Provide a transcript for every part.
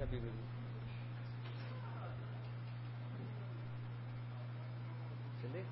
a Bíblia. Você lê?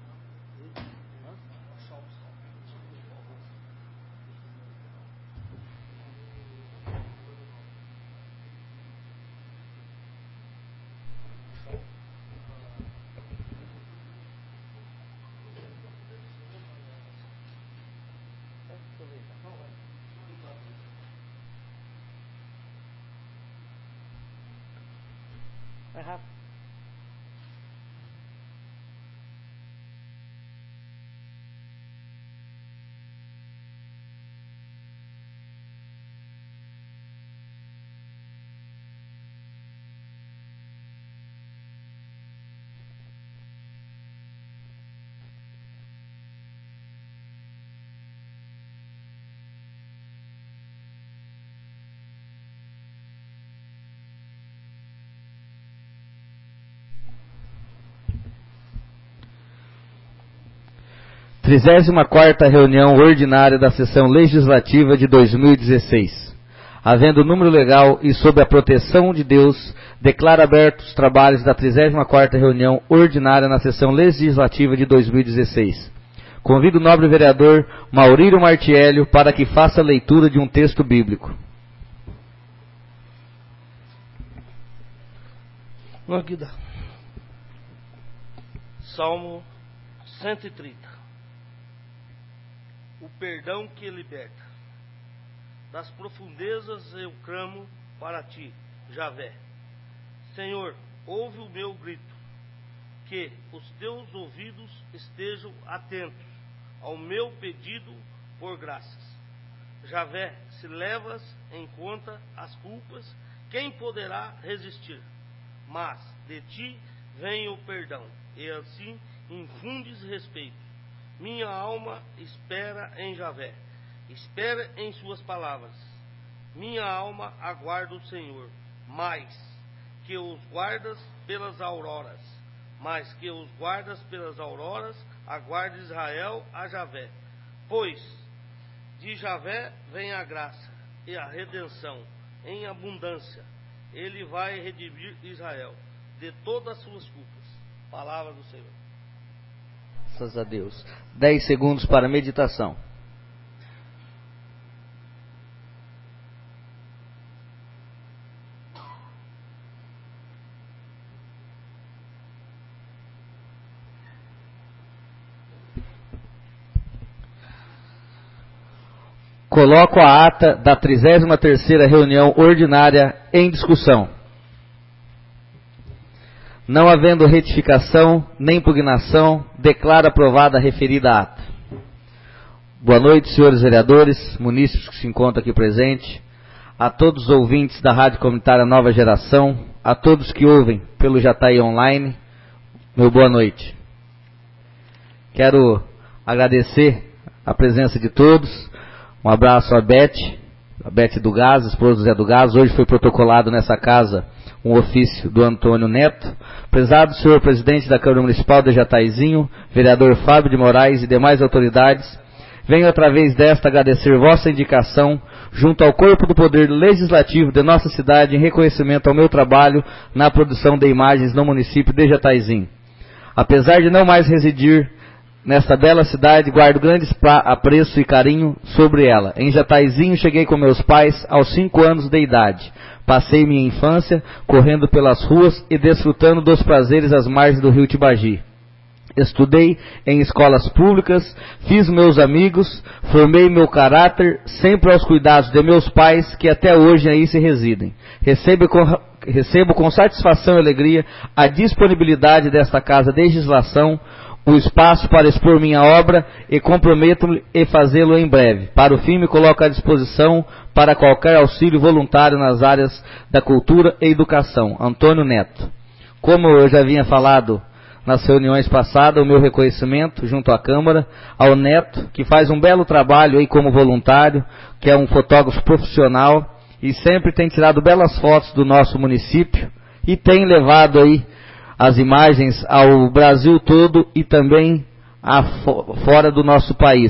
É rápido. Trigésima quarta reunião ordinária da sessão legislativa de 2016. Havendo número legal e sob a proteção de Deus, declaro abertos os trabalhos da 34ª reunião ordinária na sessão legislativa de 2016. Convido o nobre vereador Maurílio Martiello para que faça a leitura de um texto bíblico. Salmo 130. O perdão que liberta. Das profundezas eu clamo para ti, Javé. Senhor, ouve o meu grito, que os teus ouvidos estejam atentos ao meu pedido por graças. Javé, se levas em conta as culpas, quem poderá resistir? Mas de ti vem o perdão, e assim infundes respeito. Minha alma espera em Javé, espera em suas palavras. Minha alma aguarda o Senhor, mais que os guardas pelas auroras. Mais que os guardas pelas auroras, aguarda Israel a Javé. Pois de Javé vem a graça e a redenção em abundância. Ele vai redimir Israel de todas as suas culpas. Palavra do Senhor. Graças a Deus. 10 segundos para meditação. Coloco a ata da 33ª reunião ordinária em discussão. Não havendo retificação nem impugnação, declaro aprovada a referida ata. Boa noite, senhores vereadores, munícipes que se encontram aqui presentes, a todos os ouvintes da Rádio Comunitária Nova Geração, a todos que ouvem pelo Jataí Online, meu boa noite. Quero agradecer a presença de todos, um abraço a Beth do Gás, esposa do Zé do Gás. Hoje foi protocolado nessa casa um ofício do Antônio Neto. Prezado senhor presidente da Câmara Municipal de Jataizinho, vereador Fábio de Moraes e demais autoridades, venho através desta agradecer vossa indicação junto ao corpo do Poder Legislativo de nossa cidade em reconhecimento ao meu trabalho na produção de imagens no município de Jataizinho. Apesar de não mais residir nesta bela cidade, guardo grande apreço e carinho sobre ela. Em Jataizinho cheguei com meus pais aos 5 anos de idade. Passei minha infância correndo pelas ruas e desfrutando dos prazeres às margens do rio Tibagi. Estudei em escolas públicas, fiz meus amigos, formei meu caráter, sempre aos cuidados de meus pais, que até hoje aí se residem. Recebo com satisfação e alegria a disponibilidade desta Casa de Legislação, o espaço para expor minha obra e comprometo-me em fazê-lo em breve. Para o fim, me coloco à disposição para qualquer auxílio voluntário nas áreas da cultura e educação. Antônio Neto. Como eu já havia falado nas reuniões passadas, o meu reconhecimento junto à Câmara ao Neto, que faz um belo trabalho aí como voluntário, que é um fotógrafo profissional e sempre tem tirado belas fotos do nosso município e tem levado aí as imagens ao Brasil todo e também fora do nosso país.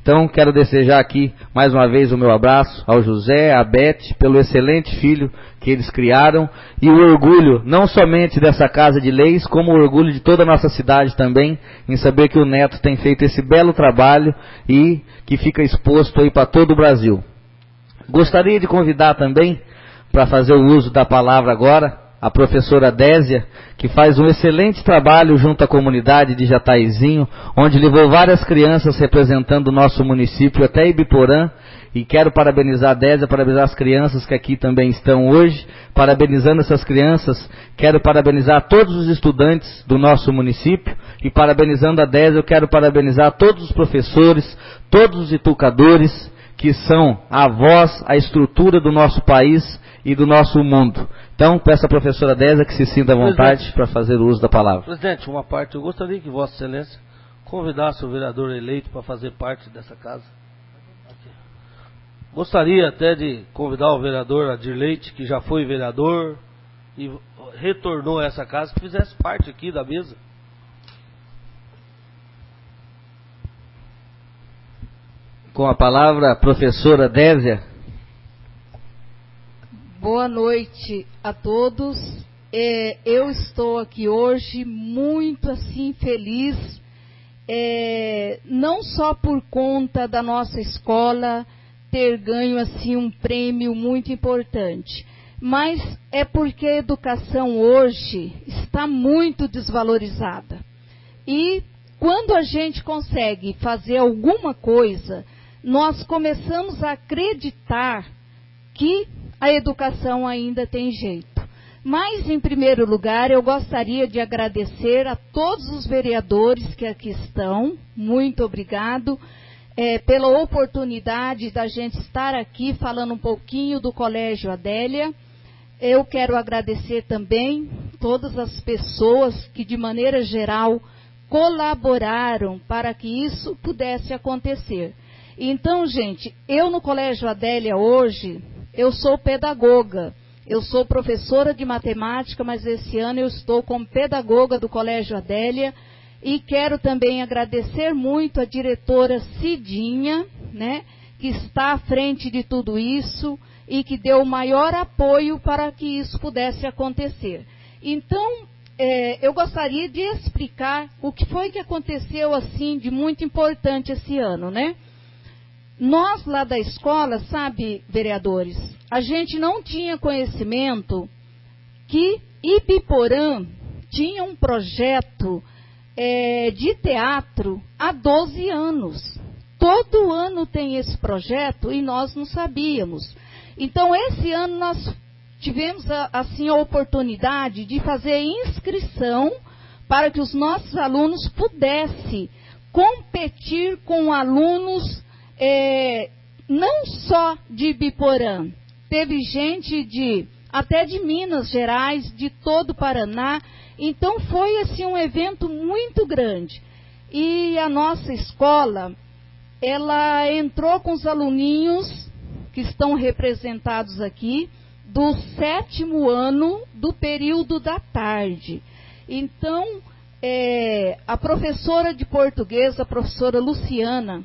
Então, quero desejar aqui, mais uma vez, o meu abraço ao José, à Beth, pelo excelente filho que eles criaram, e o orgulho, não somente dessa Casa de Leis, como o orgulho de toda a nossa cidade também, em saber que o neto tem feito esse belo trabalho e que fica exposto aí para todo o Brasil. Gostaria de convidar também, para fazer o uso da palavra agora, a professora Désia, que faz um excelente trabalho junto à comunidade de Jataizinho, onde levou várias crianças representando o nosso município até Ibiporã, e quero parabenizar a Désia, parabenizar as crianças que aqui também estão hoje. Parabenizando essas crianças, quero parabenizar todos os estudantes do nosso município, e parabenizando a Désia, eu quero parabenizar todos os professores, todos os educadores, que são a voz, a estrutura do nosso país e do nosso mundo. Então, peço à professora Désia que se sinta à vontade para fazer o uso da palavra. Presidente, uma parte, eu gostaria que Vossa Excelência convidasse o vereador eleito para fazer parte dessa casa. Aqui. Gostaria até de convidar o vereador Adir Leite, que já foi vereador e retornou a essa casa, que fizesse parte aqui da mesa. Com a palavra, a professora Désia. Boa noite a todos. Eu estou aqui hoje muito assim feliz, não só por conta da nossa escola ter ganho assim um prêmio muito importante, mas é porque a educação hoje está muito desvalorizada. E quando a gente consegue fazer alguma coisa, nós começamos a acreditar que a educação ainda tem jeito. Mas, em primeiro lugar, eu gostaria de agradecer a todos os vereadores que aqui estão. Muito obrigado pela oportunidade da gente estar aqui falando um pouquinho do Colégio Adélia. Eu quero agradecer também todas as pessoas que, de maneira geral, colaboraram para que isso pudesse acontecer. Então, gente, eu no Colégio Adélia hoje, eu sou pedagoga, eu sou professora de matemática, mas esse ano eu estou como pedagoga do Colégio Adélia, e quero também agradecer muito a diretora Cidinha, né, que está à frente de tudo isso e que deu o maior apoio para que isso pudesse acontecer. Então, eu gostaria de explicar o que foi que aconteceu assim de muito importante esse ano, né? Nós lá da escola, sabe, vereadores, a gente não tinha conhecimento que Ibiporã tinha um projeto de teatro há 12 anos. Todo ano tem esse projeto e nós não sabíamos. Então, esse ano nós tivemos assim a oportunidade de fazer inscrição para que os nossos alunos pudessem competir com alunos não só de Ibiporã, teve gente até de Minas Gerais, de todo o Paraná. Então foi assim um evento muito grande. E a nossa escola, ela entrou com os aluninhos que estão representados aqui, do 7º ano do período da tarde. Então, a professora de português, a professora Luciana,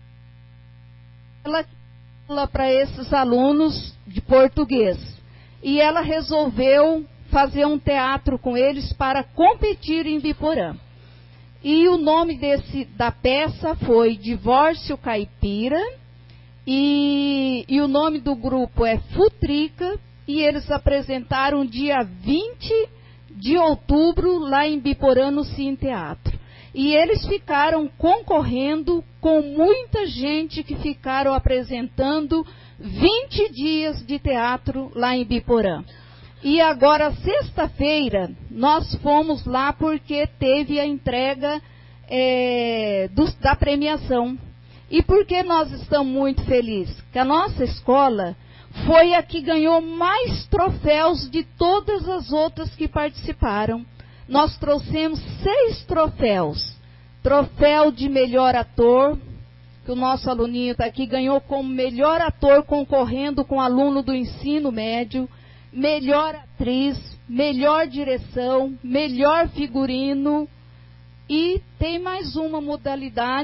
ela fala para esses alunos de português. E ela resolveu fazer um teatro com eles para competir em Ibiporã. E o nome da peça foi Divórcio Caipira. E o nome do grupo é Futrica. E eles apresentaram dia 20 de outubro lá em Ibiporã, no Cine Teatro. E eles ficaram concorrendo com muita gente que ficaram apresentando 20 dias de teatro lá em Ibiporã. E agora, sexta-feira, nós fomos lá porque teve a entrega da premiação. E por que nós estamos muito felizes? Que a nossa escola foi a que ganhou mais troféus de todas as outras que participaram. Nós trouxemos 6 troféus. Troféu de melhor ator, que o nosso aluninho está aqui, ganhou como melhor ator concorrendo com aluno do ensino médio, melhor atriz, melhor direção, melhor figurino, e tem mais uma modalidade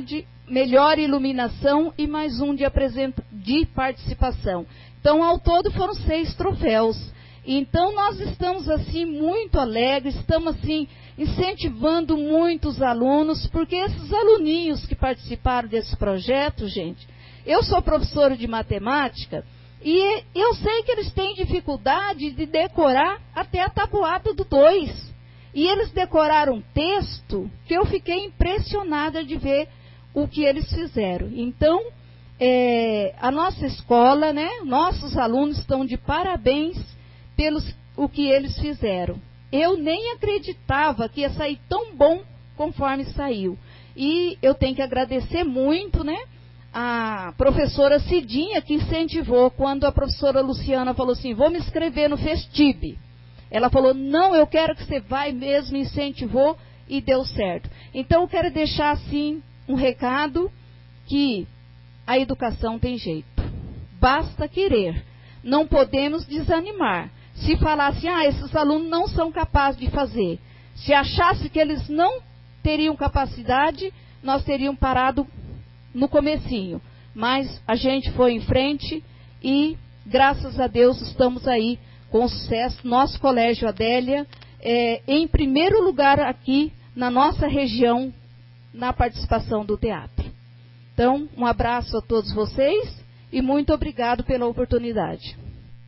melhor iluminação e mais um de participação. Então, ao todo foram 6 troféus. Então, nós estamos assim muito alegres, estamos assim incentivando muitos alunos, porque esses aluninhos que participaram desse projeto, gente, eu sou professora de matemática e eu sei que eles têm dificuldade de decorar até a tabuada do 2. E eles decoraram um texto que eu fiquei impressionada de ver o que eles fizeram. Então, a nossa escola, né, nossos alunos estão de parabéns o que eles fizeram. Eu nem acreditava que ia sair tão bom conforme saiu. E eu tenho que agradecer muito, né, a professora Cidinha, que incentivou quando a professora Luciana falou assim, vou me inscrever no Festib. Ela falou, não, eu quero que você vai mesmo, incentivou e deu certo. Então, eu quero deixar assim um recado que a educação tem jeito. Basta querer. Não podemos desanimar. Se falasse, esses alunos não são capazes de fazer. Se achasse que eles não teriam capacidade, nós teríamos parado no comecinho. Mas a gente foi em frente e, graças a Deus, estamos aí com sucesso. Nosso Colégio Adélia, em primeiro lugar aqui na nossa região, na participação do teatro. Então, um abraço a todos vocês e muito obrigado pela oportunidade.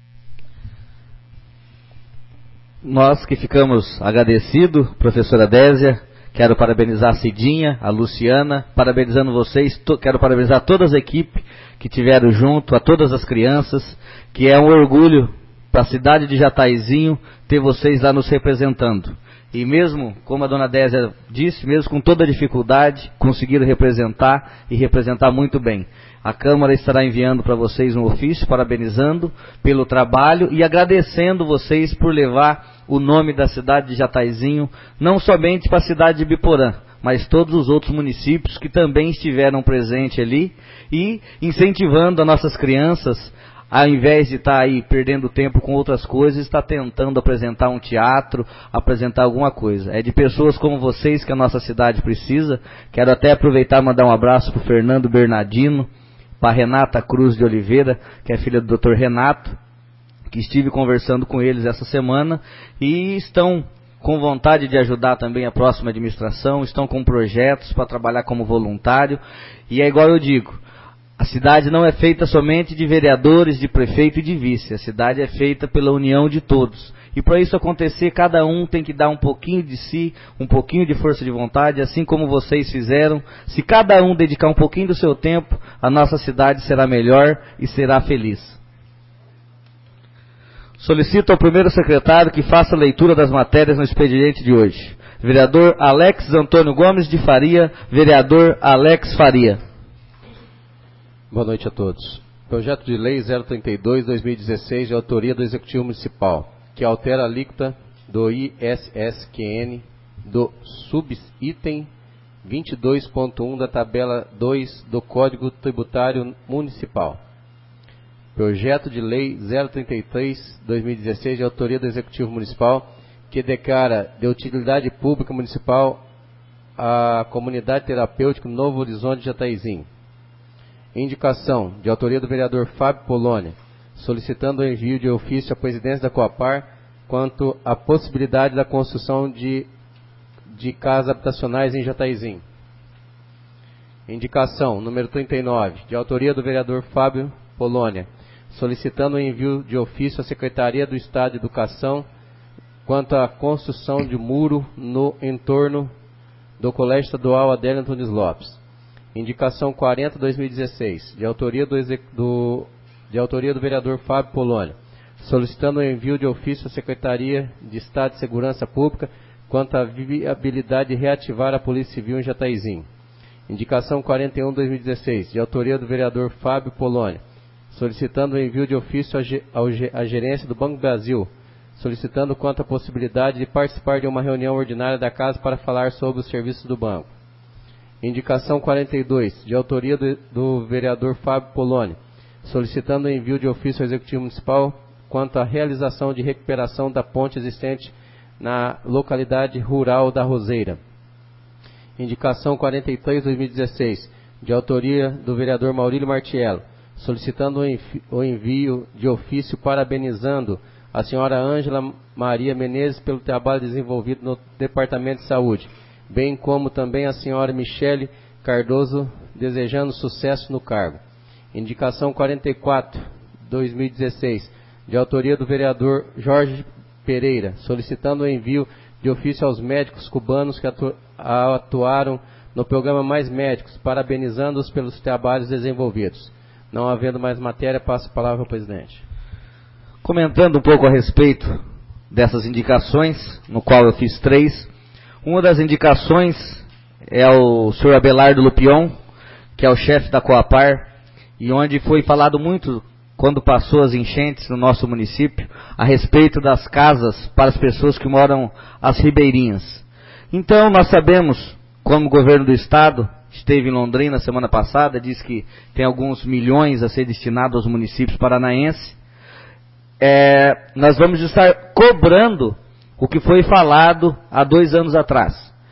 Nós que ficamos agradecidos, professora Désia, quero parabenizar a Cidinha, a Luciana, parabenizando vocês, quero parabenizar todas as equipes que tiveram junto, a todas as crianças, que é um orgulho para a cidade de Jataizinho ter vocês lá nos representando. E mesmo, como a dona Désia disse, mesmo com toda a dificuldade, conseguiram representar e representar muito bem. A Câmara estará enviando para vocês um ofício parabenizando pelo trabalho e agradecendo vocês por levar o nome da cidade de Jataizinho, não somente para a cidade de Biporã, mas todos os outros municípios que também estiveram presentes ali e incentivando as nossas crianças, ao invés de estar aí perdendo tempo com outras coisas, está tentando apresentar um teatro, apresentar alguma coisa. É de pessoas como vocês que a nossa cidade precisa. Quero até aproveitar e mandar um abraço para o Fernando Bernardino, para a Renata Cruz de Oliveira, que é filha do Dr. Renato, que estive conversando com eles essa semana, e estão com vontade de ajudar também a próxima administração, estão com projetos para trabalhar como voluntário, e é igual eu digo, a cidade não é feita somente de vereadores, de prefeito e de vice. A cidade é feita pela união de todos. E para isso acontecer, cada um tem que dar um pouquinho de si, um pouquinho de força de vontade, assim como vocês fizeram. Se cada um dedicar um pouquinho do seu tempo, a nossa cidade será melhor e será feliz. Solicito ao primeiro secretário que faça a leitura das matérias no expediente de hoje. Vereador Alex Antônio Gomes de Faria, vereador Alex Faria. Boa noite a todos. Projeto de Lei 032/2016, de autoria do Executivo Municipal, que altera a alíquota do ISSQN do subitem 22.1 da tabela 2 do Código Tributário Municipal. Projeto de Lei 033/2016, de autoria do Executivo Municipal, que declara de utilidade pública municipal a comunidade terapêutica Novo Horizonte de Jataizinho. Indicação de autoria do vereador Fábio Polônia, solicitando o envio de ofício à presidência da Coapar quanto à possibilidade da construção de casas habitacionais em Jataizinho. Indicação número 39, de autoria do vereador Fábio Polônia, solicitando o envio de ofício à Secretaria do Estado de Educação quanto à construção de muro no entorno do Colégio Estadual Adélio Antunes Lopes. Indicação 40/2016, de autoria do vereador Fábio Polônia, solicitando o envio de ofício à Secretaria de Estado de Segurança Pública quanto à viabilidade de reativar a Polícia Civil em Jataizinho. Indicação 41/2016, de autoria do vereador Fábio Polônia, solicitando o envio de ofício à gerência do Banco Brasil, solicitando quanto à possibilidade de participar de uma reunião ordinária da Casa para falar sobre os serviços do banco. Indicação 42, de autoria do vereador Fábio Polônia, solicitando o envio de ofício ao Executivo Municipal quanto à realização de recuperação da ponte existente na localidade rural da Roseira. Indicação 43/2016, de autoria do vereador Maurílio Martiello, solicitando o envio de ofício parabenizando a senhora Ângela Maria Menezes pelo trabalho desenvolvido no Departamento de Saúde, bem como também a senhora Michele Cardoso, desejando sucesso no cargo. Indicação 44/2016, de autoria do vereador Jorge Pereira, solicitando o envio de ofício aos médicos cubanos que atuaram no programa Mais Médicos, parabenizando-os pelos trabalhos desenvolvidos. Não havendo mais matéria, passo a palavra ao presidente. Comentando um pouco a respeito dessas indicações, no qual eu fiz 3. Uma das indicações é o senhor Abelardo Lupion, que é o chefe da Coapar, e onde foi falado muito, quando passou as enchentes no nosso município, a respeito das casas para as pessoas que moram às ribeirinhas. Então, nós sabemos, como o governo do estado esteve em Londrina semana passada, disse que tem alguns milhões a ser destinados aos municípios paranaenses. Nós vamos estar cobrando o que foi falado há 2 anos atrás,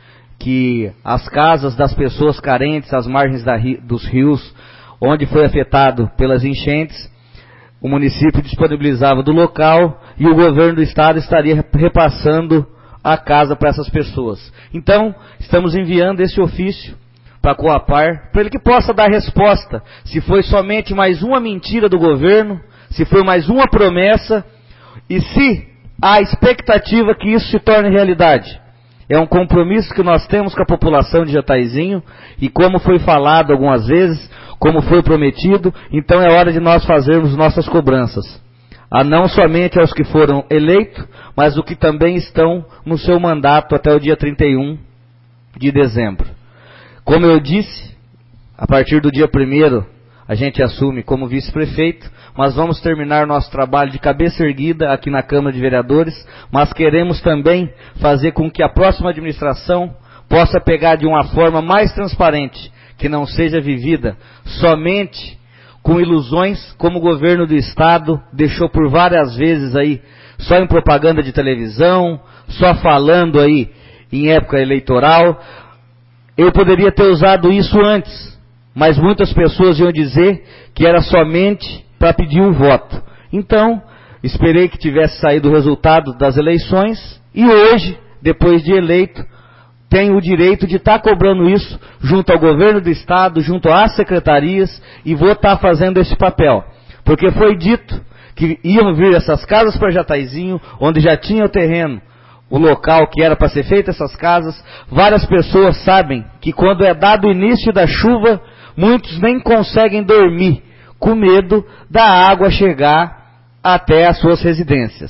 que as casas das pessoas carentes às margens dos rios, onde foi afetado pelas enchentes, o município disponibilizava do local e o governo do estado estaria repassando a casa para essas pessoas. Então, estamos enviando esse ofício para a Coapar, para ele que possa dar resposta, se foi somente mais uma mentira do governo, se foi mais uma promessa, e se há expectativa que isso se torne realidade. É um compromisso que nós temos com a população de Jataizinho, e como foi falado algumas vezes, como foi prometido, então é hora de nós fazermos nossas cobranças. Não somente aos que foram eleitos, mas os que também estão no seu mandato até o dia 31 de dezembro. Como eu disse, a partir do dia 1º a gente assume como vice-prefeito, mas vamos terminar nosso trabalho de cabeça erguida aqui na Câmara de Vereadores, mas queremos também fazer com que a próxima administração possa pegar de uma forma mais transparente, que não seja vivida somente com ilusões, como o governo do estado deixou por várias vezes aí, só em propaganda de televisão, só falando aí em época eleitoral. Eu poderia ter usado isso antes, mas muitas pessoas iam dizer que era somente para pedir o voto. Então, esperei que tivesse saído o resultado das eleições, e hoje, depois de eleito, tenho o direito de estar cobrando isso junto ao governo do estado, junto às secretarias, e vou estar fazendo esse papel. Porque foi dito que iam vir essas casas para Jataizinho, onde já tinha o terreno, o local que era para ser feito essas casas. Várias pessoas sabem que quando é dado o início da chuva, muitos nem conseguem dormir, com medo da água chegar até as suas residências.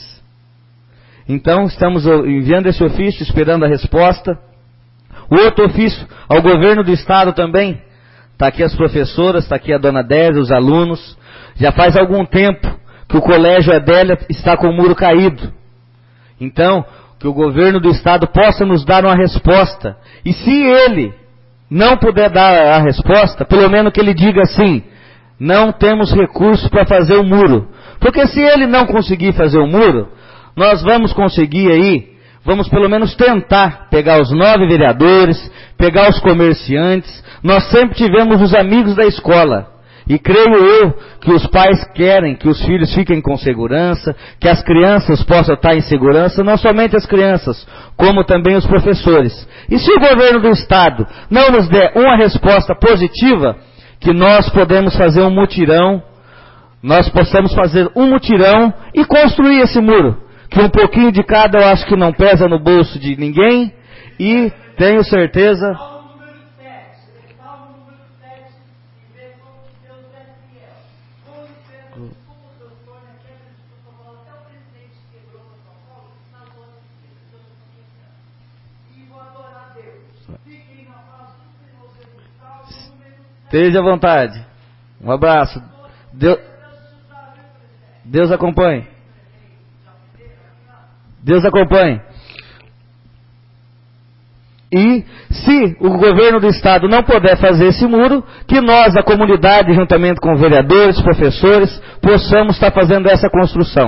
Então, estamos enviando esse ofício, esperando a resposta. O outro ofício ao governo do estado também, está aqui as professoras, está aqui a dona Désia, os alunos. Já faz algum tempo que o colégio Adélia está com o muro caído. Então, que o governo do estado possa nos dar uma resposta. E se ele não puder dar a resposta, pelo menos que ele diga assim: não temos recursos para fazer o muro. Porque se ele não conseguir fazer o muro, nós vamos conseguir aí, vamos pelo menos tentar pegar os 9 vereadores, pegar os comerciantes. Nós sempre tivemos os amigos da escola. E creio eu que os pais querem que os filhos fiquem com segurança, que as crianças possam estar em segurança, não somente as crianças, como também os professores. E se o governo do estado não nos der uma resposta positiva, que nós podemos fazer um mutirão, nós possamos fazer um mutirão e construir esse muro, que um pouquinho de cada eu acho que não pesa no bolso de ninguém, e tenho certeza... Esteja à vontade. Um abraço. Deus acompanhe. Deus acompanhe. E se o governo do estado não puder fazer esse muro, que nós, a comunidade, juntamente com vereadores, professores, possamos estar fazendo essa construção.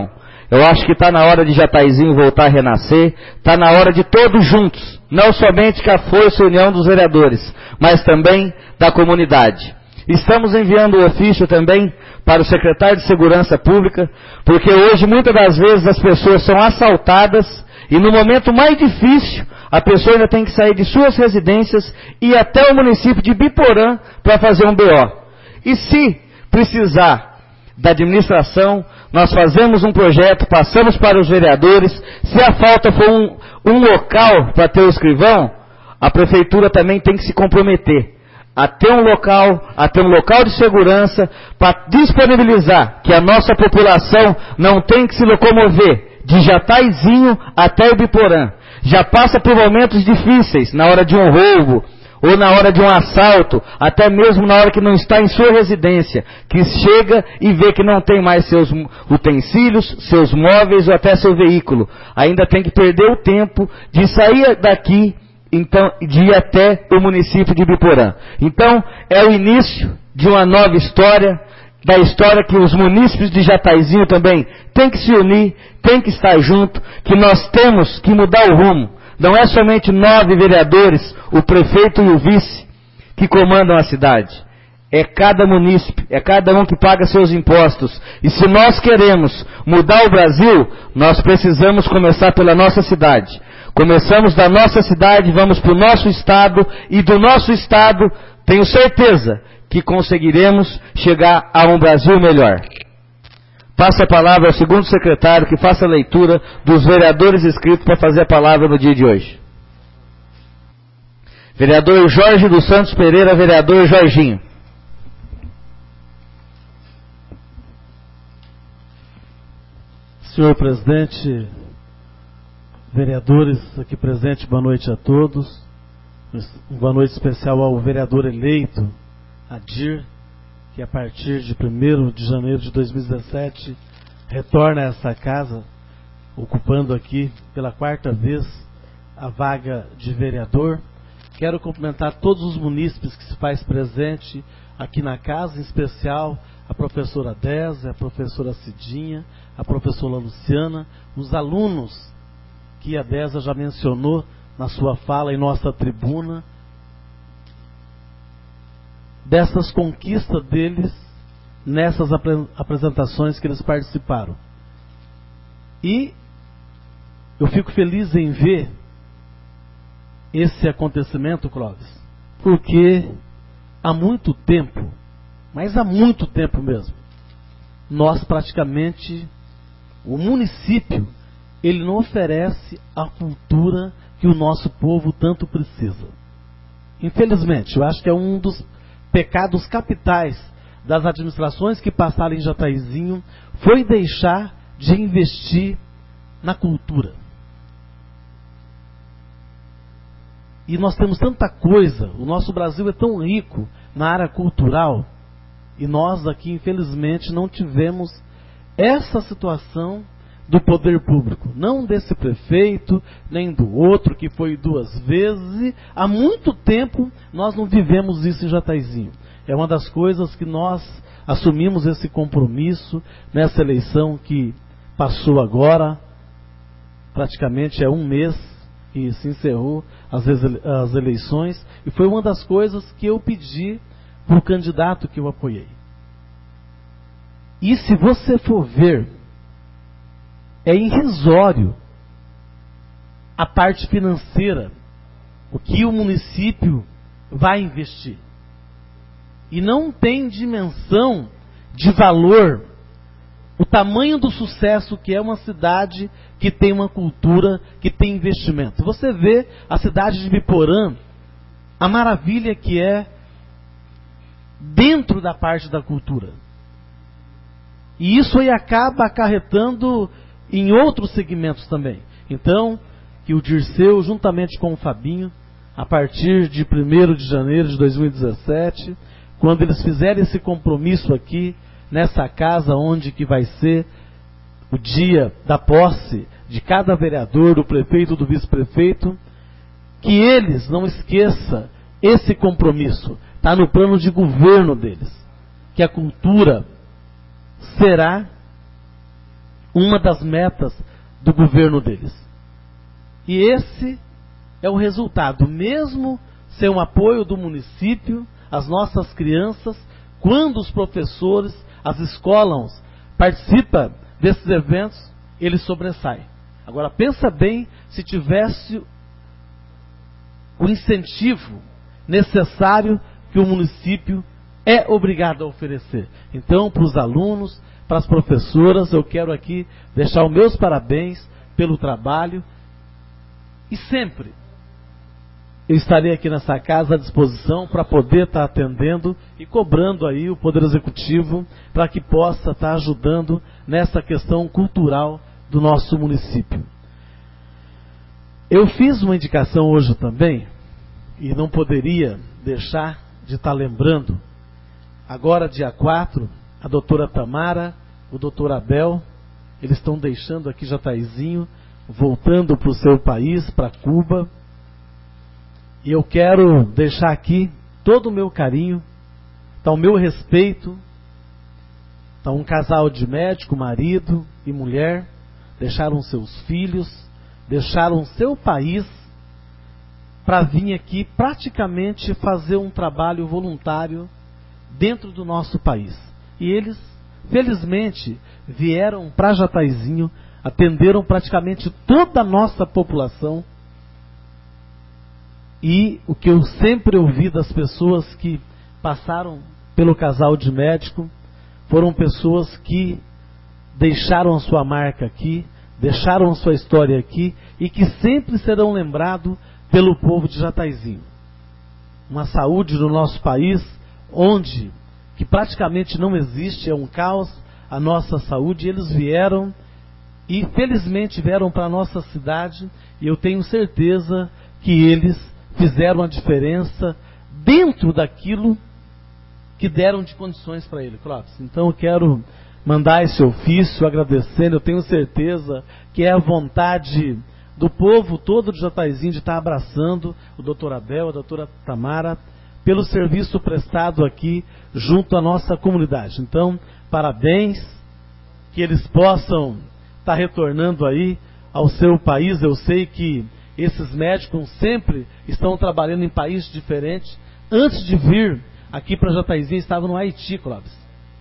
Eu acho que está na hora de Jataizinho voltar a renascer, está na hora de todos juntos, não somente com a força e união dos vereadores, mas também da comunidade. Estamos enviando o ofício também para o secretário de Segurança Pública, porque hoje muitas das vezes as pessoas são assaltadas e no momento mais difícil a pessoa ainda tem que sair de suas residências e ir até o município de Biporã para fazer um BO. E se precisar da administração, nós fazemos um projeto, passamos para os vereadores. Se a falta for um local para ter o escrivão, a prefeitura também tem que se comprometer a ter um local de segurança para disponibilizar que a nossa população não tem que se locomover de Jataizinho até o Biporã. Já passa por momentos difíceis na hora de um roubo, ou na hora de um assalto, até mesmo na hora que não está em sua residência, que chega e vê que não tem mais seus utensílios, seus móveis ou até seu veículo. Ainda tem que perder o tempo de sair daqui, então, de ir até o município de Biporã. Então, é o início de uma nova história, da história que os munícipes de Jataizinho também têm que se unir, têm que estar junto, que nós temos que mudar o rumo. Não é somente 9 vereadores, o prefeito e o vice, que comandam a cidade. É cada munícipe, é cada um que paga seus impostos. E se nós queremos mudar o Brasil, nós precisamos começar pela nossa cidade. Começamos da nossa cidade, vamos para o nosso estado, e do nosso estado, tenho certeza que conseguiremos chegar a um Brasil melhor. Passo a palavra ao segundo secretário, que faça a leitura dos vereadores inscritos para fazer a palavra no dia de hoje. Vereador Jorge dos Santos Pereira, vereador Jorginho. Senhor presidente, vereadores aqui presentes, boa noite a todos. Boa noite especial ao vereador eleito, Adir, que a partir de 1º de janeiro de 2017 retorna a essa casa, ocupando aqui pela 4ª vez a vaga de vereador. Quero cumprimentar todos os munícipes que se faz presente aqui na casa, em especial a professora Désia, a professora Cidinha, a professora Luciana, os alunos que a Désia já mencionou na sua fala em nossa tribuna, dessas conquistas deles nessas apresentações que eles participaram. E eu fico feliz em ver esse acontecimento, Clóvis, porque há muito tempo, mas há muito tempo mesmo, nós praticamente, o município, ele não oferece a cultura que o nosso povo tanto precisa. Infelizmente, eu acho que é um dos pecados capitais das administrações que passaram em Jataizinho, foi deixar de investir na cultura. E nós temos tanta coisa, o nosso Brasil é tão rico na área cultural, e nós aqui, infelizmente, não tivemos essa situação do poder público, não desse prefeito, nem do outro, que foi 2 vezes, e há muito tempo nós não vivemos isso em Jataizinho. É uma das coisas que nós assumimos esse compromisso nessa eleição que passou agora, praticamente é 1 mês que se encerrou as eleições, e foi uma das coisas que eu pedi para o candidato que eu apoiei. E se você for ver, é irrisório a parte financeira, o que o município vai investir. E não tem dimensão de valor o tamanho do sucesso que é uma cidade que tem uma cultura, que tem investimento. Você vê a cidade de Biporã, a maravilha que é dentro da parte da cultura. E isso aí acaba acarretando em outros segmentos também. Então, que o Dirceu, juntamente com o Fabinho, a partir de 1º de janeiro de 2017, quando eles fizerem esse compromisso aqui, nessa casa onde que vai ser o dia da posse de cada vereador, do prefeito, do vice-prefeito, que eles não esqueçam esse compromisso. Está no plano de governo deles. Que a cultura será uma das metas do governo deles. E esse é o resultado, mesmo sem o apoio do município, as nossas crianças, quando os professores, as escolas participam desses eventos, eles sobressaem. Agora pensa bem se tivesse o incentivo necessário que o município é obrigado a oferecer. Então, para os alunos, para as professoras, eu quero aqui deixar os meus parabéns pelo trabalho. E sempre eu estarei aqui nessa casa à disposição para poder estar atendendo e cobrando aí o Poder Executivo para que possa estar ajudando nessa questão cultural do nosso município. Eu fiz uma indicação hoje também, e não poderia deixar de estar lembrando, agora dia 4, a doutora Tamara, o doutor Abel, eles estão deixando aqui Jataizinho, voltando para o seu país, para Cuba. E eu quero deixar aqui todo o meu carinho, tá, o meu respeito. Tá, um casal de médico, marido e mulher, deixaram seus filhos, deixaram seu país para vir aqui praticamente fazer um trabalho voluntário dentro do nosso país. E eles, felizmente, vieram para Jataizinho, atenderam praticamente toda a nossa população. E o que eu sempre ouvi das pessoas que passaram pelo casal de médico foram pessoas que deixaram a sua marca aqui, deixaram a sua história aqui e que sempre serão lembrados pelo povo de Jataizinho. Uma saúde no nosso país onde que praticamente não existe, é um caos a nossa saúde, e eles vieram e felizmente vieram para a nossa cidade, e eu tenho certeza que eles fizeram a diferença dentro daquilo que deram de condições para ele, Clóvis. Então eu quero mandar esse ofício agradecendo, eu tenho certeza que é a vontade do povo todo de Jataizinho de estar abraçando o doutor Abel, a doutora Tamara, pelo serviço prestado aqui junto à nossa comunidade. Então, parabéns, que eles possam estar retornando aí ao seu país. Eu sei que esses médicos sempre estão trabalhando em países diferentes. Antes de vir aqui para Jataizinho, estavam no Haiti, Clóvis,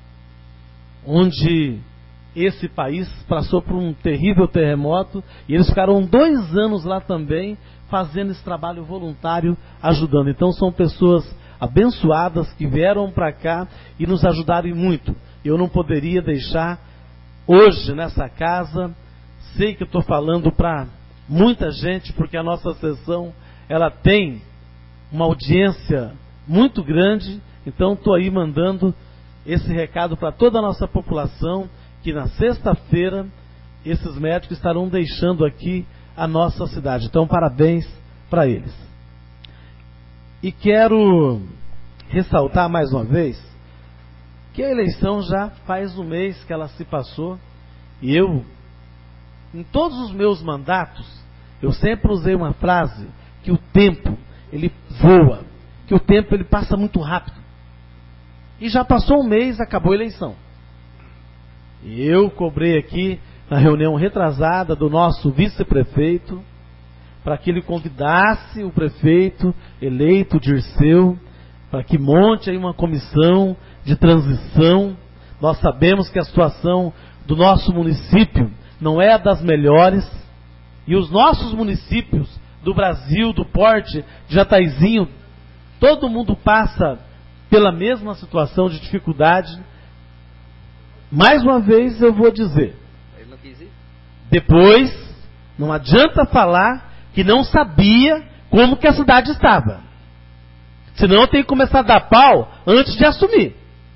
onde esse país passou por um terrível terremoto, e eles ficaram 2 anos lá também, fazendo esse trabalho voluntário, ajudando. Então são pessoas abençoadas que vieram para cá e nos ajudaram muito. Eu não poderia deixar hoje nessa casa, sei que eu estou falando para muita gente, porque a nossa sessão ela tem uma audiência muito grande, então estou aí mandando esse recado para toda a nossa população, que na sexta-feira esses médicos estarão deixando aqui a nossa cidade. Então parabéns para eles. E quero ressaltar mais uma vez que a eleição já faz um mês que ela se passou, e eu, em todos os meus mandatos, eu sempre usei uma frase, que o tempo ele voa, que o tempo ele passa muito rápido. E já passou um mês, acabou a eleição. E eu cobrei aqui na reunião retrasada do nosso vice-prefeito para que ele convidasse o prefeito eleito Dirceu para que monte aí uma comissão de transição. Nós sabemos que a situação do nosso município não é a das melhores, e os nossos municípios do Brasil, do porte de Jataizinho, todo mundo passa pela mesma situação de dificuldade. Mais uma vez eu vou dizer, depois não adianta falar que não sabia como que a cidade estava, senão eu tenho que começar a dar pau antes de assumir.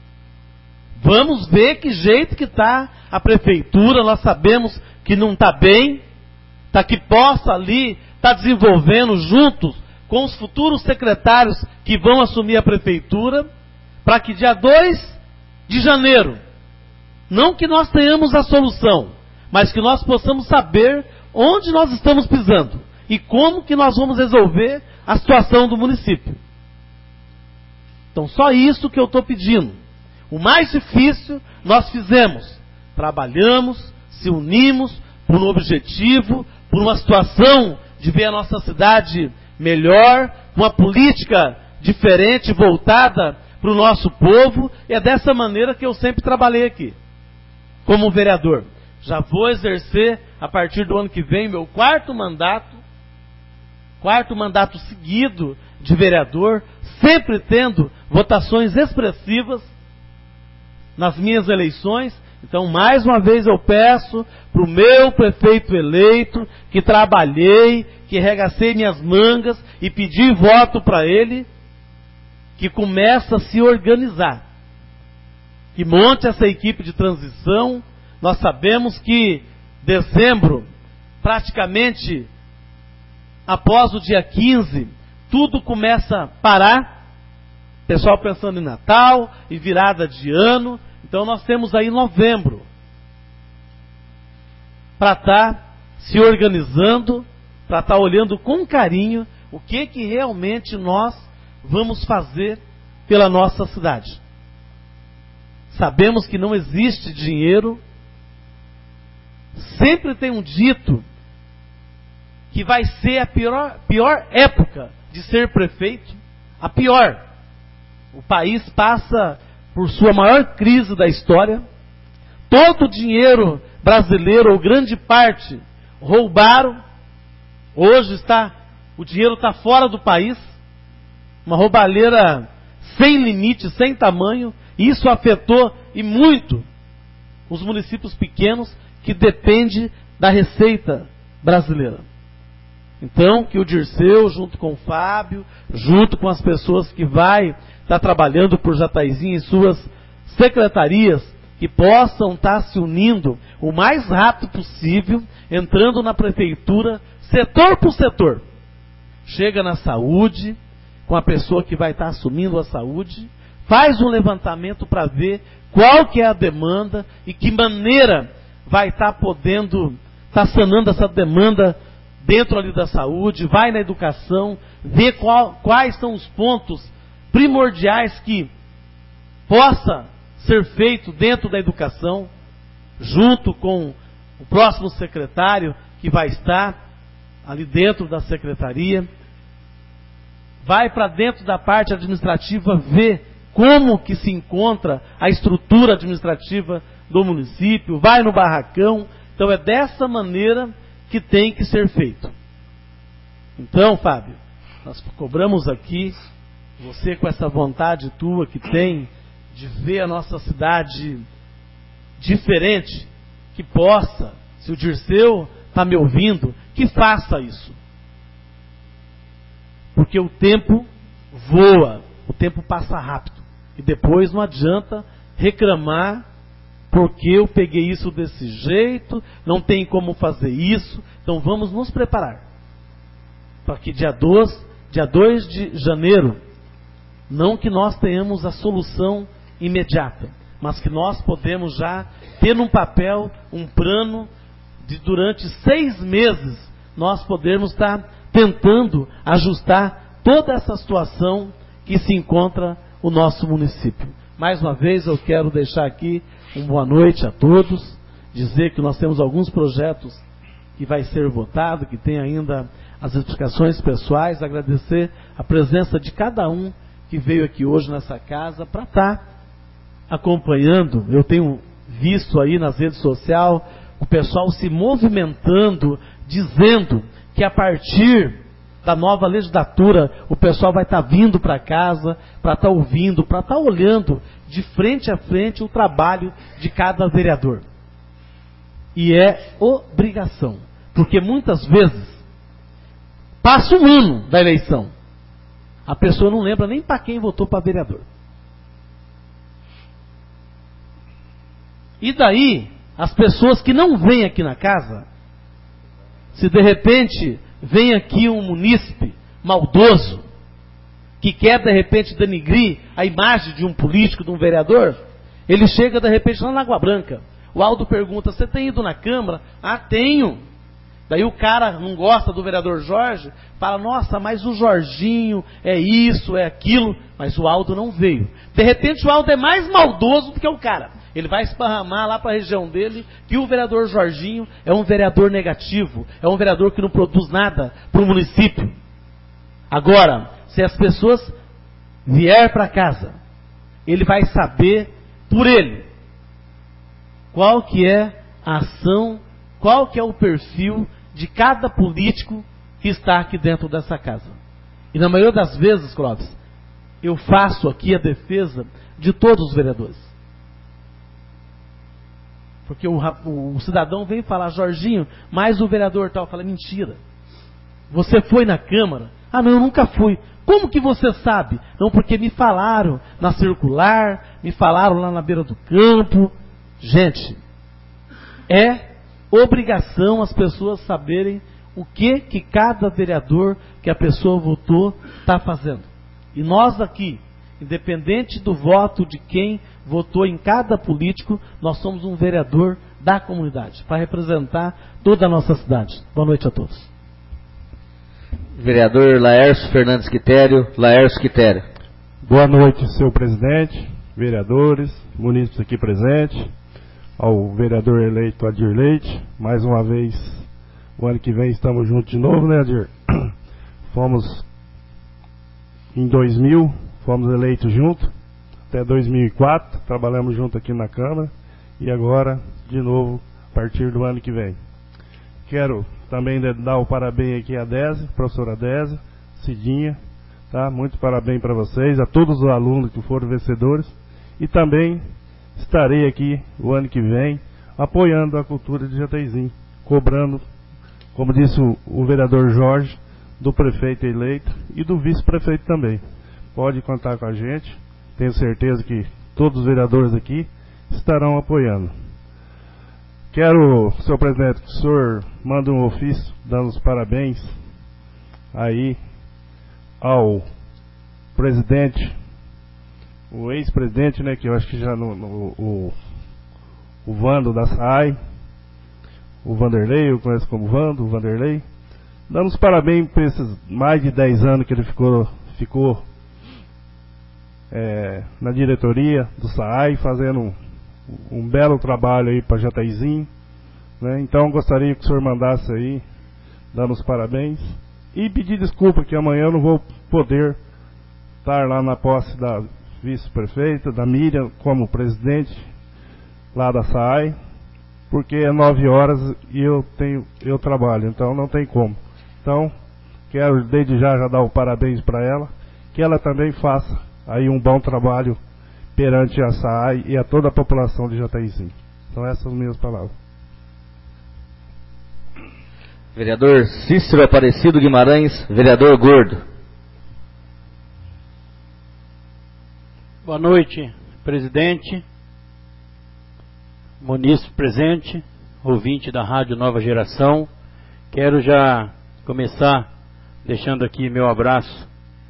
Vamos ver que jeito que está a prefeitura. Nós sabemos que não está bem, tá, que possa ali estar desenvolvendo juntos com os futuros secretários que vão assumir a prefeitura, para que dia 2 de janeiro, não que nós tenhamos a solução, mas que nós possamos saber onde nós estamos pisando e como que nós vamos resolver a situação do município. Então só isso que eu estou pedindo. O mais difícil nós fizemos. Trabalhamos, se unimos por um objetivo, por uma situação de ver a nossa cidade melhor, uma política diferente, voltada para o nosso povo. E é dessa maneira que eu sempre trabalhei aqui, como vereador. Já vou exercer, a partir do ano que vem, meu quarto mandato seguido de vereador, sempre tendo votações expressivas nas minhas eleições. Então, mais uma vez eu peço para o meu prefeito eleito, que trabalhei, que regacei minhas mangas e pedi voto para ele, que comece a se organizar, que monte essa equipe de transição. Nós sabemos que dezembro, praticamente após o dia 15, tudo começa a parar, pessoal pensando em Natal e virada de ano. Então nós temos aí novembro para estar se organizando, para estar olhando com carinho o que realmente nós vamos fazer pela nossa cidade. Sabemos que não existe dinheiro. Sempre tem um dito que vai ser a pior época de ser prefeito, a pior. O país passa por sua maior crise da história. Todo o dinheiro brasileiro, ou grande parte, roubaram. Hoje o dinheiro está fora do país. Uma roubalheira sem limite, sem tamanho. E isso afetou e muito os municípios pequenos, que dependem da receita brasileira. Então, que o Dirceu, junto com o Fábio, junto com as pessoas que vai estar trabalhando por Jataizinho e suas secretarias, que possam estar se unindo o mais rápido possível, entrando na prefeitura, setor por setor. Chega na saúde, com a pessoa que vai estar assumindo a saúde, faz um levantamento para ver qual que é a demanda e que maneira vai estar podendo estar sanando essa demanda dentro ali da saúde, vai na educação, vê quais são os pontos primordiais que possa ser feito dentro da educação, junto com o próximo secretário que vai estar ali dentro da secretaria. Vai para dentro da parte administrativa ver como que se encontra a estrutura administrativa do município, vai no barracão. Então é dessa maneira que tem que ser feito. Então, Fábio, nós cobramos aqui, você com essa vontade tua que tem de ver a nossa cidade diferente, que possa, se o Dirceu está me ouvindo, que faça isso. Porque o tempo voa, o tempo passa rápido. E depois não adianta reclamar porque eu peguei isso desse jeito, não tem como fazer isso. Então vamos nos preparar para que dia 2 de janeiro, não que nós tenhamos a solução imediata, mas que nós podemos já ter num papel um plano de durante 6 meses nós podermos estar tentando ajustar toda essa situação que se encontra o nosso município. Mais uma vez eu quero deixar aqui uma boa noite a todos, dizer que nós temos alguns projetos que vai ser votado, que tem ainda as explicações pessoais, agradecer a presença de cada um que veio aqui hoje nessa casa para estar acompanhando. Eu tenho visto aí nas redes sociais o pessoal se movimentando, dizendo que a partir da nova legislatura o pessoal vai estar vindo para casa, para estar ouvindo, para estar olhando de frente a frente o trabalho de cada vereador. E é obrigação, porque muitas vezes passa um ano da eleição, a pessoa não lembra nem para quem votou para vereador. E daí, as pessoas que não vêm aqui na casa, se de repente vem aqui um munícipe maldoso, que quer de repente denigrir a imagem de um político, de um vereador, ele chega de repente lá na Água Branca. O Aldo pergunta: você tem ido na Câmara? Ah, tenho. Daí o cara não gosta do vereador Jorge, fala: nossa, mas o Jorginho é isso, é aquilo. Mas o Aldo não veio. De repente o Aldo é mais maldoso do que o cara. Ele vai esparramar lá para a região dele que o vereador Jorginho é um vereador negativo, é um vereador que não produz nada para o município. Agora, se as pessoas vier para casa, ele vai saber por ele qual que é a ação, qual que é o perfil de cada político que está aqui dentro dessa casa. E na maioria das vezes, Clóvis, eu faço aqui a defesa de todos os vereadores. Porque o cidadão vem falar, Jorginho, mas o vereador tal, fala, mentira. Você foi na Câmara? Ah, não, eu nunca fui. Como que você sabe? Não, porque me falaram na circular, me falaram lá na beira do campo. Gente, é obrigação as pessoas saberem o que cada vereador que a pessoa votou está fazendo. E nós aqui, independente do voto de quem votou em cada político, nós somos um vereador da comunidade, para representar toda a nossa cidade. Boa noite a todos. Vereador Laércio Fernandes Quitério. Laércio Quitério. Boa noite, senhor presidente, vereadores, munícipes aqui presentes, ao vereador eleito Adir Leite. Mais uma vez, o ano que vem estamos juntos de novo, né, Adir? Fomos em 2000, fomos eleitos juntos, até 2004, trabalhamos juntos aqui na Câmara, e agora, de novo, a partir do ano que vem. Quero também dar o parabéns aqui à Désia, professora Désia, Cidinha, tá? Muito parabéns para vocês, a todos os alunos que foram vencedores, e também estarei aqui o ano que vem apoiando a cultura de Jataizinho, cobrando, como disse o vereador Jorge, do prefeito eleito e do vice-prefeito também. Pode contar com a gente, tenho certeza que todos os vereadores aqui estarão apoiando. Quero, senhor presidente, que o senhor manda um ofício dando os parabéns aí ao presidente, o ex-presidente, né, que eu acho que já o Vando da SAAI, o Vanderlei, eu conheço como Vando, o Vanderlei, dando os parabéns por esses mais de 10 anos que ele ficou na diretoria do SAAI, fazendo um belo trabalho aí para Jataizinho, né? Então gostaria que o senhor mandasse aí, dando os parabéns, e pedir desculpa que amanhã eu não vou poder estar lá na posse da vice-prefeita, da Miriam, como presidente lá da SAAI, porque é 9 horas e eu trabalho, então não tem como. Então, quero desde já dar o parabéns para ela, que ela também faça aí um bom trabalho perante a SAAI e a toda a população de Jataizinho. São essas as minhas palavras. Vereador Cícero Aparecido Guimarães, vereador Gordo. Boa noite, presidente, munícipe presente, ouvinte da Rádio Nova Geração. Quero já começar deixando aqui meu abraço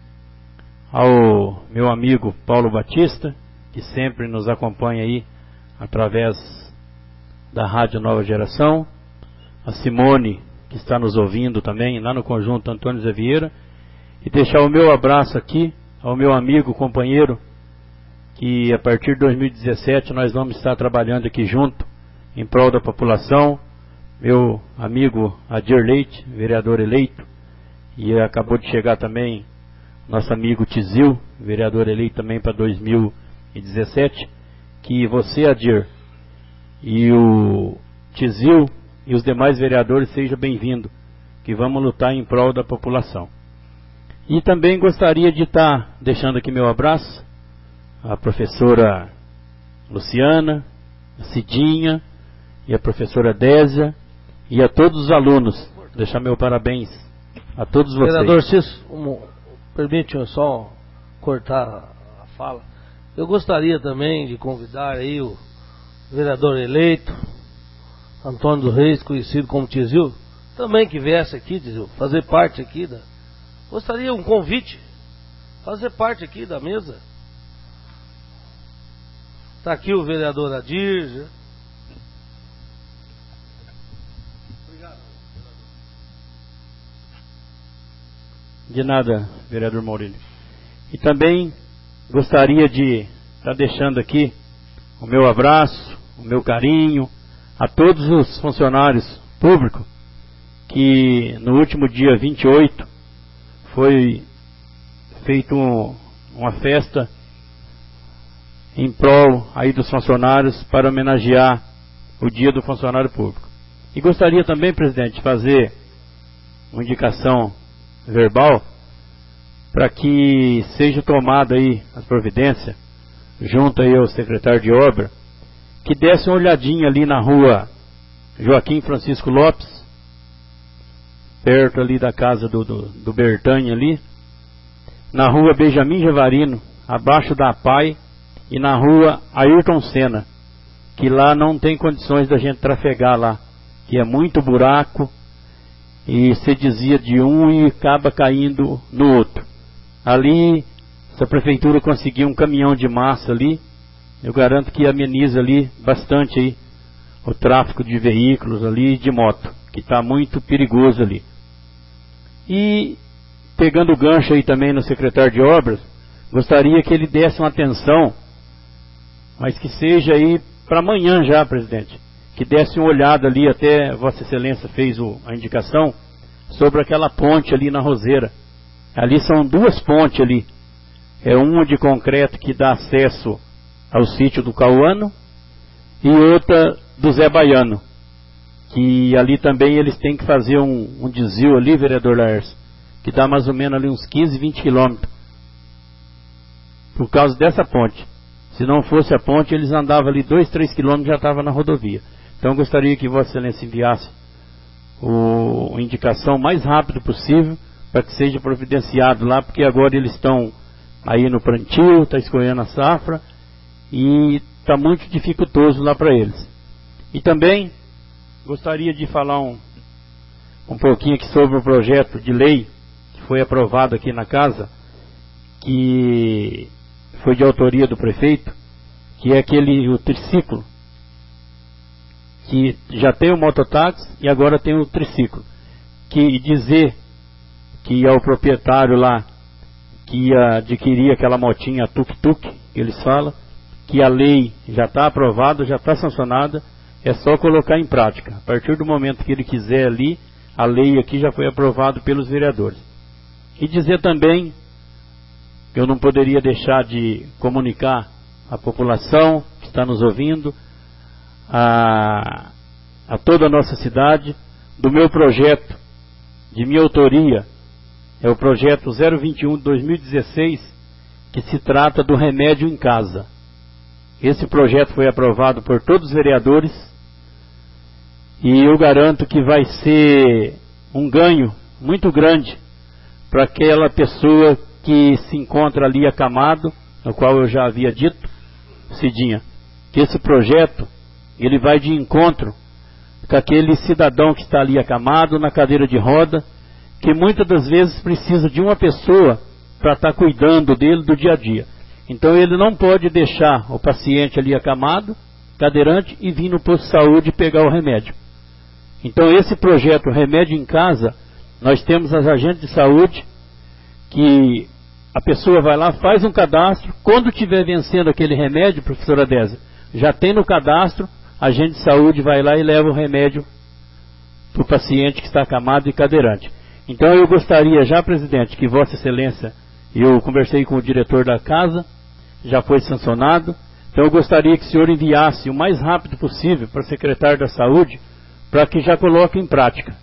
ao meu amigo Paulo Batista, que sempre nos acompanha aí através da Rádio Nova Geração, a Simone, que está nos ouvindo também lá no Conjunto Antônio Zé Vieira, e deixar o meu abraço aqui ao meu amigo, companheiro, que a partir de 2017 nós vamos estar trabalhando aqui junto em prol da população, meu amigo Adir Leite, vereador eleito, e acabou de chegar também nosso amigo Tizil, vereador eleito também para 2017, que você, Adir, e o Tizil e os demais vereadores sejam bem-vindos, que vamos lutar em prol da população. E também gostaria de estar deixando aqui meu abraço à professora Luciana, a Cidinha e a professora Désia e a todos os alunos. Deixar meu parabéns a todos vocês. Vereador Cícero, permite-me só cortar a fala. Eu gostaria também de convidar aí o vereador eleito, Antônio dos Reis, conhecido como Tizil, também que viesse aqui, Tizil, fazer parte aqui da... Gostaria um convite, fazer parte aqui da mesa. Está aqui o vereador Adir. Obrigado. De nada, vereador Maurílio. E também gostaria de estar deixando aqui o meu abraço, o meu carinho a todos os funcionários públicos que no último dia 28 foi feito uma festa em prol aí dos funcionários para homenagear o dia do funcionário público. E gostaria também, presidente, de fazer uma indicação verbal para que seja tomada aí a providência, junto aí ao secretário de obra, que desse uma olhadinha ali na rua Joaquim Francisco Lopes, perto ali da casa do Bertanha ali, na rua Benjamin Gevarino, abaixo da PAI, e na rua Ayrton Senna, que lá não tem condições da gente trafegar lá, que é muito buraco, e se desvia de um e acaba caindo no outro. Ali, se a prefeitura conseguir um caminhão de massa ali, eu garanto que ameniza ali bastante aí o tráfego de veículos ali e de moto, que está muito perigoso ali. E pegando o gancho aí também no secretário de obras, gostaria que ele desse uma atenção, mas que seja aí para amanhã já, presidente, que desse uma olhada ali, até Vossa Excelência fez a indicação, sobre aquela ponte ali na Roseira. Ali são duas pontes ali, é uma de concreto que dá acesso ao sítio do Cauano e outra do Zé Baiano, que ali também eles têm que fazer um desvio ali, vereador Laércio, que dá mais ou menos ali uns 15, 20 quilômetros, por causa dessa ponte. Se não fosse a ponte, eles andavam ali 2, 3 quilômetros e já estavam na rodovia. Então eu gostaria que Vossa Excelência enviasse a indicação o mais rápido possível, para que seja providenciado lá, porque agora eles estão aí no plantio, está escolhendo a safra, e está muito dificultoso lá para eles. E também gostaria de falar um pouquinho aqui sobre o projeto de lei que foi aprovado aqui na casa, que foi de autoria do prefeito, que é o triciclo, que já tem o mototáxi e agora tem o triciclo, que dizer que ao proprietário lá que ia adquirir aquela motinha tuk-tuk, que eles falam, que a lei já está aprovada, já está sancionada, é só colocar em prática. A partir do momento que ele quiser ali, a lei aqui já foi aprovada pelos vereadores. E dizer também, que eu não poderia deixar de comunicar à população que está nos ouvindo, a toda a nossa cidade, do meu projeto, de minha autoria, é o projeto 021 de 2016, que se trata do remédio em casa. Esse projeto foi aprovado por todos os vereadores e eu garanto que vai ser um ganho muito grande para aquela pessoa que se encontra ali acamado, no qual eu já havia dito, Cidinha, que esse projeto ele vai de encontro com aquele cidadão que está ali acamado na cadeira de roda, que muitas das vezes precisa de uma pessoa para estar cuidando dele do dia a dia. Então ele não pode deixar o paciente ali acamado, cadeirante, e vir no posto de saúde pegar o remédio. Então esse projeto Remédio em Casa, nós temos as agentes de saúde, que a pessoa vai lá, faz um cadastro, quando estiver vencendo aquele remédio, professora Désia, já tem no cadastro, a agente de saúde vai lá e leva o remédio para o paciente que está acamado e cadeirante. Então eu gostaria já, presidente, que Vossa Excelência, eu conversei com o diretor da casa, já foi sancionado, então eu gostaria que o senhor enviasse o mais rápido possível para o secretário da Saúde, para que já coloque em prática.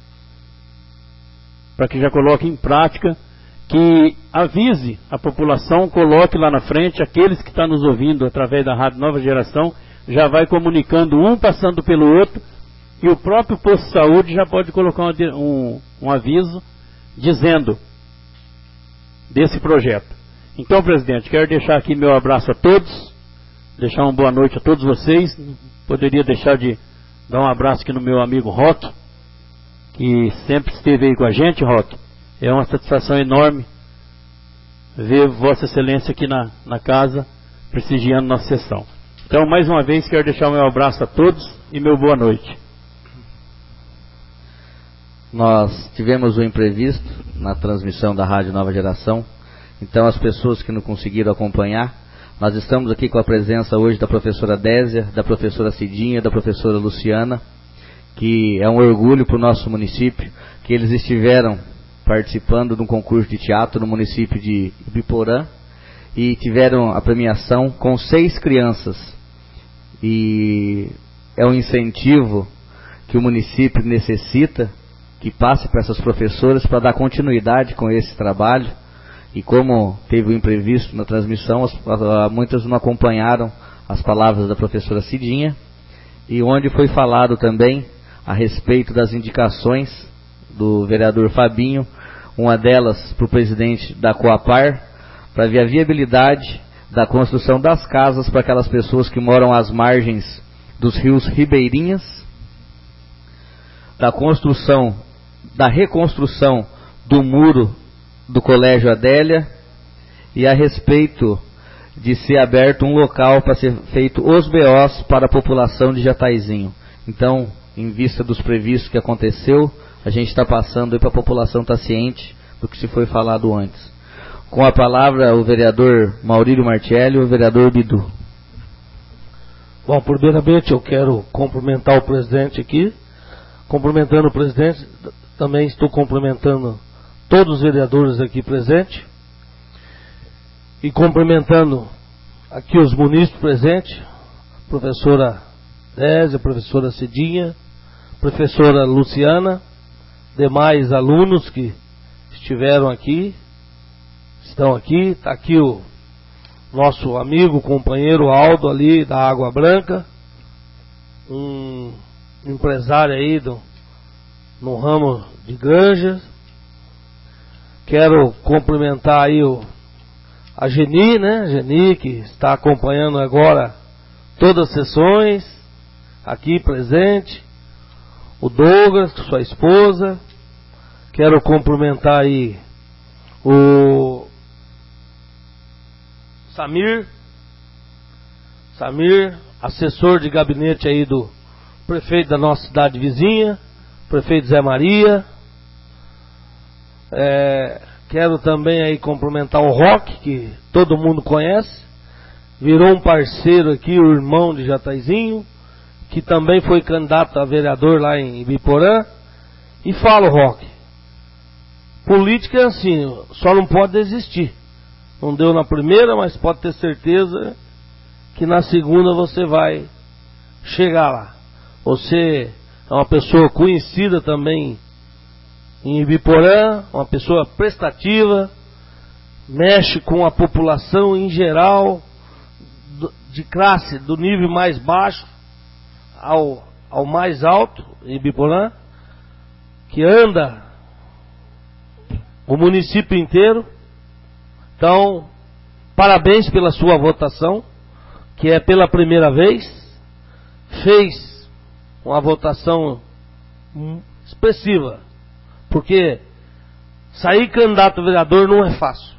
Que avise a população, coloque lá na frente, aqueles que estão nos ouvindo através da Rádio Nova Geração, já vai comunicando um passando pelo outro, e o próprio posto de saúde já pode colocar um aviso dizendo desse projeto. Então, presidente, quero deixar aqui meu abraço a todos, deixar uma boa noite a todos vocês. Poderia deixar de dar um abraço aqui no meu amigo Roque, que sempre esteve aí com a gente. Roque, é uma satisfação enorme ver Vossa Excelência aqui na casa, prestigiando nossa sessão. Então, mais uma vez, quero deixar o meu abraço a todos e meu boa noite. Nós tivemos um imprevisto na transmissão da Rádio Nova Geração, então as pessoas que não conseguiram acompanhar Nós estamos aqui com a presença hoje da professora Désia, da professora Cidinha, da professora Luciana, que é um orgulho para o nosso município, que eles estiveram participando de um concurso de teatro no município de Ibiporã e tiveram a premiação com 6 crianças. E é um incentivo que o município necessita, que passe para essas professoras para dar continuidade com esse trabalho. E como teve um imprevisto na transmissão, muitas não acompanharam as palavras da professora Cidinha, e onde foi falado também a respeito das indicações do vereador Fabinho, uma delas para o presidente da Coapar, para ver a viabilidade da construção das casas para aquelas pessoas que moram às margens dos rios ribeirinhas, da reconstrução do muro do Colégio Adélia, e a respeito de ser aberto um local para ser feito os BOs para a população de Jataizinho. Então, em vista dos previstos que aconteceu, a gente está passando aí para a população estar ciente do que se foi falado antes. Com a palavra o vereador Maurílio Martielli e o vereador Bidu. Bom, primeiramente eu quero cumprimentar o presidente aqui. Cumprimentando o presidente, também estou cumprimentando todos os vereadores aqui presentes. E cumprimentando aqui os munícipes presentes, professora Désia, professora Cidinha, professora Luciana, demais alunos que estiveram aqui, estão aqui. Está aqui o nosso amigo, companheiro Aldo ali da Água Branca, um empresário aí no ramo de granjas. Quero cumprimentar aí a Geni, né? Geni, que está acompanhando agora todas as sessões, aqui presente. O Douglas, sua esposa. Quero cumprimentar aí o Samir, assessor de gabinete aí do prefeito da nossa cidade vizinha, prefeito Zé Maria. Quero também aí cumprimentar o Roque, que todo mundo conhece, virou um parceiro aqui, o irmão de Jataizinho, que também foi candidato a vereador lá em Ibiporã. E falo, Roque, política é assim, só não pode desistir. Não deu na primeira, mas pode ter certeza que na segunda você vai chegar lá. Você é uma pessoa conhecida também em Ibiporã, uma pessoa prestativa, mexe com a população em geral, de classe do nível mais baixo ao mais alto em Ibiporã, que anda o município inteiro. Então, parabéns pela sua votação, que é pela primeira vez. Fez uma votação expressiva, porque sair candidato a vereador não é fácil.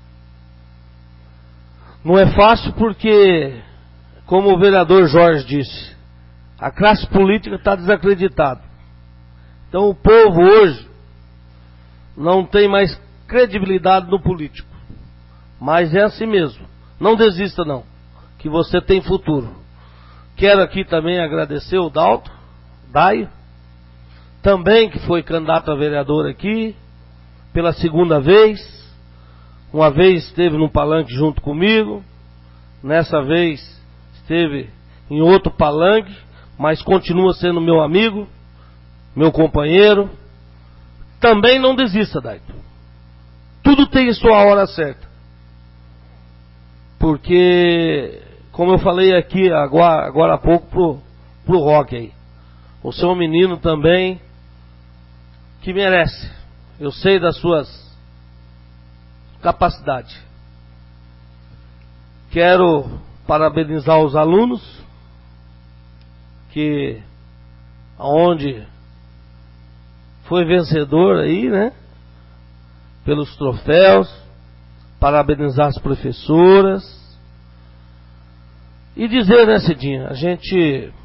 Não é fácil porque, como o vereador Jorge disse, a classe política está desacreditada. Então o povo hoje não tem mais credibilidade no político. Mas é assim mesmo. Não desista não, que você tem futuro. Quero aqui também agradecer o Daio, também que foi candidato a vereador aqui, pela segunda vez. Uma vez esteve num palanque junto comigo, nessa vez esteve em outro palanque, mas continua sendo meu amigo, meu companheiro. Também não desista, Daio. Tudo tem sua hora certa. Porque, como eu falei aqui agora há pouco pro Roque aí, o seu menino também que merece. Eu sei das suas capacidades. Quero parabenizar os alunos que aonde foi vencedor aí, né? Pelos troféus. Parabenizar as professoras. E dizer, né, Cidinha, a gente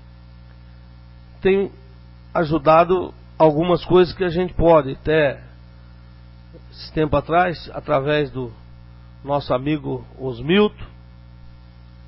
tem ajudado algumas coisas que a gente pode, até esse tempo atrás, através do nosso amigo Osmilton,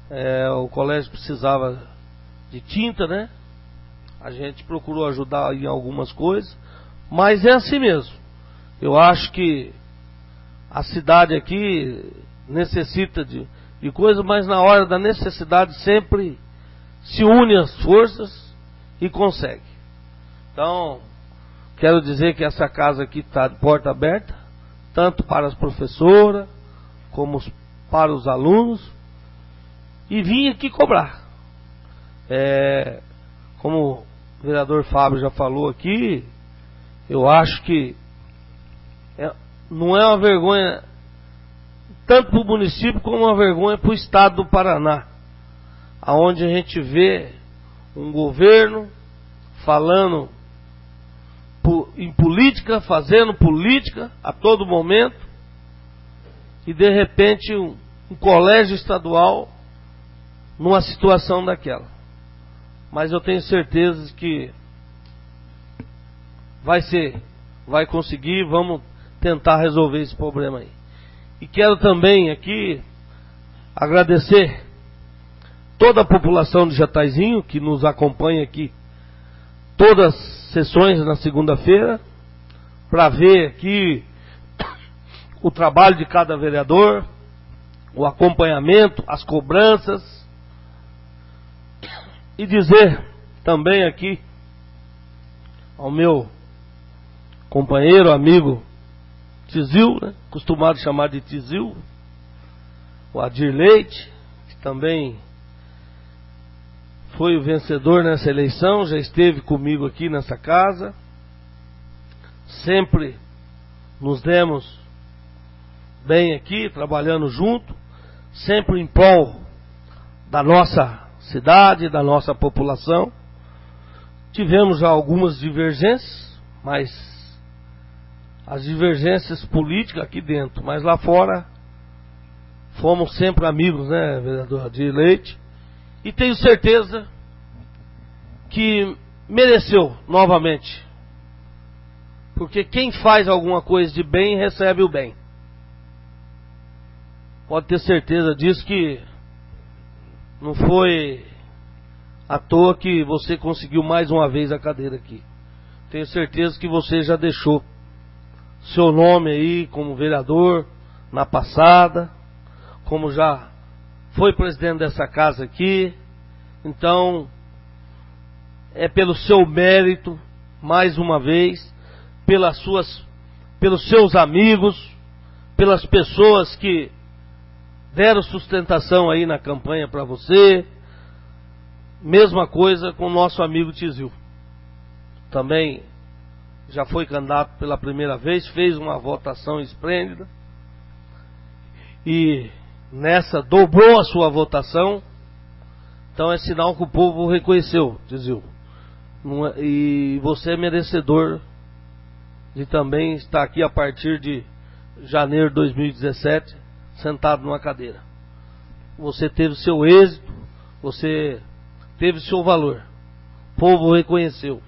O colégio precisava de tinta, né? A gente procurou ajudar em algumas coisas, mas é assim mesmo. Eu acho que a cidade aqui necessita de coisa, mas na hora da necessidade sempre se une as forças e consegue. Então, quero dizer que essa casa aqui está de porta aberta, tanto para as professoras, como para os alunos, e vim aqui cobrar. Como o vereador Fábio já falou aqui, eu acho que não é uma vergonha tanto para o município como uma vergonha para o estado do Paraná, aonde a gente vê um governo falando em política, fazendo política a todo momento, e de repente um colégio estadual numa situação daquela. Mas eu tenho certeza que vai conseguir, vamos tentar resolver esse problema aí. E quero também aqui agradecer toda a população de Jataizinho que nos acompanha aqui todas as sessões na segunda-feira, para ver aqui o trabalho de cada vereador, o acompanhamento, as cobranças, e dizer também aqui ao meu companheiro, amigo Tizil, né? Acostumado a chamar de Tizil, o Adir Leite, que também foi o vencedor nessa eleição, já esteve comigo aqui nessa casa, sempre nos demos bem aqui, trabalhando junto, sempre em prol da nossa cidade, da nossa população. Tivemos já algumas divergências, mas as divergências políticas aqui dentro, mas lá fora fomos sempre amigos, né, vereador Adir Leite, e tenho certeza que mereceu novamente, porque quem faz alguma coisa de bem recebe o bem. Pode ter certeza disso, que não foi à toa que você conseguiu mais uma vez a cadeira aqui. Tenho certeza que você já deixou seu nome aí como vereador na passada, como já foi presidente dessa casa aqui. Então, é pelo seu mérito, mais uma vez, pelos seus amigos, pelas pessoas que deram sustentação aí na campanha para você. Mesma coisa com o nosso amigo Tizil. Também já foi candidato pela primeira vez, fez uma votação esplêndida, e nessa dobrou a sua votação. Então é sinal que o povo reconheceu, Tizil. E você é merecedor de também estar aqui a partir de janeiro de 2017, sentado numa cadeira. Você teve seu êxito, você teve seu valor. O povo reconheceu.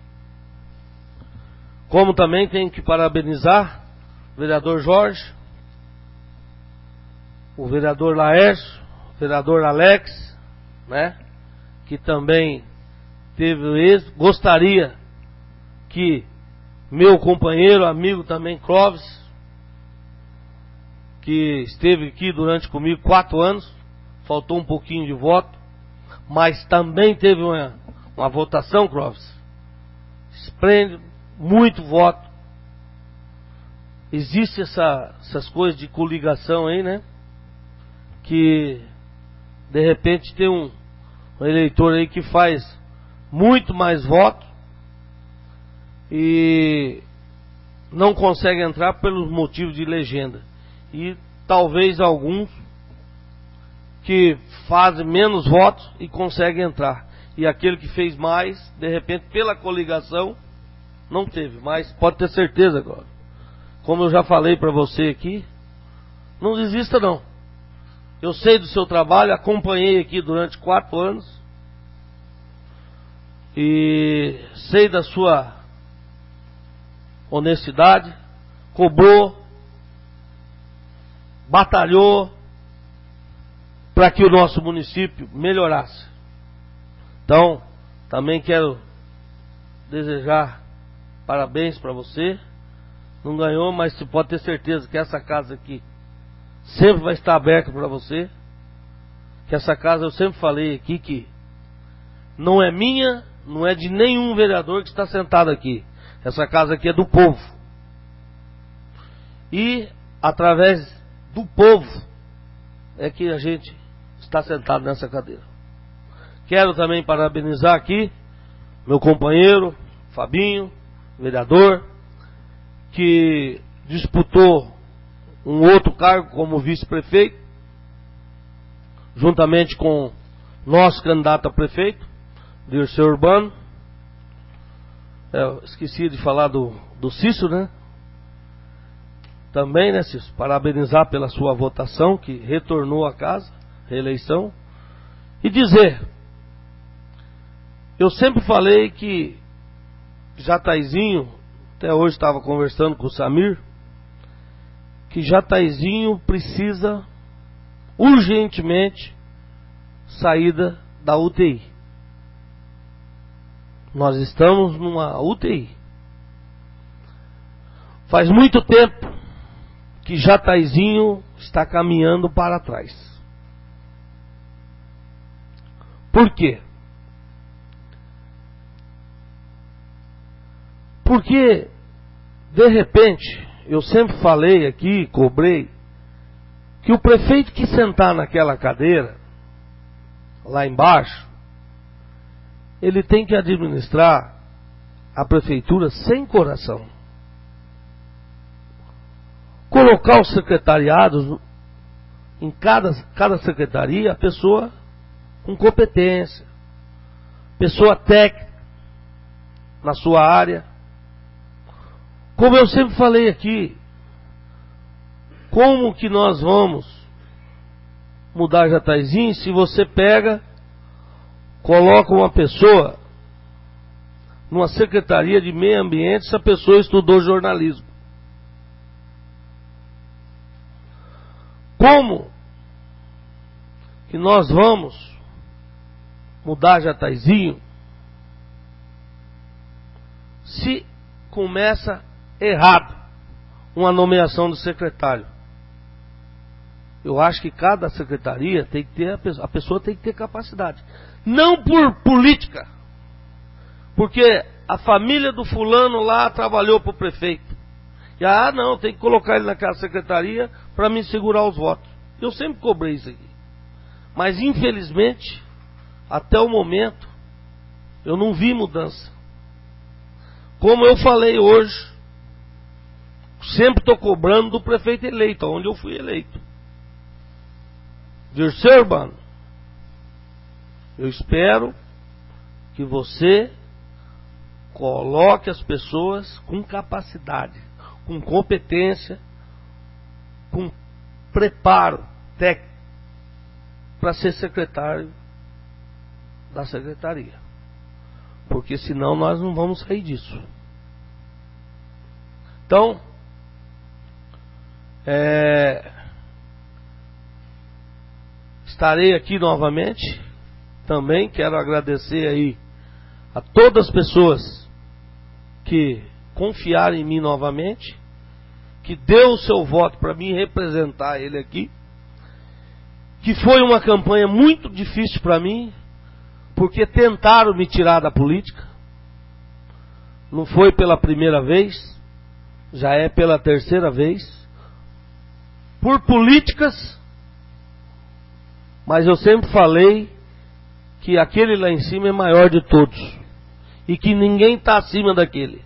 Como também tenho que parabenizar o vereador Jorge, o vereador Laércio, o vereador Alex, né, que também teve o êxito. Gostaria que meu companheiro, amigo também, Clóvis, que esteve aqui durante comigo 4 anos, faltou um pouquinho de voto, mas também teve uma votação, Clóvis, esplêndido, muito voto. Existe essas coisas de coligação aí, né? Que de repente tem um eleitor aí que faz muito mais votos e não consegue entrar pelos motivos de legenda. E talvez alguns que fazem menos votos e conseguem entrar. E aquele que fez mais, de repente, pela coligação, não teve. Mas pode ter certeza agora, como eu já falei para você aqui, não desista não. Eu sei do seu trabalho, acompanhei aqui durante 4 anos e sei da sua honestidade. Cobrou, batalhou para que o nosso município melhorasse. Então, também quero desejar parabéns para você. Não ganhou, mas você pode ter certeza que essa casa aqui sempre vai estar aberta para você. Que essa casa, eu sempre falei aqui, que não é minha, não é de nenhum vereador que está sentado aqui. Essa casa aqui é do povo. E através do povo é que a gente está sentado nessa cadeira. Quero também parabenizar aqui meu companheiro Fabinho, vereador, que disputou um outro cargo como vice-prefeito, juntamente com nosso candidato a prefeito, Dirceu Urbano. Esqueci de falar do Cício, né? Também, né, Cício? Parabenizar pela sua votação, que retornou à casa, reeleição. E dizer, eu sempre falei que Jataizinho, até hoje estava conversando com o Samir, que Jataizinho precisa urgentemente saída da UTI. Nós estamos numa UTI. Faz muito tempo que Jataizinho está caminhando para trás. Por quê? Porque, de repente, eu sempre falei aqui, cobrei, que o prefeito que sentar naquela cadeira, lá embaixo, ele tem que administrar a prefeitura sem coração. Colocar os secretariados em cada secretaria, a pessoa com competência, pessoa técnica na sua área. Como eu sempre falei aqui, como que nós vamos mudar Jataizinho se você pega, coloca uma pessoa numa secretaria de meio ambiente, se a pessoa estudou jornalismo? Como que nós vamos mudar Jataizinho se começa errado uma nomeação do secretário? Eu acho que cada secretaria tem que ter, a pessoa tem que ter capacidade. Não por política, porque a família do fulano lá trabalhou para o prefeito. E não, tem que colocar ele naquela secretaria para me segurar os votos. Eu sempre cobrei isso aqui. Mas infelizmente, até o momento, eu não vi mudança. Como eu falei hoje, sempre estou cobrando do prefeito eleito, onde eu fui eleito. Dirceu Urbano, eu espero que você coloque as pessoas com capacidade, com competência, com preparo técnico para ser secretário da secretaria. Porque senão nós não vamos sair disso. Então, estarei aqui novamente. Também quero agradecer aí a todas as pessoas que confiaram em mim novamente, que deu o seu voto para mim representar ele aqui, que foi uma campanha muito difícil para mim, porque tentaram me tirar da política. Não foi pela primeira vez, já é pela terceira vez, por políticas, mas eu sempre falei que aquele lá em cima é maior de todos, e que ninguém está acima daquele.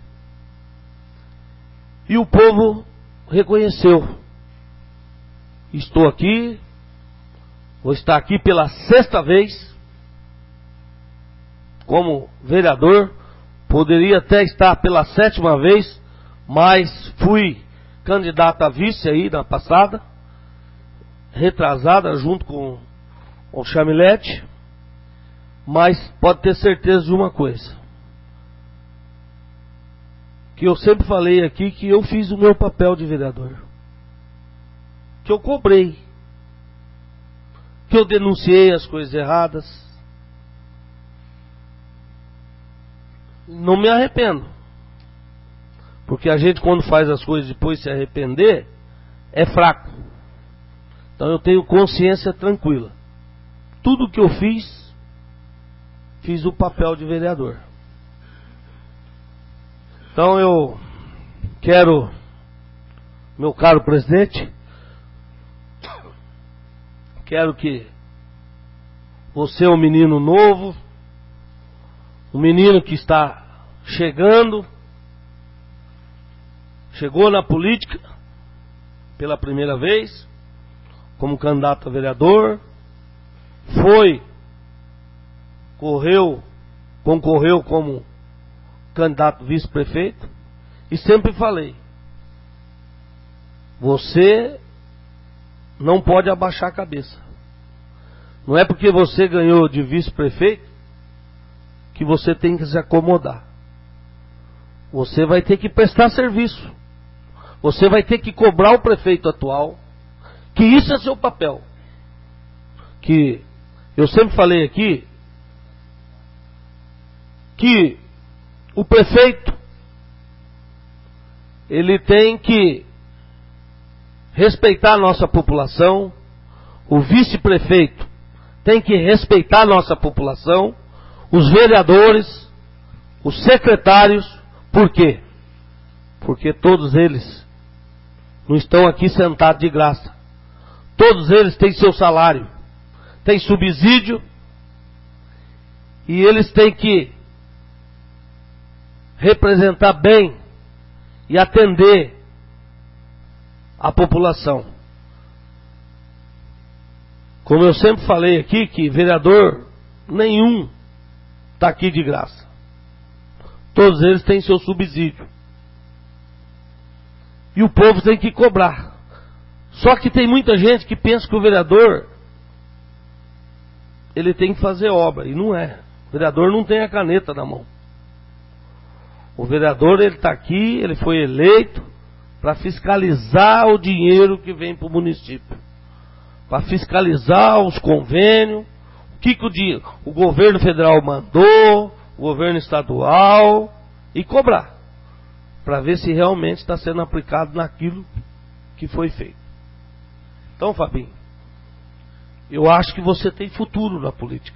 E o povo reconheceu. Estou aqui, vou estar aqui pela 6ª vez, como vereador, poderia até estar pela 7ª vez, mas fui candidato a vice aí na passada, retrasada junto com o Chamilete, mas pode ter certeza de uma coisa, que eu sempre falei aqui, que eu fiz o meu papel de vereador, que eu cobrei, que eu denunciei as coisas erradas. Não me arrependo. Porque a gente, quando faz as coisas depois se arrepender, é fraco. Então eu tenho consciência tranquila. Tudo que eu fiz o papel de vereador. Então eu quero, meu caro presidente, quero que você é um menino novo, um menino que está chegou na política pela primeira vez, como candidato a vereador, concorreu como candidato vice-prefeito, e sempre falei, você não pode abaixar a cabeça. Não é porque você ganhou de vice-prefeito que você tem que se acomodar. Você vai ter que prestar serviço. Você vai ter que cobrar o prefeito atual, que isso é seu papel. Que eu sempre falei aqui, que o prefeito, ele tem que respeitar a nossa população, o vice-prefeito tem que respeitar a nossa população, os vereadores, os secretários. Por quê? Porque todos eles não estão aqui sentados de graça. Todos eles têm seu salário, têm subsídio, e eles têm que representar bem e atender a população. Como eu sempre falei aqui, que vereador nenhum está aqui de graça. Todos eles têm seu subsídio. E o povo tem que cobrar. Só que tem muita gente que pensa que o vereador, ele tem que fazer obra, e não é. O vereador não tem a caneta na mão. O vereador, ele está aqui, ele foi eleito para fiscalizar o dinheiro que vem para o município, para fiscalizar os convênios, o que o governo federal mandou, o governo estadual, e cobrar, para ver se realmente está sendo aplicado naquilo que foi feito. Então, Fabinho, eu acho que você tem futuro na política.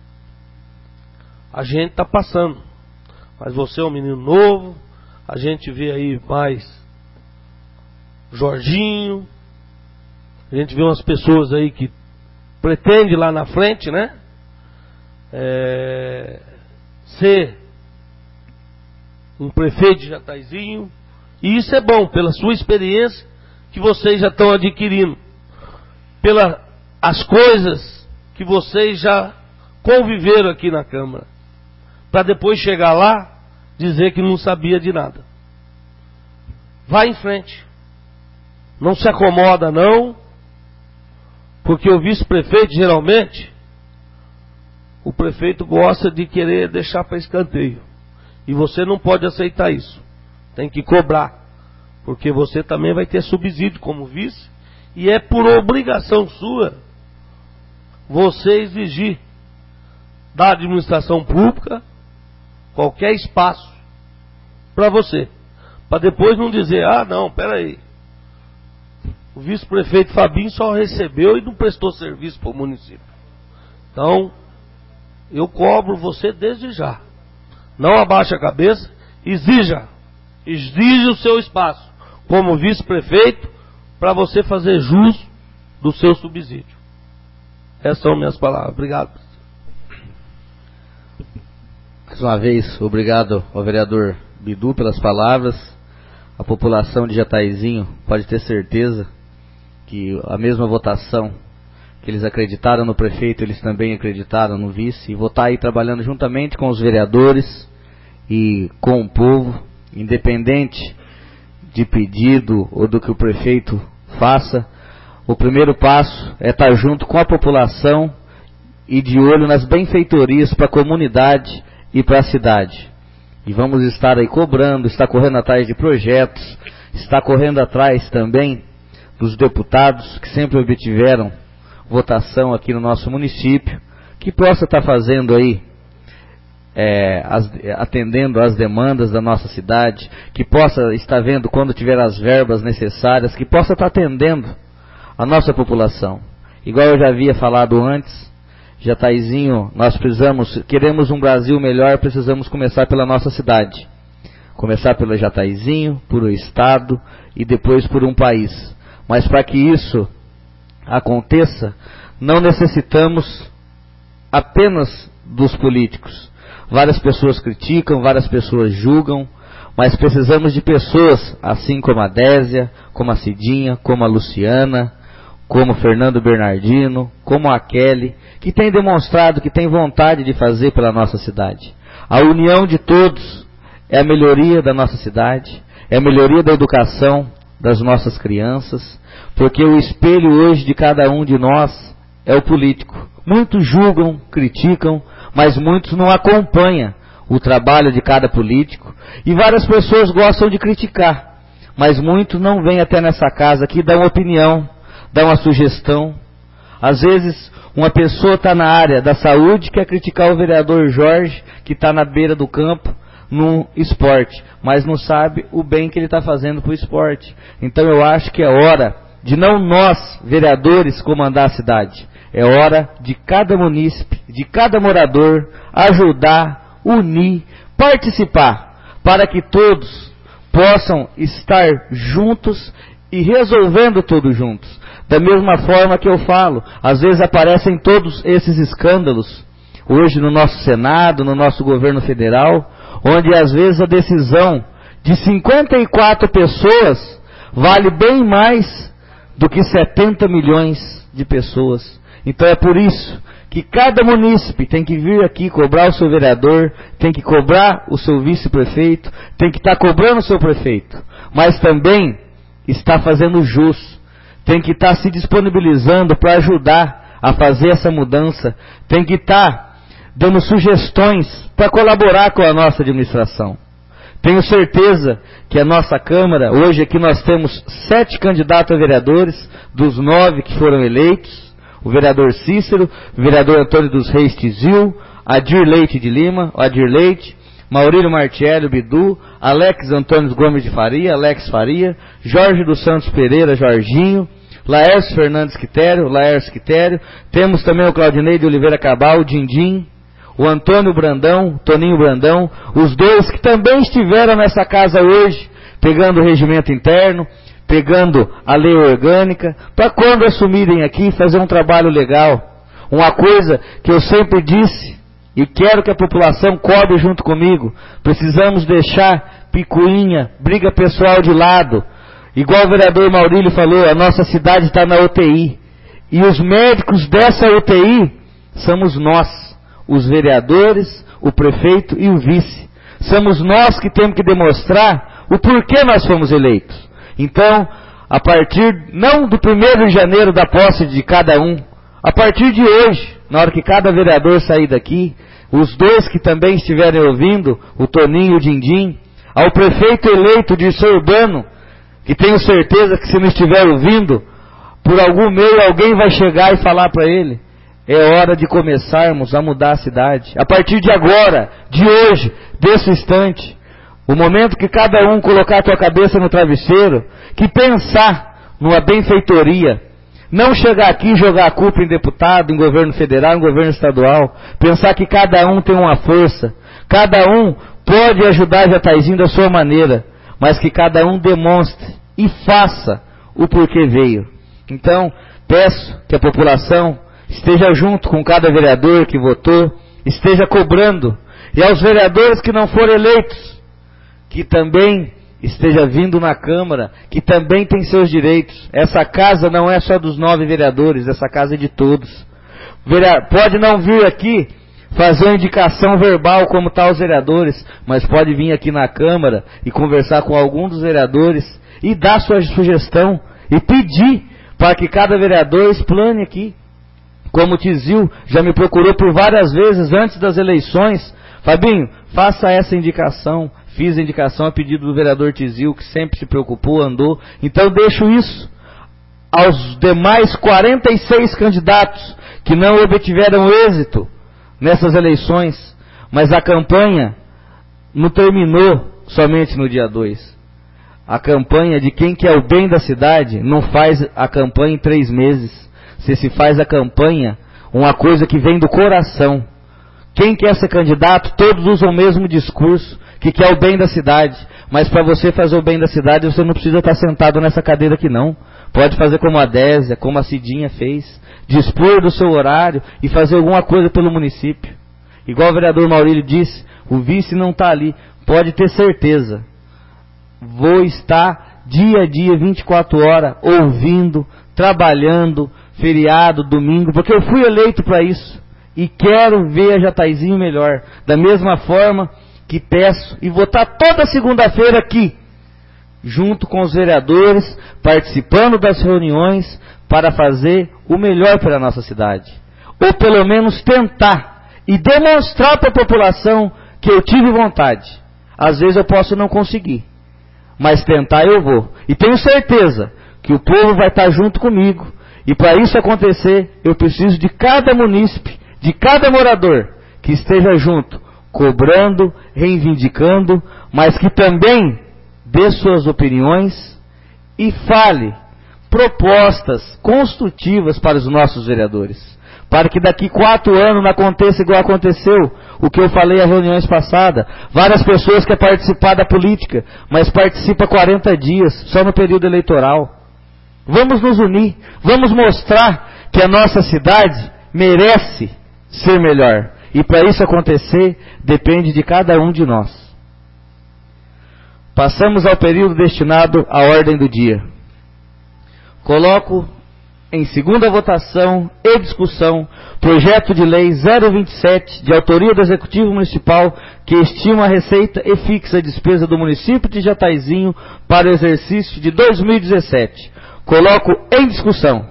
A gente está passando, mas você é um menino novo, a gente vê aí mais Jorginho, a gente vê umas pessoas aí que pretendem lá na frente, né? Ser um prefeito de Jataizinho, e isso é bom pela sua experiência que vocês já estão adquirindo, pelas as coisas que vocês já conviveram aqui na Câmara, para depois chegar lá dizer que não sabia de nada. Vai em frente, não se acomoda não, porque o vice-prefeito geralmente, o prefeito gosta de querer deixar para escanteio. E você não pode aceitar isso. Tem que cobrar. Porque você também vai ter subsídio como vice. E é por obrigação sua você exigir da administração pública qualquer espaço para você. Para depois não dizer, não, peraí, o vice-prefeito Fabinho só recebeu e não prestou serviço para o município. Então, eu cobro você desde já. Não abaixe a cabeça, exija o seu espaço como vice-prefeito para você fazer jus do seu subsídio. Essas são minhas palavras. Obrigado. Mais uma vez, obrigado ao vereador Bidu pelas palavras. A população de Jataizinho pode ter certeza que a mesma votação que eles acreditaram no prefeito, eles também acreditaram no vice, e vou estar aí trabalhando juntamente com os vereadores e com o povo, independente de pedido ou do que o prefeito faça. O primeiro passo é estar junto com a população e de olho nas benfeitorias para a comunidade e para a cidade. E vamos estar aí cobrando, estar correndo atrás de projetos, estar correndo atrás também dos deputados que sempre obtiveram votação aqui no nosso município, que possa estar fazendo aí, atendendo às demandas da nossa cidade, que possa estar vendo quando tiver as verbas necessárias, que possa estar atendendo a nossa população. Igual eu já havia falado antes, Jataizinho, nós queremos um Brasil melhor, precisamos começar pela nossa cidade. Começar pelo Jataizinho, por o Estado e depois por um país. Mas para que isso aconteça, não necessitamos apenas dos políticos. Várias pessoas criticam, várias pessoas julgam, mas precisamos de pessoas assim como a Désia, como a Cidinha, como a Luciana, como o Fernando Bernardino, como a Kelly, que tem demonstrado que tem vontade de fazer pela nossa cidade. A união de todos é a melhoria da nossa cidade, é a melhoria da educação das nossas crianças, porque o espelho hoje de cada um de nós é o político. Muitos julgam, criticam, mas muitos não acompanham o trabalho de cada político, e várias pessoas gostam de criticar, mas muitos não vêm até nessa casa aqui dar uma opinião, dar uma sugestão. Às vezes uma pessoa está na área da saúde, quer criticar o vereador Jorge, que está na beira do campo, no esporte, mas não sabe o bem que ele está fazendo para o esporte. Então eu acho que é hora de não nós, vereadores, comandar a cidade. É hora de cada munícipe, de cada morador, ajudar, unir, participar, para que todos possam estar juntos e resolvendo todos juntos. Da mesma forma que eu falo, às vezes aparecem todos esses escândalos, hoje no nosso Senado, no nosso governo federal, onde às vezes a decisão de 54 pessoas vale bem mais do que 70 milhões de pessoas. Então é por isso que cada munícipe tem que vir aqui cobrar o seu vereador, tem que cobrar o seu vice-prefeito, tem que estar cobrando o seu prefeito, mas também está fazendo jus, tem que estar se disponibilizando para ajudar a fazer essa mudança, tem que estar dando sugestões para colaborar com a nossa administração. Tenho certeza que a nossa Câmara, hoje aqui nós temos 7 candidatos a vereadores, dos 9 que foram eleitos, o vereador Cícero, o vereador Antônio dos Reis Tizil, Adir Leite de Lima, Adir Leite, Maurílio Martiello Bidu, Alex Antônio Gomes de Faria, Alex Faria, Jorge dos Santos Pereira, Jorginho, Laércio Fernandes Quitério, Laércio Quitério, temos também o Claudinei de Oliveira Cabal, o Dindim, o Antônio Brandão, Toninho Brandão, os dois que também estiveram nessa casa hoje, pegando o regimento interno, pegando a lei orgânica, para quando assumirem aqui fazer um trabalho legal. Uma coisa que eu sempre disse, e quero que a população cobre junto comigo, precisamos deixar picuinha, briga pessoal de lado. Igual o vereador Maurílio falou, a nossa cidade está na UTI, e os médicos dessa UTI somos nós, os vereadores, o prefeito e o vice. Somos nós que temos que demonstrar o porquê nós fomos eleitos. Então, a partir, não do 1º de janeiro da posse de cada um, a partir de hoje, na hora que cada vereador sair daqui, os dois que também estiverem ouvindo, o Toninho e o Dindim, ao prefeito eleito de Urbano, que tenho certeza que se não estiver ouvindo, por algum meio alguém vai chegar e falar para ele, é hora de começarmos a mudar a cidade. A partir de agora, de hoje, desse instante, o momento que cada um colocar a tua cabeça no travesseiro, que pensar numa benfeitoria, não chegar aqui e jogar a culpa em deputado, em governo federal, em governo estadual, pensar que cada um tem uma força, cada um pode ajudar Jataizinho da sua maneira, mas que cada um demonstre e faça o porquê veio. Então, peço que a população esteja junto com cada vereador que votou, esteja cobrando, e aos vereadores que não foram eleitos, que também esteja vindo na Câmara, que também tem seus direitos. Essa casa não é só dos 9 vereadores, essa casa é de todos. Pode não vir aqui fazer uma indicação verbal como tá os vereadores, mas pode vir aqui na Câmara e conversar com algum dos vereadores e dar sua sugestão e pedir para que cada vereador explane aqui. Como o Tizil já me procurou por várias vezes antes das eleições, Fabinho, faça essa indicação. Fiz a indicação a pedido do vereador Tizil, que sempre se preocupou, andou. Então deixo isso aos demais 46 candidatos que não obtiveram êxito nessas eleições, mas a campanha não terminou somente no dia 2. A campanha de quem quer o bem da cidade não faz a campanha em 3 meses. Se faz a campanha uma coisa que vem do coração. Quem quer ser candidato, todos usam o mesmo discurso, que quer o bem da cidade. Mas para você fazer o bem da cidade, você não precisa estar sentado nessa cadeira aqui não. Pode fazer como a Désia, como a Cidinha fez. Dispor do seu horário e fazer alguma coisa pelo município. Igual o vereador Maurílio disse, o vice não está ali. Pode ter certeza. Vou estar dia a dia, 24 horas, ouvindo, trabalhando, feriado, domingo, porque eu fui eleito para isso. E quero ver a Jataizinho melhor. Da mesma forma que peço, e vou estar toda segunda-feira aqui, junto com os vereadores, participando das reuniões, para fazer o melhor para a nossa cidade. Ou pelo menos tentar, e demonstrar para a população que eu tive vontade. Às vezes eu posso não conseguir, mas tentar eu vou. E tenho certeza que o povo vai estar junto comigo. E para isso acontecer, eu preciso de cada munícipe, de cada morador que esteja junto, cobrando, reivindicando, mas que também dê suas opiniões e fale propostas construtivas para os nossos vereadores. Para que daqui 4 anos não aconteça igual aconteceu, o que eu falei às reuniões passadas. Várias pessoas querem participar da política, mas participa 40 dias, só no período eleitoral. Vamos nos unir, vamos mostrar que a nossa cidade merece ser melhor. E para isso acontecer, depende de cada um de nós. Passamos ao período destinado à ordem do dia. Coloco em segunda votação e discussão projeto de lei 027, de autoria do Executivo Municipal, que estima a receita e fixa a despesa do município de Jataizinho para o exercício de 2017. Coloco em discussão.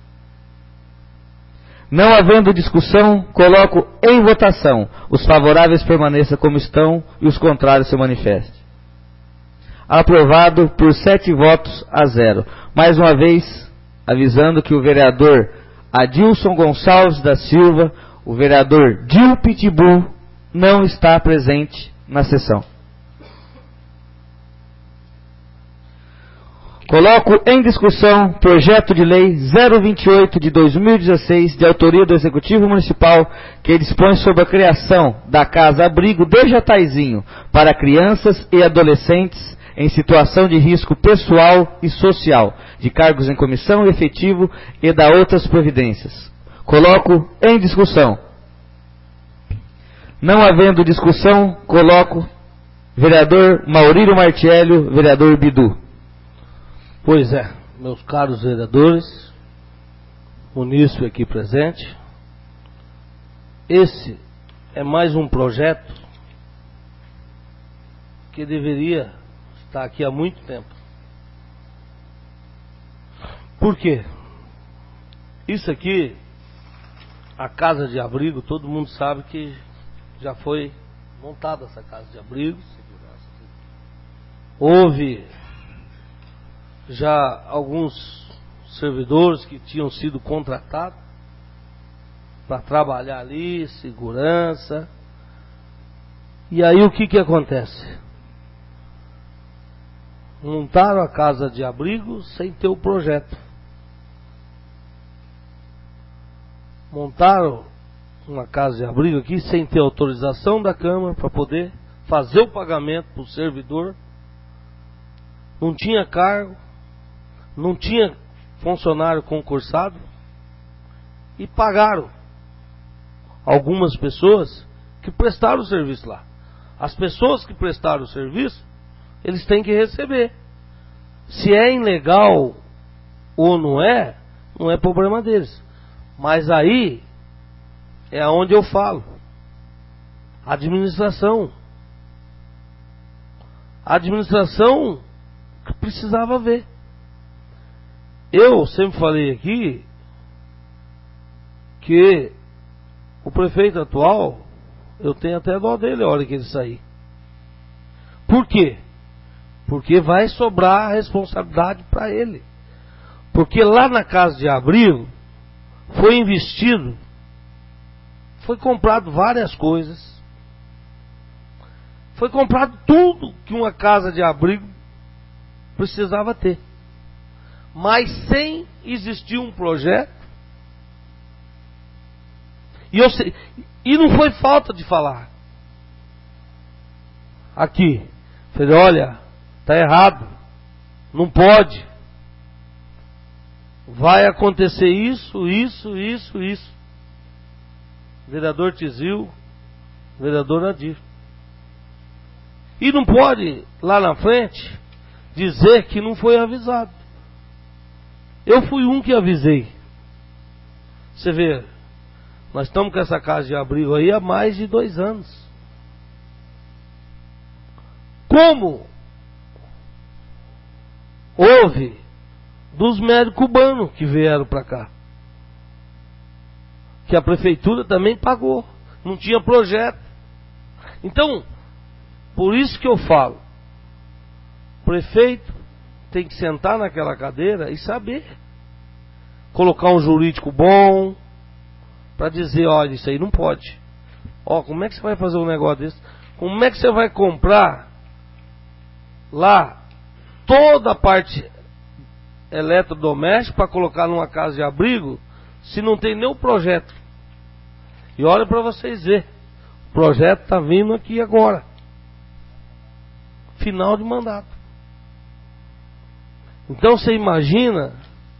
Não havendo discussão, coloco em votação. Os favoráveis permaneçam como estão e os contrários se manifestem. Aprovado por 7 votos a 0. Mais uma vez, avisando que o vereador Adilson Gonçalves da Silva, o vereador Dil Pitbull, não está presente na sessão. Coloco em discussão projeto de lei 028 de 2016, de autoria do Executivo Municipal, que dispõe sobre a criação da Casa Abrigo de Jataizinho para crianças e adolescentes em situação de risco pessoal e social, de cargos em comissão efetivo e da outras providências. Coloco em discussão. Não havendo discussão, coloco vereador Maurílio Martiello, vereador Bidu. Pois é, meus caros vereadores, munícipe aqui presente, esse é mais um projeto que deveria estar aqui há muito tempo. Por quê? Isso aqui, a casa de abrigo, todo mundo sabe que já foi montada essa casa de abrigo. Houve já alguns servidores que tinham sido contratados para trabalhar ali, segurança. E aí o que acontece? Montaram a casa de abrigo sem ter o projeto. Montaram uma casa de abrigo aqui sem ter autorização da Câmara para poder fazer o pagamento para o servidor. Não tinha cargo, não tinha funcionário concursado e pagaram algumas pessoas que prestaram o serviço lá. As pessoas que prestaram o serviço, eles têm que receber. Se é ilegal ou não é problema deles. Mas aí é onde eu falo. Administração. A administração que precisava ver. Eu sempre falei aqui que o prefeito atual, eu tenho até dó dele a hora que ele sair. Por quê? Porque vai sobrar a responsabilidade para ele. Porque lá na casa de abrigo foi investido, foi comprado várias coisas, foi comprado tudo que uma casa de abrigo precisava ter, mas sem existir um projeto. E não foi falta de falar aqui. Falei, olha, está errado, não pode, vai acontecer isso. Vereador Tizil, vereador Nadir. E não pode, lá na frente, dizer que não foi avisado. Eu fui um que avisei. Você vê, nós estamos com essa casa de abrigo aí há mais de 2 anos. Como houve dos médicos cubanos que vieram para cá, que a prefeitura também pagou, não tinha projeto. Então, por isso que eu falo, o prefeito tem que sentar naquela cadeira e saber colocar um jurídico bom para dizer, olha, isso aí não pode. Ó, como é que você vai fazer um negócio desse? Como é que você vai comprar lá toda a parte eletrodoméstica para colocar numa casa de abrigo se não tem nem o projeto? E olha para vocês verem, o projeto está vindo aqui agora, final de mandato. Então você imagina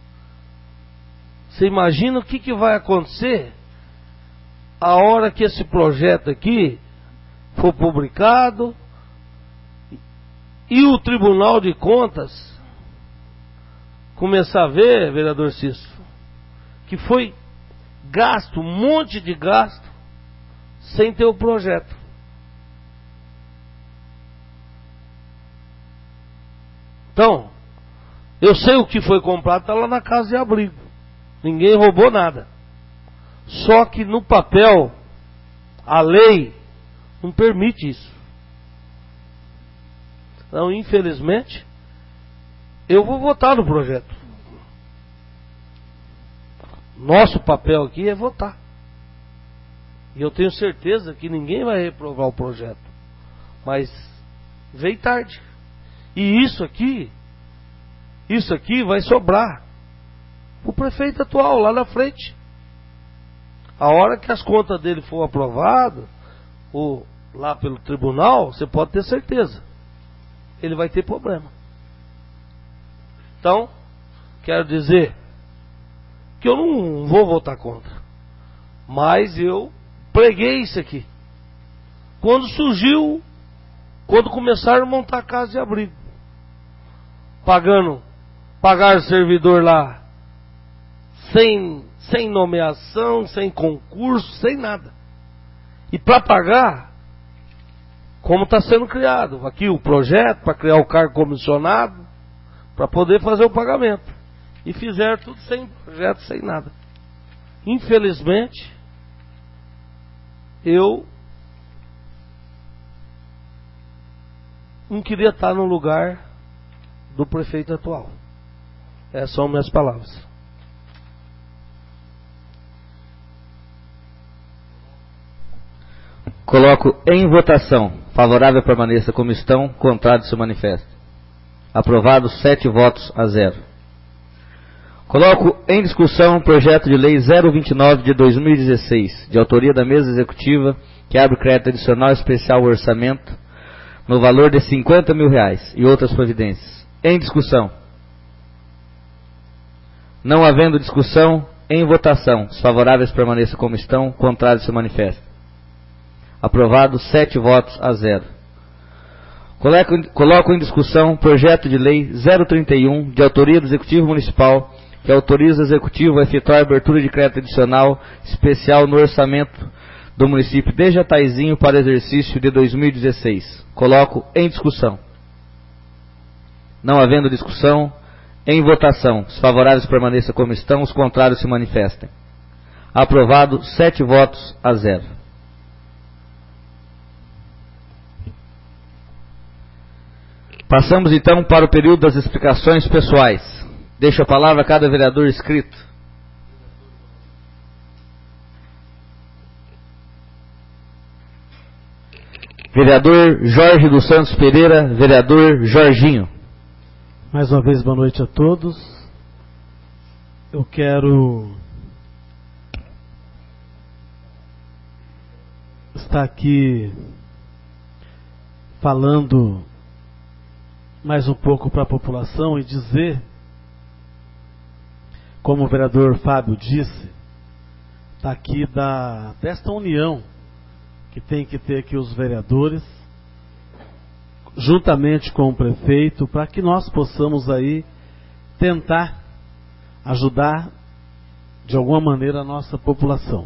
o que vai acontecer a hora que esse projeto aqui for publicado e o Tribunal de Contas começar a ver, vereador Cícero, que foi gasto, um monte de gasto, sem ter o projeto. Então, eu sei o que foi comprado, está lá na casa de abrigo. Ninguém roubou nada. Só que no papel, a lei não permite isso. Então, infelizmente, eu vou votar no projeto. Nosso papel aqui é votar. E eu tenho certeza que ninguém vai reprovar o projeto. Mas veio tarde. E isso aqui vai sobrar o prefeito atual lá na frente. A hora que as contas dele for aprovadas, ou lá pelo tribunal, você pode ter certeza, ele vai ter problema. Então, quero dizer que eu não vou votar contra, mas eu preguei isso aqui quando começaram a montar a casa de abrigo, pagaram servidor lá sem nomeação, sem concurso, sem nada. E para pagar, como está sendo criado aqui o projeto, para criar o cargo comissionado, para poder fazer o pagamento. E fizeram tudo sem projeto, sem nada. Infelizmente, eu não queria estar no lugar do prefeito atual. Essas são minhas palavras. Coloco em votação. Favorável permaneça como estão, contrário se manifesta. Aprovado 7 votos a 0. Coloco em discussão o projeto de lei 029 de 2016, de autoria da mesa executiva, que abre crédito adicional especial ao orçamento, no valor de R$50 mil e outras providências. Em discussão. Não havendo discussão, em votação. Os favoráveis permaneçam como estão, contrários se manifestam. Aprovado 7 votos a 0. Coloco em discussão o projeto de lei 031, de autoria do Executivo Municipal, que autoriza o Executivo a efetuar a abertura de crédito adicional especial no orçamento do município de Jataizinho para exercício de 2016. Coloco em discussão. Não havendo discussão, em votação. Os favoráveis permaneçam como estão, os contrários se manifestem. Aprovado 7 votos a 0. Passamos então para o período das explicações pessoais. Deixo a palavra a cada vereador inscrito. Vereador Jorge dos Santos Pereira, vereador Jorginho. Mais uma vez, boa noite a todos. Eu quero estar aqui falando mais um pouco para a população e dizer, como o vereador Fábio disse, está aqui desta união que tem que ter aqui os vereadores, juntamente com o prefeito, para que nós possamos aí tentar ajudar de alguma maneira a nossa população.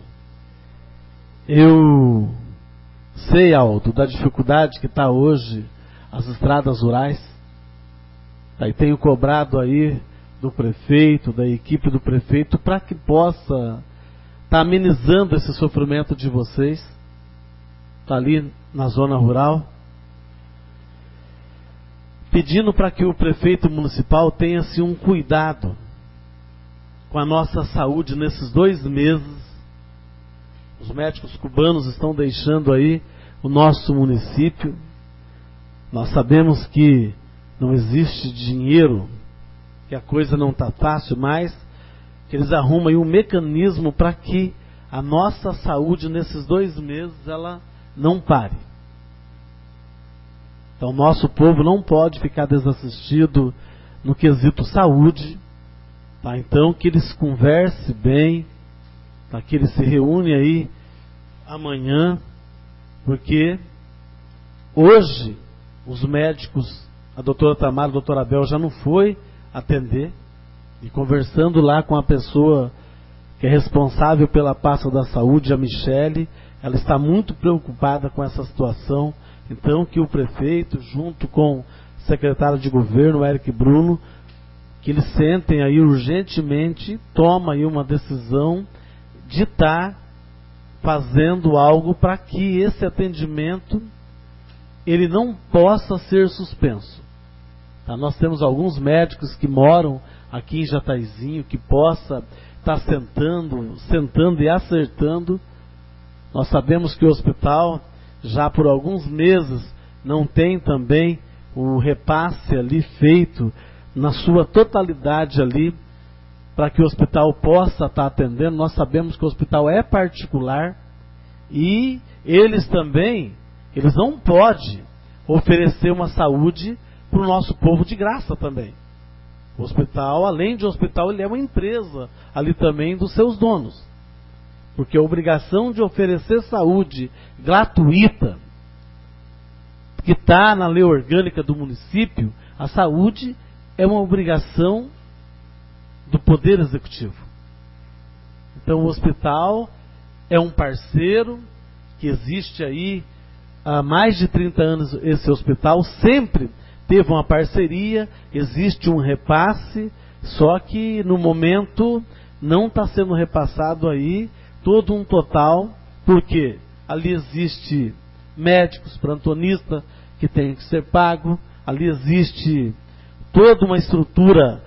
Eu sei, Aldo, da dificuldade que está hoje as estradas rurais, e tenho cobrado aí do prefeito, da equipe do prefeito, para que possa estar amenizando esse sofrimento de vocês, está ali na zona rural, pedindo para que o prefeito municipal tenha assim, um cuidado com a nossa saúde nesses 2 meses. Os médicos cubanos estão deixando aí o nosso município. Nós sabemos que não existe dinheiro, que a coisa não está fácil, mas que eles arrumam aí um mecanismo para que a nossa saúde nesses 2 meses ela não pare. Então nosso povo não pode ficar desassistido no quesito saúde, tá? Então que eles conversem bem, tá? Que eles se reúnem aí amanhã, porque hoje os médicos, a doutora Tamara, a doutora Abel já não foi atender, e conversando lá com a pessoa que é responsável pela pasta da saúde, a Michele, ela está muito preocupada com essa situação. Então que o prefeito, junto com o secretário de governo, Eric Bruno, que eles sentem aí urgentemente, toma aí uma decisão de estar fazendo algo para que esse atendimento ele não possa ser suspenso. Tá? Nós temos alguns médicos que moram aqui em Jataizinho, que possa estar sentando e acertando. Nós sabemos que o hospital já por alguns meses não tem também o repasse ali feito na sua totalidade ali, para que o hospital possa estar atendendo. Nós sabemos que o hospital é particular e eles também, eles não podem oferecer uma saúde para o nosso povo de graça também. O hospital, além de hospital, ele é uma empresa ali também dos seus donos. Porque a obrigação de oferecer saúde gratuita, que está na lei orgânica do município, a saúde é uma obrigação do Poder Executivo. Então o hospital é um parceiro que existe aí há mais de 30 anos. Esse hospital sempre teve uma parceria, existe um repasse, só que no momento não está sendo repassado aí todo um total, porque ali existe médicos, plantonistas que tem que ser pago, ali existe toda uma estrutura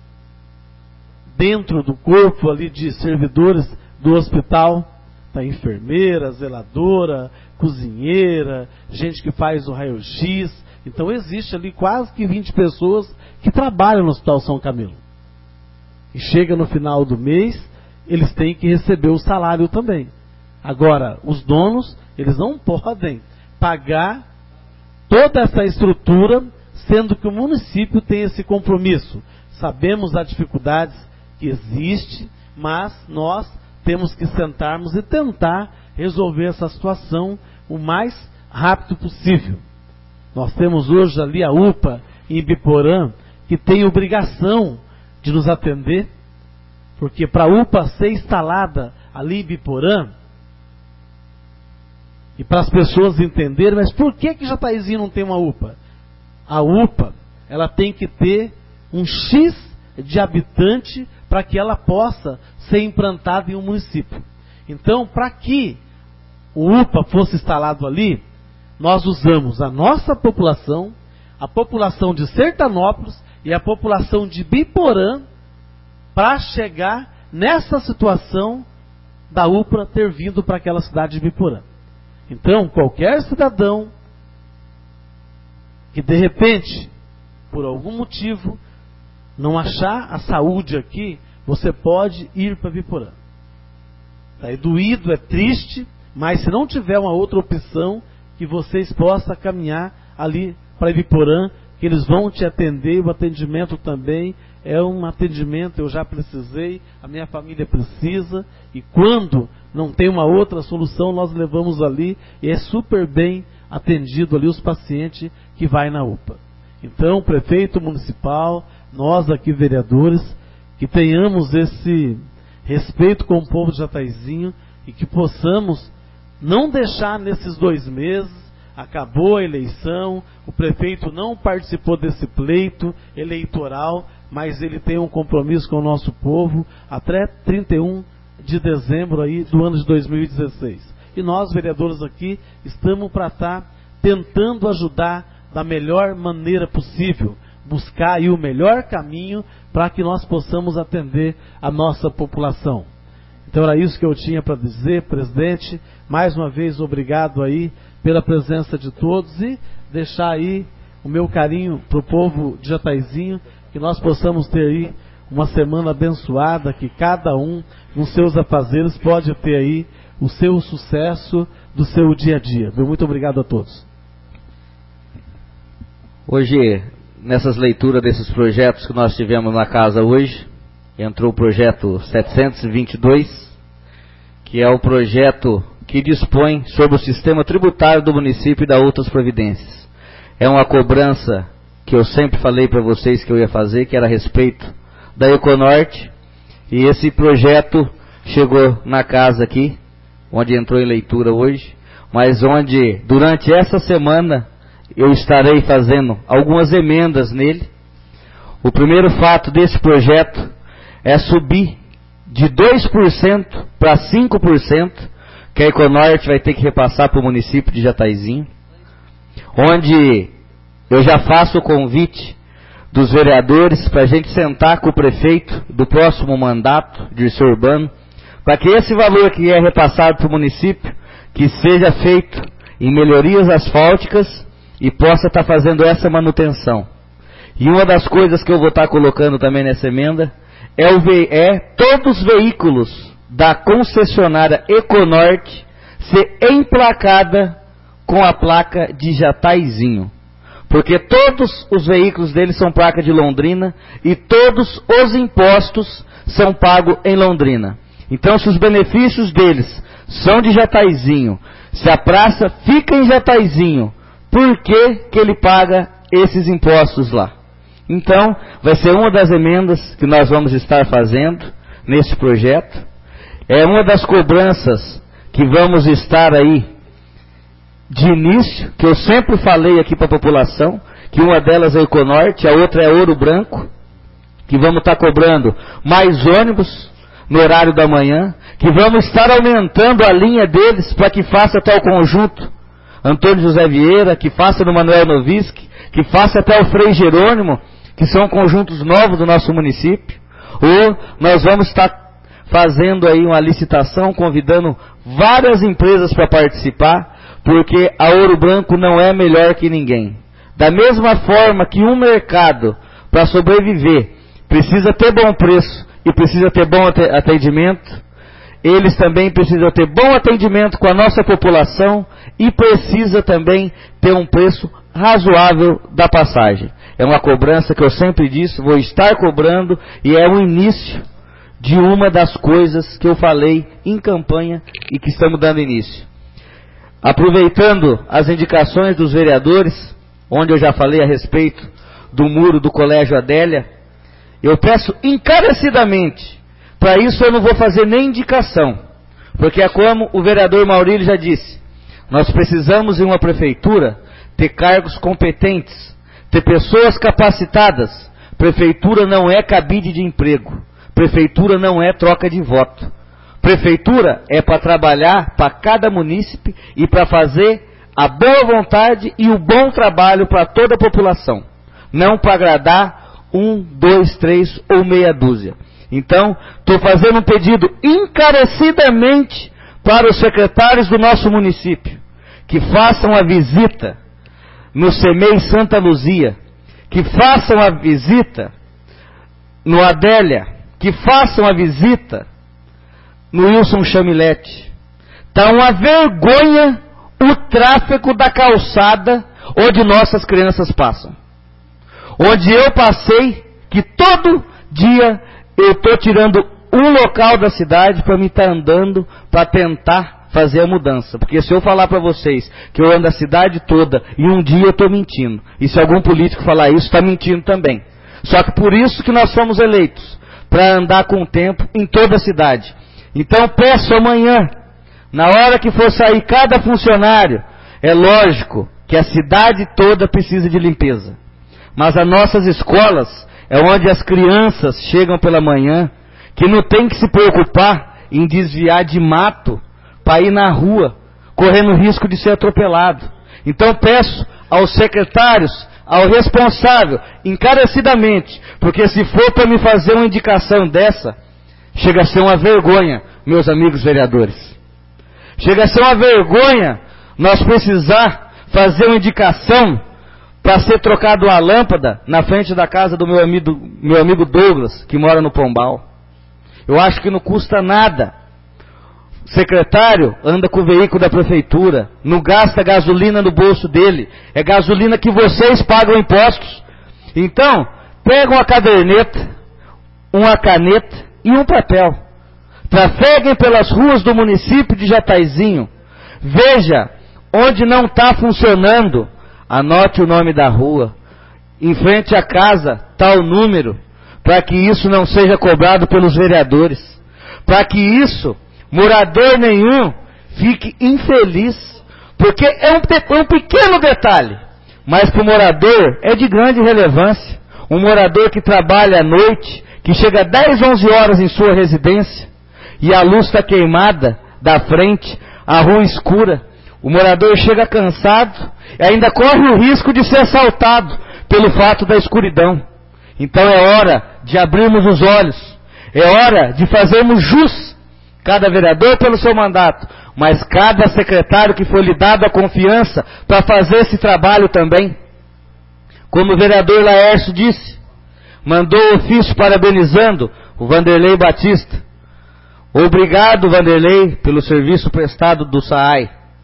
dentro do corpo ali de servidores do hospital, tá? Enfermeira, zeladora, cozinheira, gente que faz o raio-x. Então existe ali quase que 20 pessoas que trabalham no Hospital São Camilo. E chega no final do mês, eles têm que receber o salário também. Agora, os donos, eles não podem pagar toda essa estrutura, sendo que o município tem esse compromisso. Sabemos as dificuldades que existem, mas nós temos que sentarmos e tentar resolver essa situação o mais rápido possível. Nós temos hoje ali a UPA em Ibiporã, que tem obrigação de nos atender, porque para a UPA ser instalada ali em Ibiporã, e para as pessoas entenderem, mas por que Jataizinho não tem uma UPA? A UPA, ela tem que ter um X de habitante para que ela possa ser implantada em um município. Então, para que o UPA fosse instalado ali, nós usamos a nossa população, a população de Sertanópolis e a população de Biporã para chegar nessa situação da UPA ter vindo para aquela cidade de Ibiporã. Então, qualquer cidadão que de repente, por algum motivo, não achar a saúde aqui, você pode ir para Ibiporã. É doído, é triste, mas se não tiver uma outra opção, que vocês possam caminhar ali para Ibiporã, que eles vão te atender. O atendimento também é um atendimento, eu já precisei, a minha família precisa, e quando não tem uma outra solução, nós levamos ali, e é super bem atendido ali os pacientes que vai na UPA. Então, prefeito municipal, nós aqui vereadores, que tenhamos esse respeito com o povo de Jataizinho e que possamos não deixar nesses 2 meses, acabou a eleição, o prefeito não participou desse pleito eleitoral, mas ele tem um compromisso com o nosso povo até 31 de dezembro aí do ano de 2016. E nós, vereadores aqui, estamos para estar tentando ajudar da melhor maneira possível, buscar aí o melhor caminho para que nós possamos atender a nossa população. Então era isso que eu tinha para dizer, presidente. Mais uma vez, obrigado aí pela presença de todos e deixar aí o meu carinho para o povo de Jataizinho, que nós possamos ter aí uma semana abençoada, que cada um nos seus afazeres pode ter aí o seu sucesso do seu dia a dia. Muito obrigado a todos. Hoje, nessas leituras desses projetos que nós tivemos na casa hoje, entrou o projeto 722, que é o projeto que dispõe sobre o sistema tributário do município e da outras providências. É uma cobrança que eu sempre falei para vocês que eu ia fazer, que era a respeito da Econorte, e esse projeto chegou na casa aqui, onde entrou em leitura hoje, mas onde durante essa semana eu estarei fazendo algumas emendas nele. O primeiro fato desse projeto é subir de 2% para 5%, que a Econorte vai ter que repassar para o município de Jataizinho, onde eu já faço o convite dos vereadores para a gente sentar com o prefeito do próximo mandato, Dirceu Urbano, para que esse valor que é repassado para o município, que seja feito em melhorias asfálticas e possa estar fazendo essa manutenção. E uma das coisas que eu vou estar colocando também nessa emenda é todos os veículos da concessionária Econorte ser emplacada com a placa de Jataizinho. Porque todos os veículos deles são placa de Londrina e todos os impostos são pagos em Londrina. Então, se os benefícios deles são de Jataizinho, se a praça fica em Jataizinho, por que ele paga esses impostos lá? Então, vai ser uma das emendas que nós vamos estar fazendo nesse projeto. É uma das cobranças que vamos estar aí de início, que eu sempre falei aqui para a população, que uma delas é Econorte, a outra é Ouro Branco, que vamos estar cobrando mais ônibus no horário da manhã, que vamos estar aumentando a linha deles para que faça até o conjunto Antônio José Vieira, que faça no Manuel Noviski, que faça até o Frei Jerônimo, que são conjuntos novos do nosso município. Ou nós vamos estar fazendo aí uma licitação, convidando várias empresas para participar, porque a Ouro Branco não é melhor que ninguém. Da mesma forma que um mercado, para sobreviver, precisa ter bom preço e precisa ter bom atendimento, eles também precisam ter bom atendimento com a nossa população e precisa também ter um preço razoável da passagem. É uma cobrança que eu sempre disse, vou estar cobrando, e é o início de uma das coisas que eu falei em campanha e que estamos dando início. Aproveitando as indicações dos vereadores, onde eu já falei a respeito do muro do Colégio Adélia, eu peço encarecidamente, para isso eu não vou fazer nem indicação, porque é como o vereador Maurílio já disse, nós precisamos em uma prefeitura ter cargos competentes, ter pessoas capacitadas. Prefeitura não é cabide de emprego, prefeitura não é troca de voto. Prefeitura é para trabalhar para cada munícipe e para fazer a boa vontade e o bom trabalho para toda a população. Não para agradar 1, 2, 3 ou meia dúzia. Então, estou fazendo um pedido encarecidamente para os secretários do nosso município, que façam a visita no CEMEI Santa Luzia, que façam a visita no Adélia, que façam a visita no Wilson Chamilete. Está uma vergonha o tráfego da calçada onde nossas crianças passam. Onde eu passei, que todo dia eu estou tirando um local da cidade para me estar andando, para tentar fazer a mudança. Porque se eu falar para vocês que eu ando a cidade toda e um dia eu estou mentindo, e se algum político falar isso, está mentindo também. Só que por isso que nós fomos eleitos, para andar com o tempo em toda a cidade. Então peço amanhã, na hora que for sair cada funcionário, é lógico que a cidade toda precisa de limpeza. Mas as nossas escolas é onde as crianças chegam pela manhã, que não tem que se preocupar em desviar de mato para ir na rua, correndo risco de ser atropelado. Então peço aos secretários, ao responsável, encarecidamente, porque se for para me fazer uma indicação dessa, chega a ser uma vergonha, meus amigos vereadores. Chega a ser uma vergonha nós precisar fazer uma indicação para ser trocado uma lâmpada na frente da casa do meu amigo Douglas, que mora no Pombal. Eu acho que não custa nada. O secretário anda com o veículo da prefeitura, não gasta gasolina no bolso dele, é gasolina que vocês pagam impostos. Então, pega uma caderneta, uma caneta e um papel. Trafeguem pelas ruas do município de Jataizinho. Veja onde não está funcionando. Anote o nome da rua. Em frente à casa, tal número, para que isso não seja cobrado pelos vereadores. Para que isso, morador nenhum, fique infeliz. Porque é um pequeno detalhe, mas para o morador é de grande relevância. Um morador que trabalha à noite, que chega 10, 11 horas em sua residência, e a luz está queimada da frente, a rua escura. O morador chega cansado e ainda corre o risco de ser assaltado pelo fato da escuridão. Então é hora de abrirmos os olhos, é hora de fazermos jus, cada vereador pelo seu mandato, mas cada secretário que foi lhe dado a confiança para fazer esse trabalho também. Como o vereador Laércio disse, mandou ofício parabenizando o Vanderlei Batista. Obrigado, Vanderlei, pelo serviço prestado do SAAI.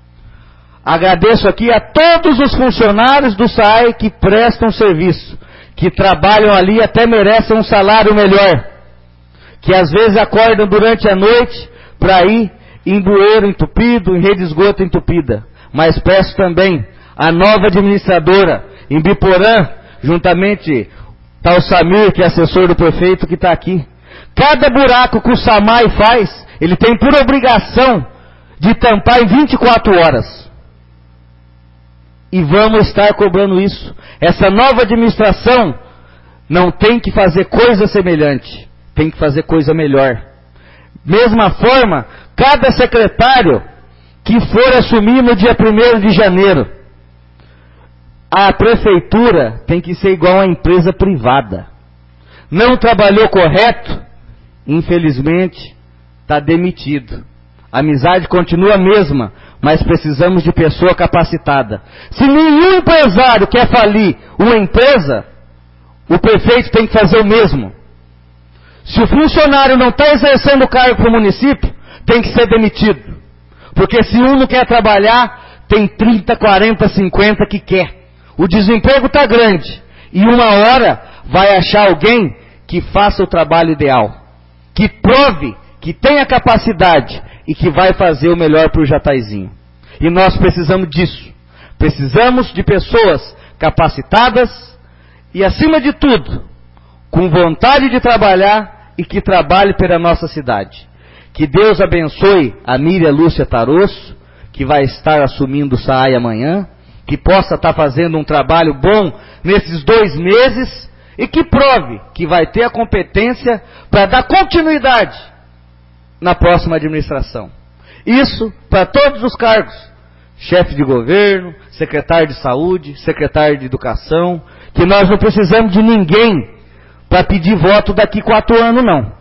Agradeço aqui a todos os funcionários do SAAI que prestam serviço, que trabalham ali, até merecem um salário melhor, que às vezes acordam durante a noite para ir em bueiro entupido, em rede de esgoto entupida. Mas peço também a nova administradora em Biporã, juntamente tal Samir, que é assessor do prefeito, que está aqui. Cada buraco que o SAMAI faz, ele tem por obrigação de tampar em 24 horas. E vamos estar cobrando isso. Essa nova administração não tem que fazer coisa semelhante, tem que fazer coisa melhor. Mesma forma, cada secretário que for assumir no dia 1º de janeiro, a prefeitura tem que ser igual a empresa privada. Não trabalhou correto, infelizmente, está demitido. A amizade continua a mesma, mas precisamos de pessoa capacitada. Se nenhum empresário quer falir uma empresa, o prefeito tem que fazer o mesmo. Se o funcionário não está exercendo o cargo para o município, tem que ser demitido. Porque se um não quer trabalhar, tem 30, 40, 50 que quer. O desemprego está grande. E uma hora vai achar alguém que faça o trabalho ideal, que prove que tem a capacidade e que vai fazer o melhor para o Jataizinho. E nós precisamos disso. Precisamos de pessoas capacitadas e, acima de tudo, com vontade de trabalhar e que trabalhe pela nossa cidade. Que Deus abençoe a Miriam Lúcia Tarosso, que vai estar assumindo o SAAI amanhã, que possa estar fazendo um trabalho bom nesses 2 meses e que prove que vai ter a competência para dar continuidade na próxima administração. Isso para todos os cargos: chefe de governo, secretário de saúde, secretário de educação, que nós não precisamos de ninguém para pedir voto daqui 4 anos, não.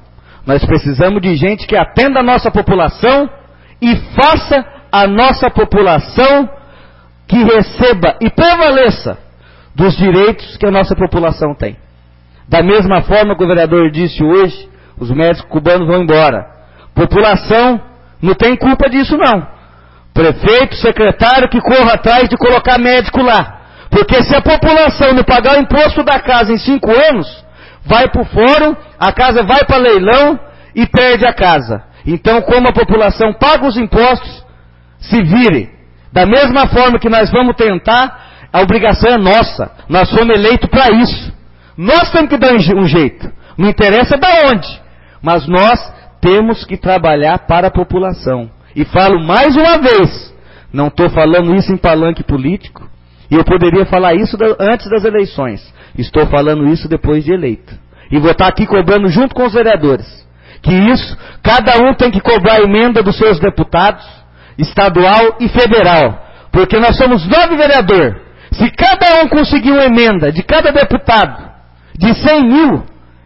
Nós precisamos de gente que atenda a nossa população e faça a nossa população que receba e prevaleça dos direitos que a nossa população tem. Da mesma forma que o vereador disse hoje, os médicos cubanos vão embora. População não tem culpa disso não. Prefeito, secretário que corra atrás de colocar médico lá. Porque se a população não pagar o imposto da casa em 5 anos, vai para o fórum, a casa vai para leilão e perde a casa. Então, como a população paga os impostos, se vire. Da mesma forma que nós vamos tentar, a obrigação é nossa. Nós fomos eleitos para isso. Nós temos que dar um jeito. Não interessa de onde. Mas nós temos que trabalhar para a população. E falo mais uma vez, não estou falando isso em palanque político, e eu poderia falar isso antes das eleições. Estou falando isso depois de eleito. E vou estar aqui cobrando junto com os vereadores. Que isso, cada um tem que cobrar a emenda dos seus deputados, estadual e federal. Porque nós somos 9 vereadores. Se cada um conseguir uma emenda de cada deputado de 100 mil,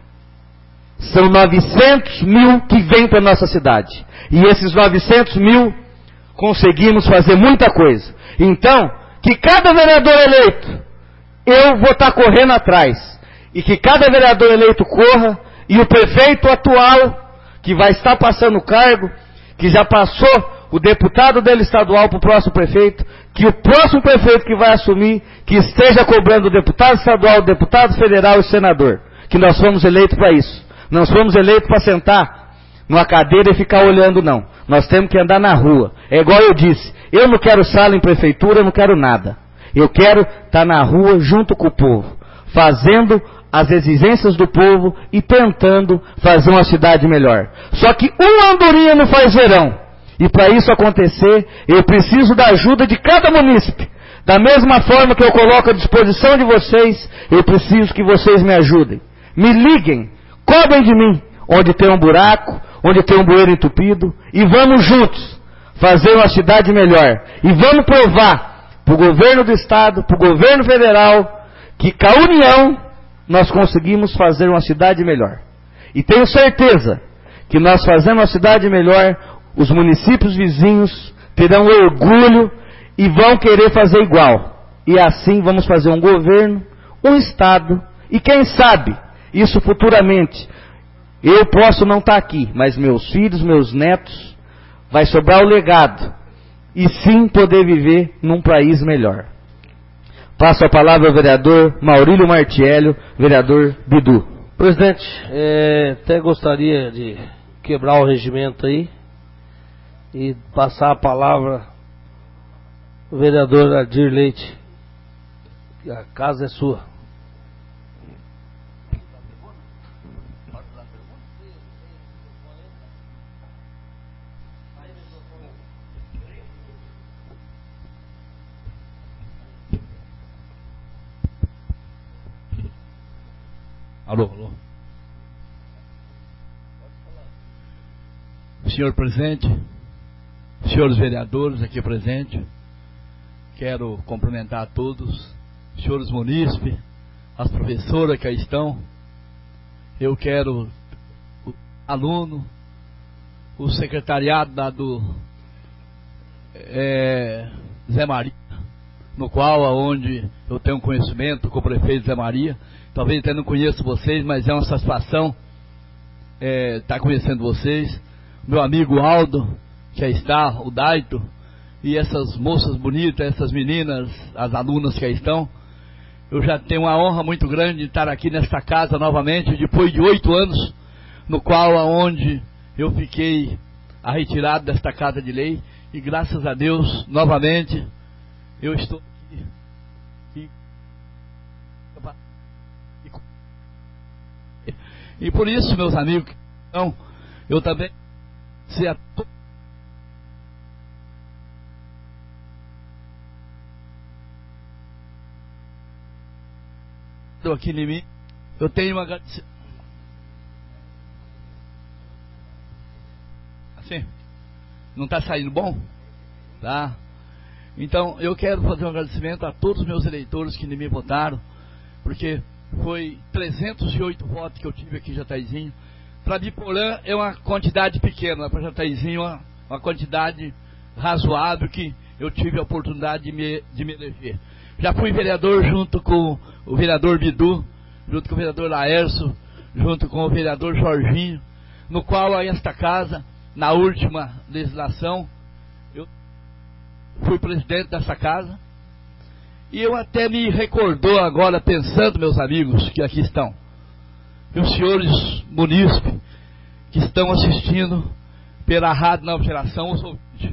são 900 mil que vêm para a nossa cidade. E esses 900 mil conseguimos fazer muita coisa. Então, que cada vereador eleito, eu vou estar correndo atrás. E que cada vereador eleito corra, e o prefeito atual, que vai estar passando o cargo, que já passou o deputado dele estadual para o próximo prefeito, que o próximo prefeito que vai assumir, que esteja cobrando o deputado estadual, o deputado federal e o senador. Que nós fomos eleitos para isso. Não fomos eleitos para sentar numa cadeira e ficar olhando, não. Nós temos que andar na rua. É igual eu disse, eu não quero sala em prefeitura, eu não quero nada. Eu quero estar na rua junto com o povo, fazendo as exigências do povo e tentando fazer uma cidade melhor. Só que uma andorinha não faz verão. E para isso acontecer, eu preciso da ajuda de cada munícipe. Da mesma forma que eu coloco à disposição de vocês, eu preciso que vocês me ajudem. Me liguem, cobrem de mim, onde tem um buraco, onde tem um bueiro entupido, e vamos juntos fazer uma cidade melhor. E vamos provar para o governo do estado, para o governo federal, que com a união nós conseguimos fazer uma cidade melhor. E tenho certeza que nós fazendo uma cidade melhor, os municípios vizinhos terão orgulho e vão querer fazer igual. E assim vamos fazer um governo, um estado, e quem sabe, isso futuramente, eu posso não estar aqui, mas meus filhos, meus netos, vai sobrar o legado, e sim poder viver num país melhor. Passo a palavra ao vereador Maurílio Martiello, vereador Bidu. Presidente, até gostaria de quebrar o regimento aí e passar a palavra ao vereador Adir Leite. A casa é sua. Alô, alô. Senhor presidente, senhores vereadores aqui presentes, quero cumprimentar a todos, senhores munícipes, as professoras que aí estão, eu quero o aluno, o secretariado lá do Zé Maria, no qual, aonde eu tenho conhecimento com o prefeito Zé Maria. Talvez até não conheço vocês, mas é uma satisfação estar conhecendo vocês. Meu amigo Aldo, que aí está, o Daito, e essas moças bonitas, essas meninas, as alunas que aí estão. Eu já tenho uma honra muito grande de estar aqui nesta casa novamente, depois de 8 anos, no qual aonde eu fiquei retirado desta casa de lei, e graças a Deus, novamente, eu estou aqui. E por isso, meus amigos, então, eu também aqui em mim, eu tenho uma assim, não está saindo bom? Tá? Então, eu quero fazer um agradecimento a todos os meus eleitores que me votaram, porque foi 308 votos que eu tive aqui em Jataizinho, para Biporã é uma quantidade pequena, para Jataizinho uma quantidade razoável que eu tive a oportunidade de me eleger. Já fui vereador junto com o vereador Bidu, junto com o vereador Laércio, junto com o vereador Jorginho, no qual a esta casa, na última legislação, eu fui presidente dessa casa. E eu até me recordou agora, pensando, meus amigos que aqui estão, e os senhores munícipes que estão assistindo pela Rádio Nova Geração, os ouvintes.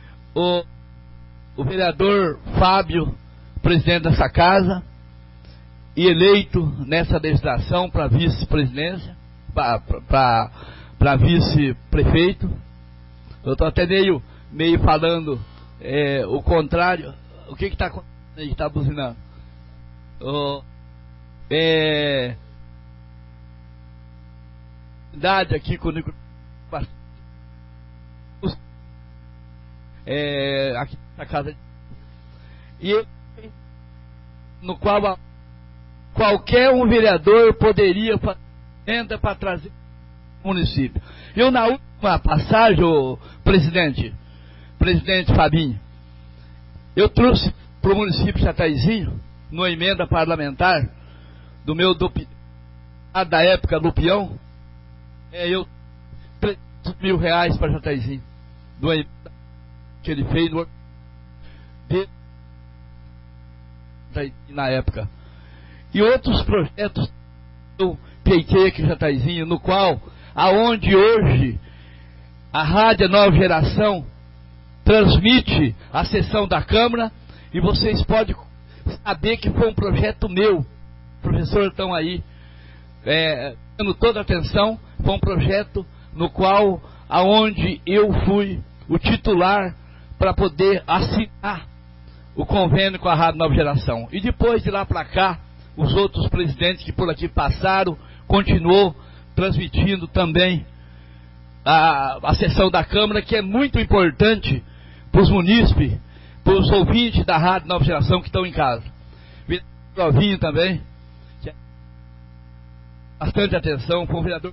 O vereador Fábio, presidente dessa casa, e eleito nessa legislação para vice-presidência, para vice-prefeito. Eu estou até meio falando o contrário. O que está acontecendo? Ele está buzinando. Idade aqui com aqui na casa, e no qual qualquer um vereador poderia fazer para trazer o município. Eu, na última passagem, o presidente Fabinho, eu trouxe para o município de Jataizinho, numa emenda parlamentar da época do peão, eu R$300 mil para Jataizinho, numa emenda que ele fez na época. E outros projetos eu peguei aqui em Jataizinho, no qual, aonde hoje a Rádio Nova Geração transmite a sessão da Câmara, e vocês podem saber que foi um projeto meu. Professor, estão aí dando toda a atenção. Foi um projeto no qual, aonde eu fui o titular para poder assinar o convênio com a Rádio Nova Geração. E depois de lá para cá, os outros presidentes que por aqui passaram, continuou transmitindo também a sessão da Câmara, que é muito importante para os munícipes, para os ouvintes da Rádio Nova Geração que estão em casa. O Vinho também, bastante atenção, foi um vereador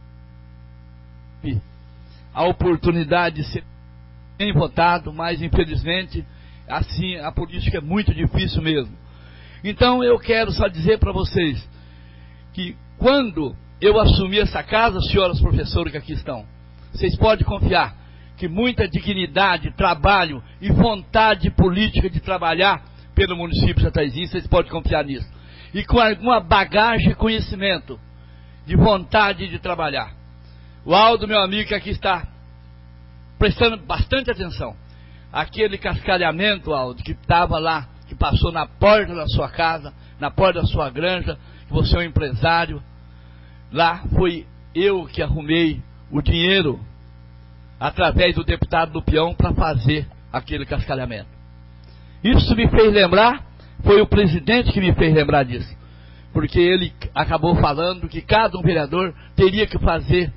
a oportunidade de ser bem votado, mas infelizmente assim a política é muito difícil mesmo. Então eu quero só dizer para vocês que quando eu assumi essa casa, senhoras professoras que aqui estão, vocês podem confiar que muita dignidade, trabalho e vontade política de trabalhar pelo município de Jataizinho, vocês podem confiar nisso. E com alguma bagagem e conhecimento de vontade de trabalhar. O Aldo, meu amigo, que aqui está prestando bastante atenção. Aquele cascalhamento, Aldo, que estava lá, que passou na porta da sua casa, na porta da sua granja, que você é um empresário. Lá foi eu que arrumei o dinheiro através do deputado do peão para fazer aquele cascalhamento. Isso me fez lembrar, foi o presidente que me fez lembrar disso, porque ele acabou falando que cada um vereador teria que fazer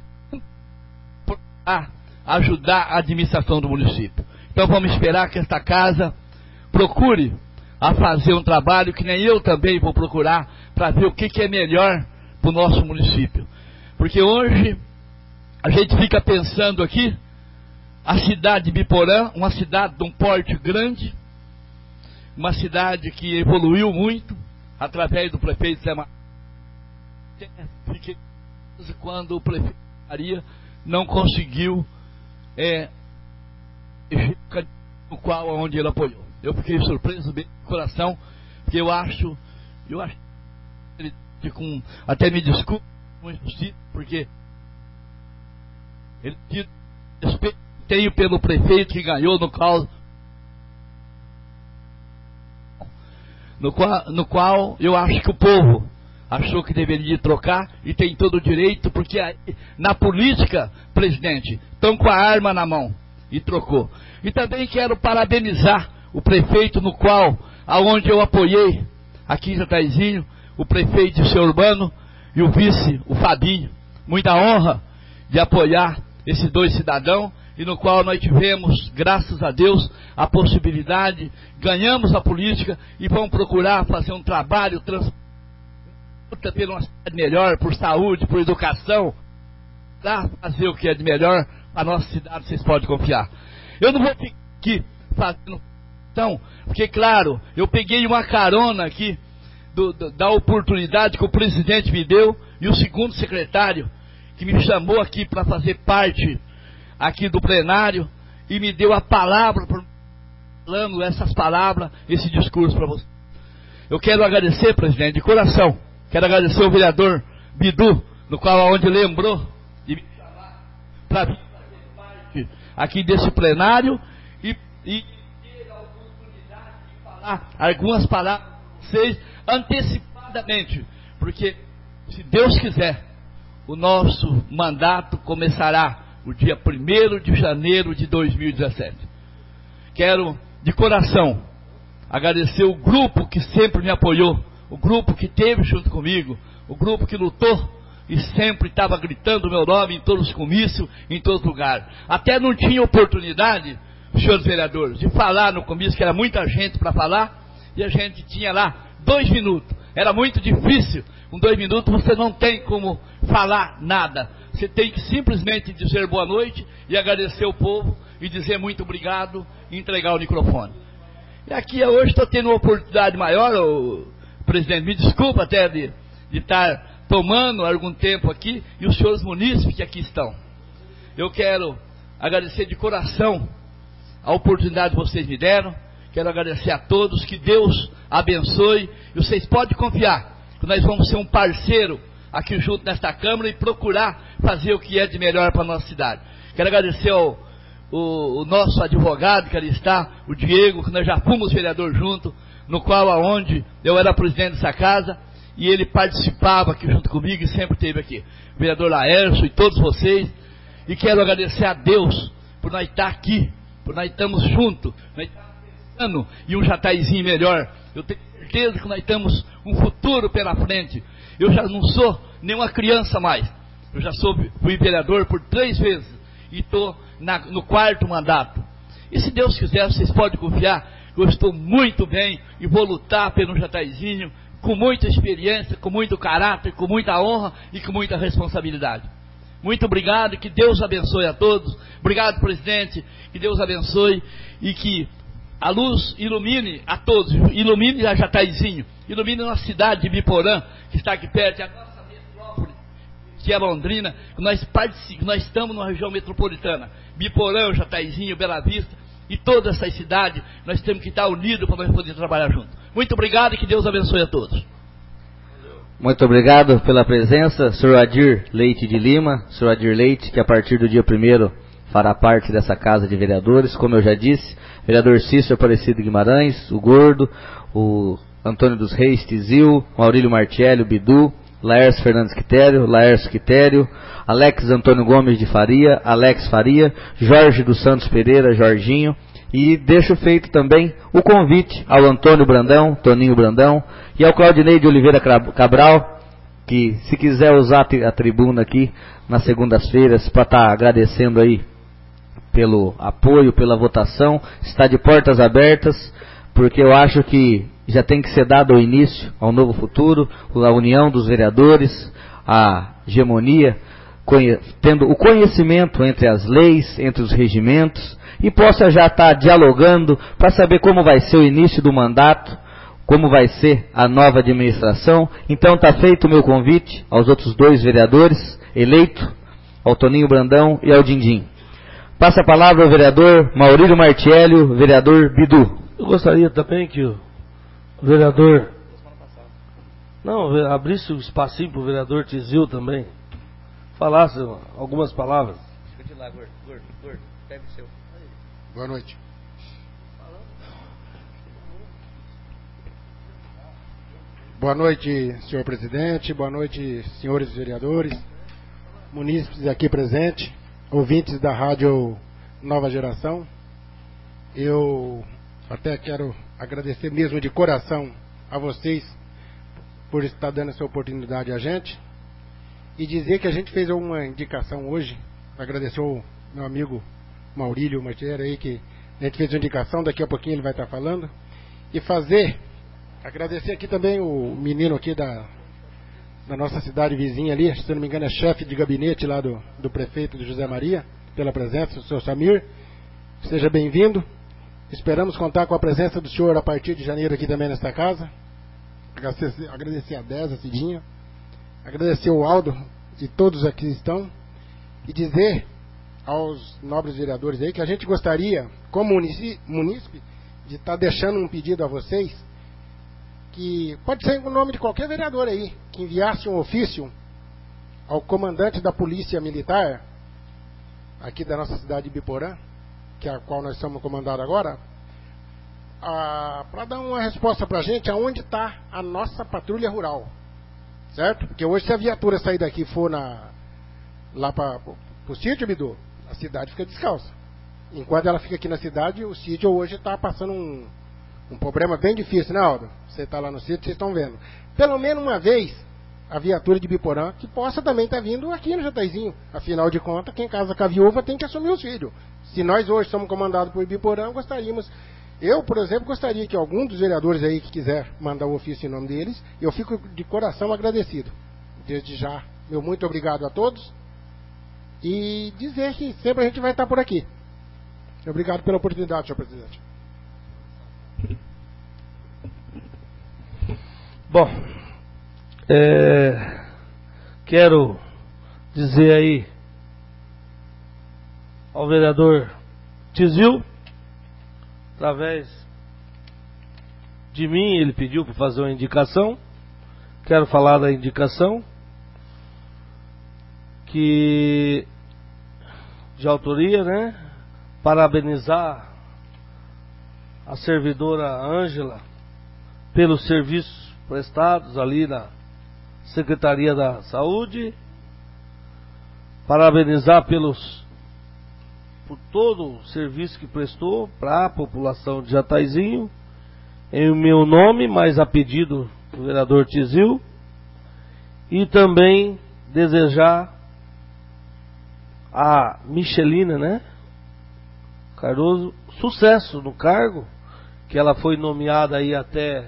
para ajudar a administração do município. Então vamos esperar que esta casa procure a fazer um trabalho que nem eu também vou procurar para ver o que é melhor para o nosso município. Porque hoje a gente fica pensando aqui, a cidade de Biporã, uma cidade de um porte grande, uma cidade que evoluiu muito, através do prefeito Zé Maria. Fiquei quando o prefeito Maria não conseguiu no qual onde ele apoiou. Eu fiquei surpreso bem no coração, porque eu acho até me desculpe, porque ele respeito pelo prefeito que ganhou no qual eu acho que o povo achou que deveria trocar, e tem todo o direito, porque na política, presidente, estão com a arma na mão, e trocou. E também quero parabenizar o prefeito aonde eu apoiei, aqui em Jataizinho, o prefeito de Seu Urbano e o vice, o Fabinho. Muita honra de apoiar esses dois cidadãos, e no qual nós tivemos, graças a Deus, a possibilidade, ganhamos a política e vamos procurar fazer um trabalho pela uma cidade melhor, por saúde, por educação, para fazer o que é de melhor para a nossa cidade, vocês podem confiar. Eu não vou ficar aqui fazendo então, porque claro, eu peguei uma carona aqui da oportunidade que o presidente me deu e o segundo secretário que me chamou aqui para fazer parte aqui do plenário e me deu a palavra, falando essas palavras, esse discurso para você. Eu quero agradecer, presidente, de coração. Quero agradecer ao vereador Bidu, no qual onde lembrou de me chamar para vir fazer parte aqui desse plenário e ter a oportunidade de falar algumas palavras para vocês antecipadamente, porque se Deus quiser, o nosso mandato começará o dia 1º de janeiro de 2017. Quero de coração agradecer o grupo que sempre me apoiou, o grupo que esteve junto comigo, o grupo que lutou e sempre estava gritando o meu nome em todos os comícios, em todo lugar. Até não tinha oportunidade, senhores vereadores, de falar no comício, que era muita gente para falar, e a gente tinha lá 2 minutos. Era muito difícil, com 2 minutos você não tem como falar nada. Você tem que simplesmente dizer boa noite e agradecer o povo e dizer muito obrigado e entregar o microfone. E aqui hoje estou tendo uma oportunidade maior, presidente, me desculpa até de estar tomando algum tempo aqui, e os senhores munícipes que aqui estão. Eu quero agradecer de coração a oportunidade que vocês me deram, quero agradecer a todos, que Deus abençoe, e vocês podem confiar que nós vamos ser um parceiro aqui junto nesta Câmara e procurar fazer o que é de melhor para a nossa cidade. Quero agradecer o nosso advogado que ali está, o Diego, que nós já fomos vereador junto, no qual aonde eu era presidente dessa casa, e ele participava aqui junto comigo e sempre esteve aqui. O vereador Laércio e todos vocês, e quero agradecer a Deus por nós estar aqui, por nós estamos juntos, nós estamos pensando em um Jataizinho melhor. Eu tenho certeza que nós temos um futuro pela frente. Eu já não sou nenhuma criança mais, eu já fui vereador por 3 vezes, e estou no 4º mandato. E se Deus quiser, vocês podem confiar, eu estou muito bem e vou lutar pelo Jataizinho, com muita experiência, com muito caráter, com muita honra e com muita responsabilidade. Muito obrigado, que Deus abençoe a todos. Obrigado, presidente, que Deus abençoe e que a luz ilumine a todos, ilumine a Jataizinho, ilumine a nossa cidade de Biporã, que está aqui perto, a nossa metrópole, que é Londrina, que nós estamos numa região metropolitana, Biporã, Jataizinho, Bela Vista, e toda essa cidade, nós temos que estar unidos para nós poder trabalhar juntos. Muito obrigado e que Deus abençoe a todos. Muito obrigado pela presença, Sr. Adir Leite de Lima, Sr. Adir Leite, que a partir do dia 1º fará parte dessa Casa de Vereadores, como eu já disse, vereador Cícero Aparecido Guimarães, o Gordo, o Antônio dos Reis Tizil, Maurílio Martielli, o Bidu, Laércio Fernandes Quitério, Laércio Quitério, Alex Antônio Gomes de Faria, Alex Faria, Jorge dos Santos Pereira, Jorginho, e deixo feito também o convite ao Antônio Brandão, Toninho Brandão, e ao Claudinei de Oliveira Cabral, que se quiser usar a tribuna aqui nas segundas-feiras para estar agradecendo aí pelo apoio, pela votação, está de portas abertas, porque eu acho que já tem que ser dado o início ao novo futuro, a união dos vereadores, a hegemonia, tendo o conhecimento entre as leis, entre os regimentos, e possa já estar dialogando para saber como vai ser o início do mandato, como vai ser a nova administração. Então está feito o meu convite aos outros 2 vereadores eleitos, ao Toninho Brandão e ao Dindim. Passa a palavra ao vereador Maurílio Martielli, vereador Bidu. Eu gostaria também que o vereador abrisse o espacinho para o vereador Tizil também, falasse algumas palavras. Fica de lá, Gordo, pega o seu. Boa noite. Boa noite, senhor presidente, boa noite, senhores vereadores, munícipes aqui presentes, ouvintes da Rádio Nova Geração. Eu até quero agradecer mesmo de coração a vocês por estar dando essa oportunidade a gente e dizer que a gente fez uma indicação hoje, agradecer ao meu amigo Maurílio Martielli aí, que a gente fez uma indicação, daqui a pouquinho ele vai estar falando, e agradecer aqui também o menino aqui da nossa cidade vizinha ali, se não me engano é chefe de gabinete lá do prefeito de José Maria, pela presença do senhor Samir. Seja bem-vindo. Esperamos contar com a presença do senhor a partir de janeiro aqui também nesta casa. Agradecer a Deza, a Cidinha, agradecer o Aldo e todos aqui estão, e dizer aos nobres vereadores aí que a gente gostaria, como munícipe, de estar deixando um pedido a vocês, que pode ser o nome de qualquer vereador aí, que enviasse um ofício ao comandante da Polícia Militar, aqui da nossa cidade de Ibiporã, que é a qual nós somos comandados agora, para dar uma resposta para a gente aonde está a nossa patrulha rural, certo? Porque hoje, se a viatura sair daqui e for lá para o sítio, Bidu, a cidade fica descalça. Enquanto ela fica aqui na cidade, o sítio hoje está passando um problema bem difícil, né, Aldo? Você está lá no sítio, vocês estão vendo. Pelo menos uma vez, a viatura de Ibiporã, que possa também estar vindo aqui no Jataizinho. Afinal de contas, quem casa com a viúva tem que assumir os filhos. Se nós hoje somos comandados por Ibiporã, gostaríamos... Eu, por exemplo, gostaria que algum dos vereadores aí que quiser mandar o ofício em nome deles, eu fico de coração agradecido. Desde já, meu muito obrigado a todos. E dizer que sempre a gente vai estar por aqui. Obrigado pela oportunidade, senhor presidente. Bom, quero dizer aí ao vereador Tizil, através de mim, ele pediu para fazer uma indicação. Quero falar da indicação que de autoria, né? Parabenizar a servidora Ângela pelos serviços prestados ali na Secretaria da Saúde, parabenizar por todo o serviço que prestou para a população de Jataizinho, em meu nome, mas a pedido do vereador Tizil, e também desejar a Michelina, né, Cardoso, sucesso no cargo, que ela foi nomeada aí até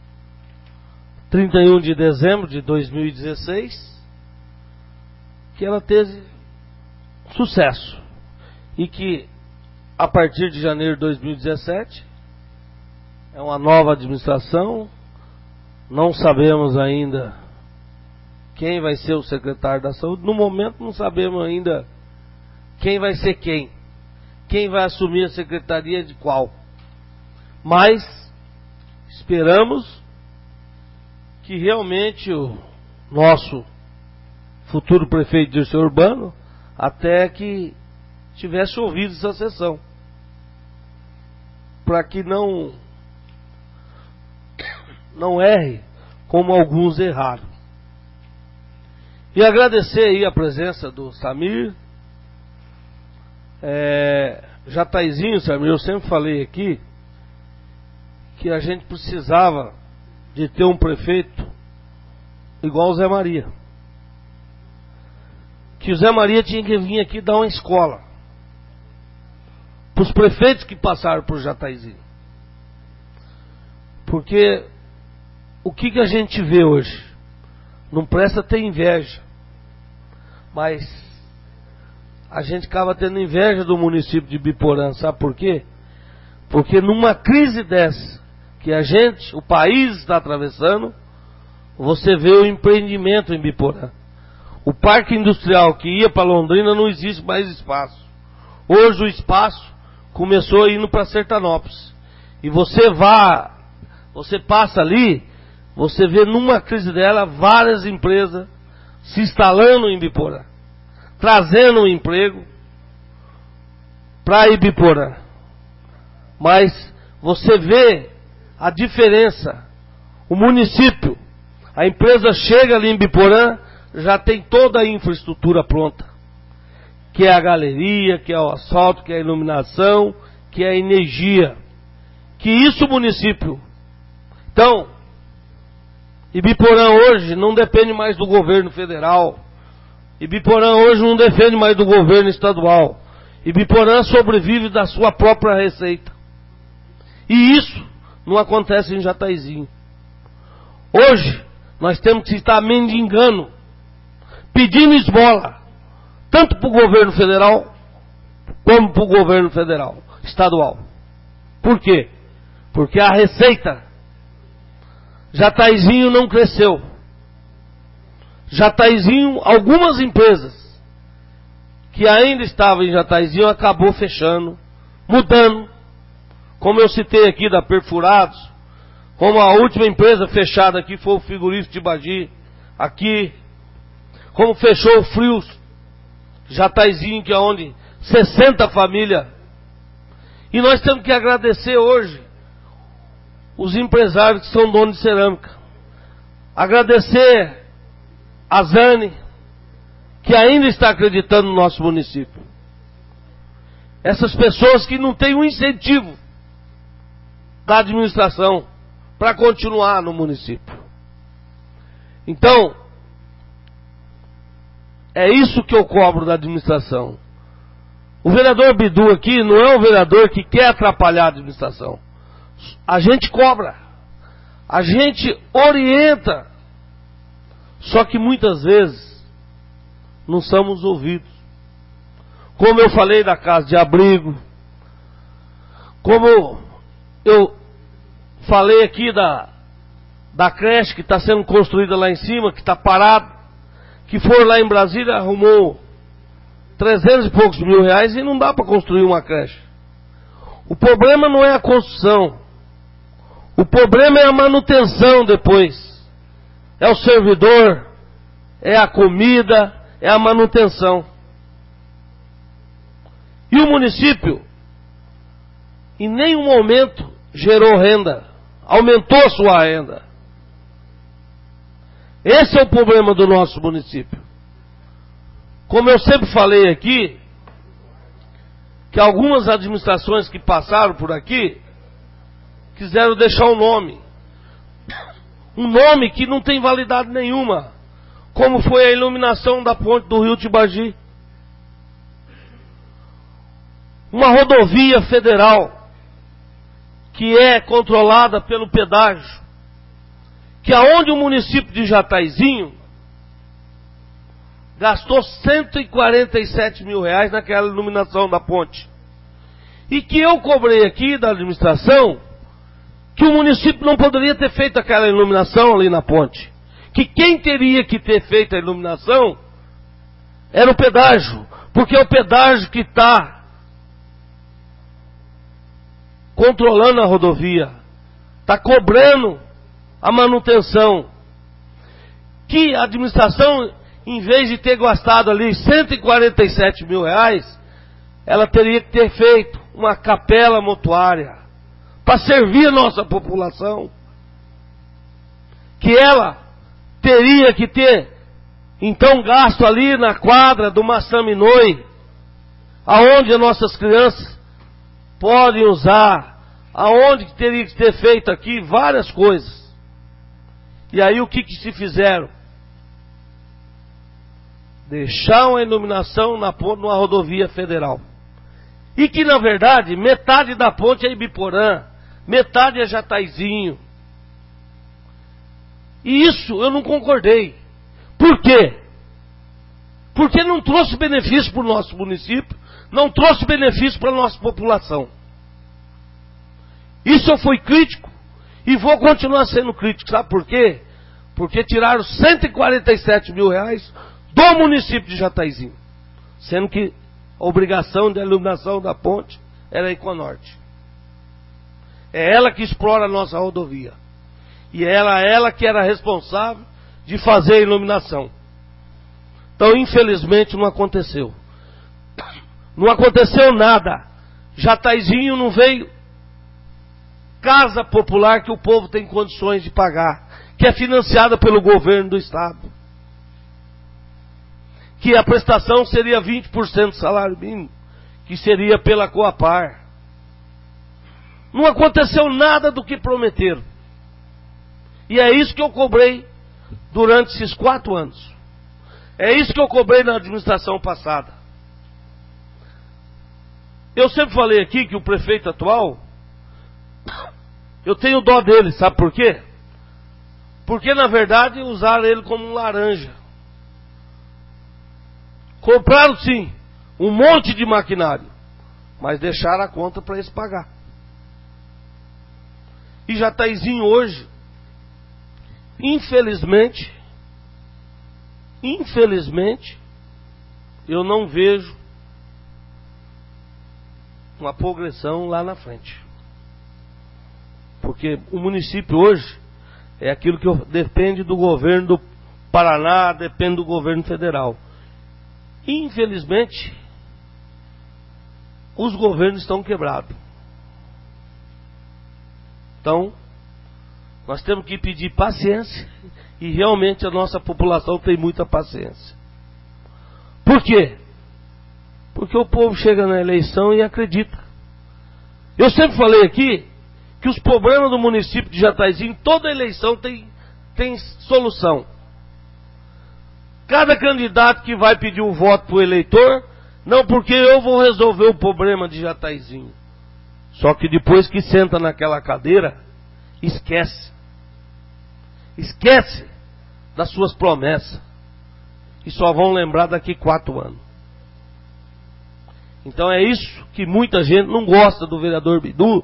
31 de dezembro de 2016, que ela teve sucesso e que a partir de janeiro de 2017 é uma nova administração. Não sabemos ainda quem vai ser o secretário da saúde. No momento não sabemos ainda quem vai ser quem vai assumir a secretaria de qual, mas esperamos que realmente o nosso futuro prefeito de Dirceu Urbano até que tivesse ouvido essa sessão, para que não erre como alguns erraram. E agradecer aí a presença do Samir. Jataizinho, Samir, eu sempre falei aqui que a gente precisava de ter um prefeito igual o Zé Maria. Que o Zé Maria tinha que vir aqui dar uma escola para os prefeitos que passaram por Jataizinho. Porque o que a gente vê hoje? Não presta ter inveja, mas a gente acaba tendo inveja do município de Ibiporã. Sabe por quê? Porque numa crise dessa que o país está atravessando, você vê o empreendimento em Ibiporã. O parque industrial que ia para Londrina não existe mais espaço. Hoje o espaço começou indo para Sertanópolis. E você passa ali, você vê numa crise dela várias empresas se instalando em Ibiporã, trazendo um emprego para Ibiporã. Mas você vê a diferença. O município, a empresa chega ali em Ibiporã, já tem toda a infraestrutura pronta, que é a galeria, que é o asfalto, que é a iluminação, que é a energia, que isso o município. Então, Ibiporã hoje não depende mais do governo federal. Ibiporã hoje não depende mais do governo estadual. Ibiporã sobrevive da sua própria receita. E isso não acontece em Jataizinho. Hoje, nós temos que estar mendigando, pedindo esmola, tanto para o governo federal, como para o governo estadual. Por quê? Porque a receita, Jataizinho não cresceu. Jataizinho, algumas empresas que ainda estavam em Jataizinho acabou fechando, mudando, como eu citei aqui da Perfurados, como a última empresa fechada aqui foi o Frigorífico de Bagi, aqui, como fechou o Frios, Jataizinho, que é onde 60 famílias. E nós temos que agradecer hoje os empresários que são donos de cerâmica. Agradecer a Zane, que ainda está acreditando no nosso município. Essas pessoas que não têm um incentivo da administração para continuar no município. Então, é isso que eu cobro da administração. O vereador Bidu aqui não é um vereador que quer atrapalhar a administração. A gente cobra, a gente orienta, só que muitas vezes não somos ouvidos. Como eu falei da casa de abrigo, como eu falei aqui da creche que está sendo construída lá em cima, que está parado, que for lá em Brasília, arrumou 300 e poucos mil reais e não dá para construir uma creche. O problema não é a construção, o problema é a manutenção depois. É o servidor, é a comida, é a manutenção. E o município, em nenhum momento, gerou renda, aumentou a sua renda. Esse é o problema do nosso município. Como eu sempre falei aqui, que algumas administrações que passaram por aqui, quiseram deixar um nome que não tem validade nenhuma, como foi a iluminação da ponte do Rio Tibagi. Uma rodovia federal que é controlada pelo pedágio, que aonde o município de Jataizinho gastou 147 mil reais naquela iluminação da ponte, e que eu cobrei aqui da administração que o município não poderia ter feito aquela iluminação ali na ponte, que quem teria que ter feito a iluminação era o pedágio, porque é o pedágio que está controlando a rodovia, está cobrando a manutenção, que a administração, em vez de ter gastado ali 147 mil reais, ela teria que ter feito uma capela mortuária para servir a nossa população, que ela teria que ter então gasto ali na quadra do Massaminoi, aonde as nossas crianças podem usar, aonde que teria que ter feito aqui várias coisas. E aí o que se fizeram? Deixar uma iluminação na ponte, numa rodovia federal. E que na verdade metade da ponte é Ibiporã, metade é Jataizinho. E isso eu não concordei. Por quê? Porque não trouxe benefício para o nosso município, não trouxe benefício para a nossa população. Isso eu fui crítico e vou continuar sendo crítico. Sabe por quê? Porque tiraram 147 mil reais do município de Jataizinho, sendo que a obrigação de iluminação da ponte era a Econorte. É ela que explora a nossa rodovia. E ela que era responsável de fazer a iluminação. Então, infelizmente, não aconteceu. Não aconteceu nada. Jataizinho não veio casa popular que o povo tem condições de pagar, que é financiada pelo governo do estado, que a prestação seria 20% do salário mínimo, que seria pela Coapar. Não aconteceu nada do que prometeram. E é isso que eu cobrei durante esses 4 anos. É isso que eu cobrei na administração passada. Eu sempre falei aqui que o prefeito atual, eu tenho dó dele, sabe por quê? Porque na verdade usaram ele como um laranja. Compraram sim um monte de maquinário, mas deixaram a conta para eles pagar. E Jataizinho hoje, infelizmente, eu não vejo uma progressão lá na frente. Porque o município hoje é aquilo que depende do governo do Paraná, depende do governo federal. Infelizmente, os governos estão quebrados. Então, nós temos que pedir paciência, e realmente a nossa população tem muita paciência. Por quê? Porque o povo chega na eleição e acredita. Eu sempre falei aqui que os problemas do município de Jataizinho, toda eleição tem solução. Cada candidato que vai pedir um voto para o eleitor, não, porque eu vou resolver o problema de Jataizinho. Só que depois que senta naquela cadeira, esquece das suas promessas, e só vão lembrar daqui 4 anos. Então é isso que muita gente não gosta do vereador Bidu.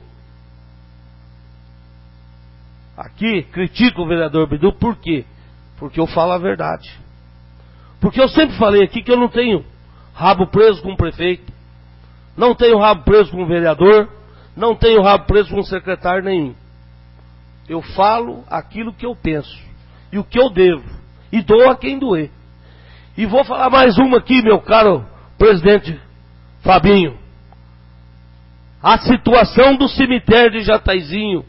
Aqui critica o vereador Bidu, por quê? Porque eu falo a verdade. Porque eu sempre falei aqui que eu não tenho rabo preso com o prefeito, não tenho rabo preso com o vereador, não tenho rabo preso com o secretário nenhum. Eu falo aquilo que eu penso e o que eu devo, e dou a quem doer. E vou falar mais uma aqui, meu caro presidente Fabinho. A situação do cemitério de Jataizinho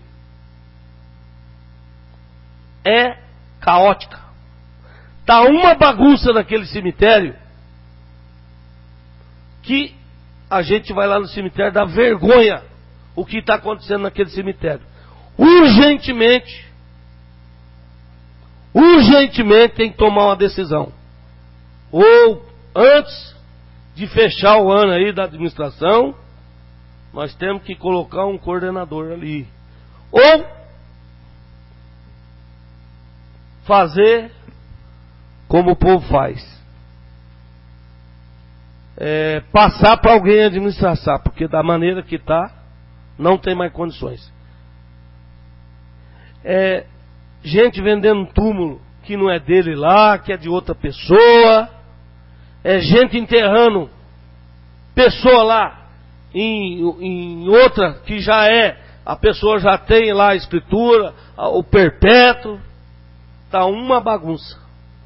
é caótica. Tá uma bagunça naquele cemitério que a gente vai lá no cemitério, dá vergonha o que está acontecendo naquele cemitério. Urgentemente tem que tomar uma decisão. Ou antes de fechar o ano aí da administração, nós temos que colocar um coordenador ali. Ou fazer como o povo faz. Passar para alguém administrar, porque da maneira que está, não tem mais condições. Gente vendendo túmulo que não é dele lá, que é de outra pessoa. Gente enterrando pessoa lá em outra que já a pessoa já tem lá a escritura, o perpétuo. Está uma bagunça.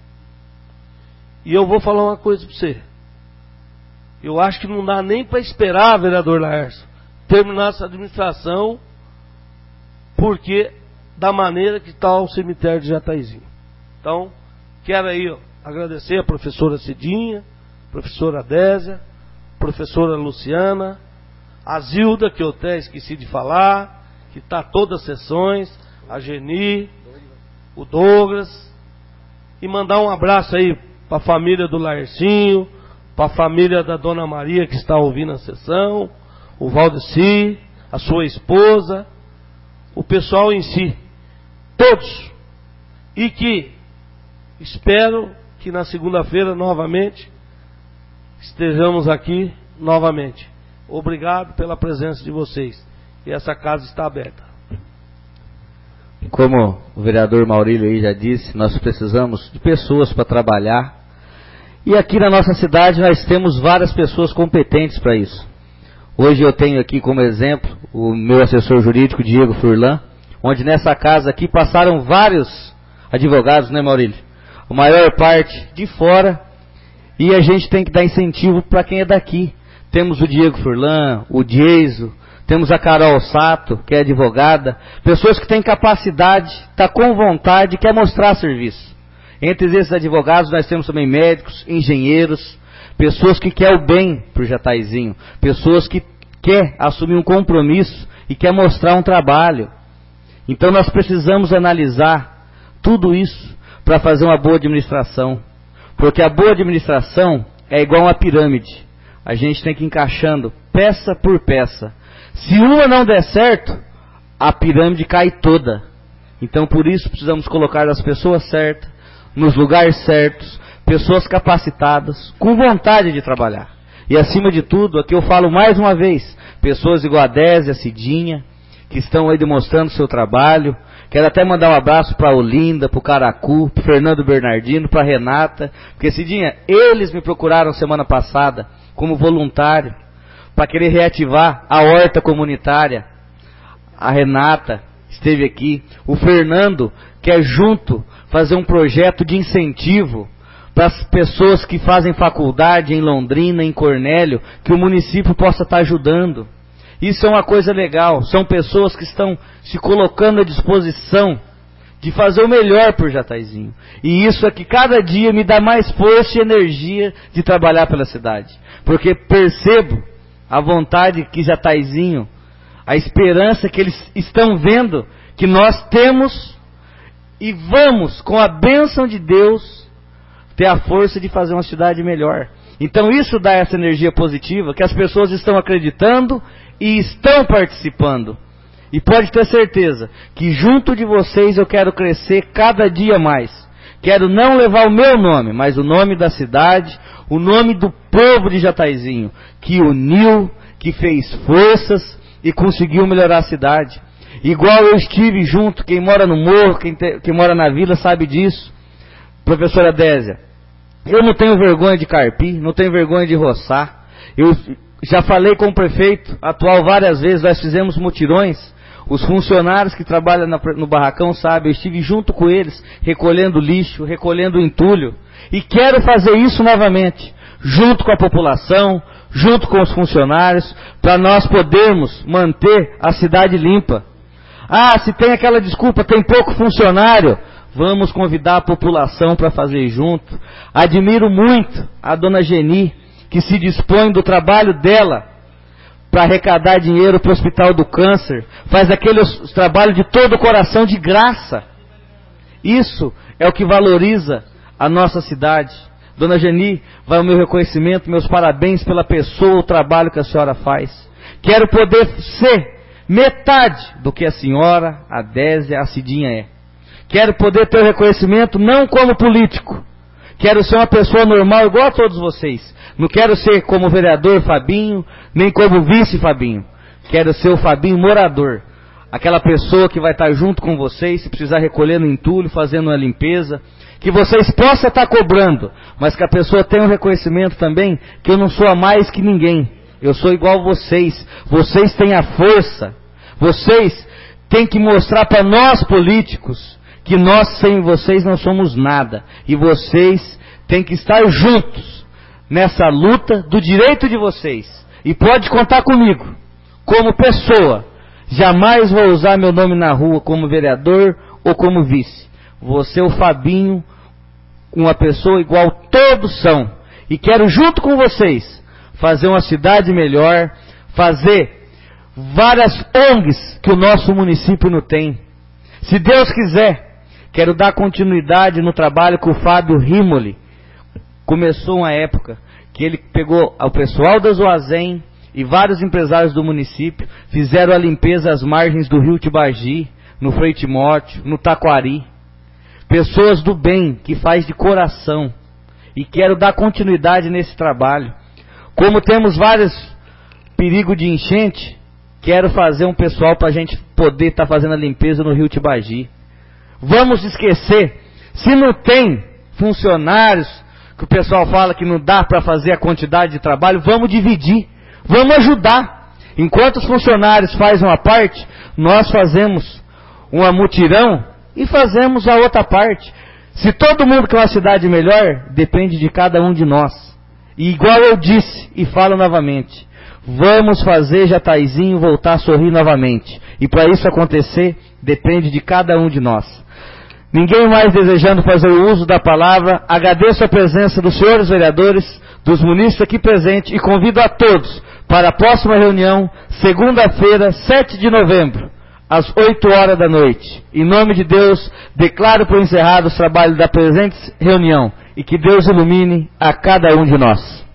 E eu vou falar uma coisa para você. Eu acho que não dá nem para esperar, vereador Laércio, terminar essa administração, porque da maneira que está o cemitério de Jataizinho. Então, quero aí agradecer a professora Cidinha, professora Désia, professora Luciana, a Zilda, que eu até esqueci de falar, que está todas as sessões, a Geni, o Douglas, e mandar um abraço aí para a família do Laercinho, para a família da Dona Maria que está ouvindo a sessão, o Valdeci, a sua esposa, o pessoal em si, todos, e que espero que na segunda-feira novamente estejamos aqui novamente. Obrigado pela presença de vocês, e essa casa está aberta. Como o vereador Maurílio aí já disse, nós precisamos de pessoas para trabalhar. E aqui na nossa cidade nós temos várias pessoas competentes para isso. Hoje eu tenho aqui como exemplo o meu assessor jurídico, Diego Furlan, onde nessa casa aqui passaram vários advogados, né, Maurílio? A maior parte de fora, e a gente tem que dar incentivo para quem é daqui. Temos o Diego Furlan, o Dieiso, temos a Carol Sato, que é advogada, pessoas que têm capacidade, está com vontade, quer mostrar serviço. Entre esses advogados nós temos também médicos, engenheiros, pessoas que querem o bem para o Jataizinho, pessoas que querem assumir um compromisso e quer mostrar um trabalho. Então nós precisamos analisar tudo isso para fazer uma boa administração, porque a boa administração é igual uma pirâmide. A gente tem que ir encaixando peça por peça. Se uma não der certo, a pirâmide cai toda. Então, por isso, precisamos colocar as pessoas certas, nos lugares certos, pessoas capacitadas, com vontade de trabalhar. E, acima de tudo, aqui eu falo mais uma vez, pessoas igual a Désia, a Cidinha, que estão aí demonstrando seu trabalho. Quero até mandar um abraço para a Olinda, para o Caracu, para o Fernando Bernardino, para a Renata, porque, Cidinha, eles me procuraram semana passada como voluntário para querer reativar a horta comunitária. A Renata esteve aqui, o Fernando quer junto fazer um projeto de incentivo para as pessoas que fazem faculdade em Londrina, em Cornélio, que o município possa estar ajudando. Isso é uma coisa legal, são pessoas que estão se colocando à disposição de fazer o melhor por Jataizinho. E isso é que cada dia me dá mais força e energia de trabalhar pela cidade. Porque percebo a vontade que Jataizinho, a esperança que eles estão vendo, que nós temos e vamos, com a bênção de Deus, ter a força de fazer uma cidade melhor. Então isso dá essa energia positiva, que as pessoas estão acreditando e estão participando. E pode ter certeza que junto de vocês eu quero crescer cada dia mais. Quero não levar o meu nome, mas o nome da cidade, o nome do povo de Jataizinho, que uniu, que fez forças e conseguiu melhorar a cidade. Igual eu estive junto, quem mora no morro, quem mora na vila sabe disso. Professora Désia, eu não tenho vergonha de carpir, não tenho vergonha de roçar. Eu já falei com o prefeito atual várias vezes, nós fizemos mutirões. Os funcionários que trabalham no barracão sabem, eu estive junto com eles, recolhendo lixo, recolhendo entulho. E quero fazer isso novamente, junto com a população, junto com os funcionários, para nós podermos manter a cidade limpa. Ah, se tem aquela desculpa, tem pouco funcionário, vamos convidar a população para fazer junto. Admiro muito a dona Geni, que se dispõe do trabalho dela para arrecadar dinheiro para o Hospital do Câncer, faz aquele trabalho de todo o coração, de graça. Isso é o que valoriza a nossa cidade. Dona Geni, vai o meu reconhecimento, meus parabéns pela pessoa, o trabalho que a senhora faz. Quero poder ser metade do que a senhora, a Désia, a Cidinha é. Quero poder ter o reconhecimento não como político. Quero ser uma pessoa normal igual a todos vocês. Não quero ser como o vereador Fabinho, nem como o vice Fabinho. Quero ser o Fabinho morador. Aquela pessoa que vai estar junto com vocês, se precisar recolher no entulho, fazendo uma limpeza. Que vocês possam estar cobrando, mas que a pessoa tenha um reconhecimento também, que eu não sou a mais que ninguém. Eu sou igual a vocês. Vocês têm a força. Vocês têm que mostrar para nós políticos que nós sem vocês não somos nada. E vocês têm que estar juntos nessa luta do direito de vocês. E pode contar comigo, como pessoa. Jamais vou usar meu nome na rua como vereador ou como vice. Vou ser o Fabinho, uma pessoa igual todos são. E quero junto com vocês fazer uma cidade melhor, fazer várias ONGs que o nosso município não tem. Se Deus quiser, quero dar continuidade no trabalho que o Fábio Rimoli começou uma época, que ele pegou o pessoal da Zoazém e vários empresários do município, fizeram a limpeza às margens do rio Tibagi, no Frei Timóteo, no Taquari. Pessoas do bem, que faz de coração. E quero dar continuidade nesse trabalho. Como temos vários perigos de enchente, quero fazer um pessoal para a gente poder estar fazendo a limpeza no rio Tibagi. Vamos esquecer, se não tem funcionários, que o pessoal fala que não dá para fazer a quantidade de trabalho, vamos dividir, vamos ajudar. Enquanto os funcionários fazem uma parte, nós fazemos uma mutirão e fazemos a outra parte. Se todo mundo quer uma cidade melhor, depende de cada um de nós. E igual eu disse e falo novamente, vamos fazer Jataizinho voltar a sorrir novamente. E para isso acontecer, depende de cada um de nós. Ninguém mais desejando fazer o uso da palavra, agradeço a presença dos senhores vereadores, dos munícipes aqui presentes e convido a todos para a próxima reunião, segunda-feira, 7 de novembro, às 8 horas da noite. Em nome de Deus, declaro por encerrado os trabalhos da presente reunião e que Deus ilumine a cada um de nós.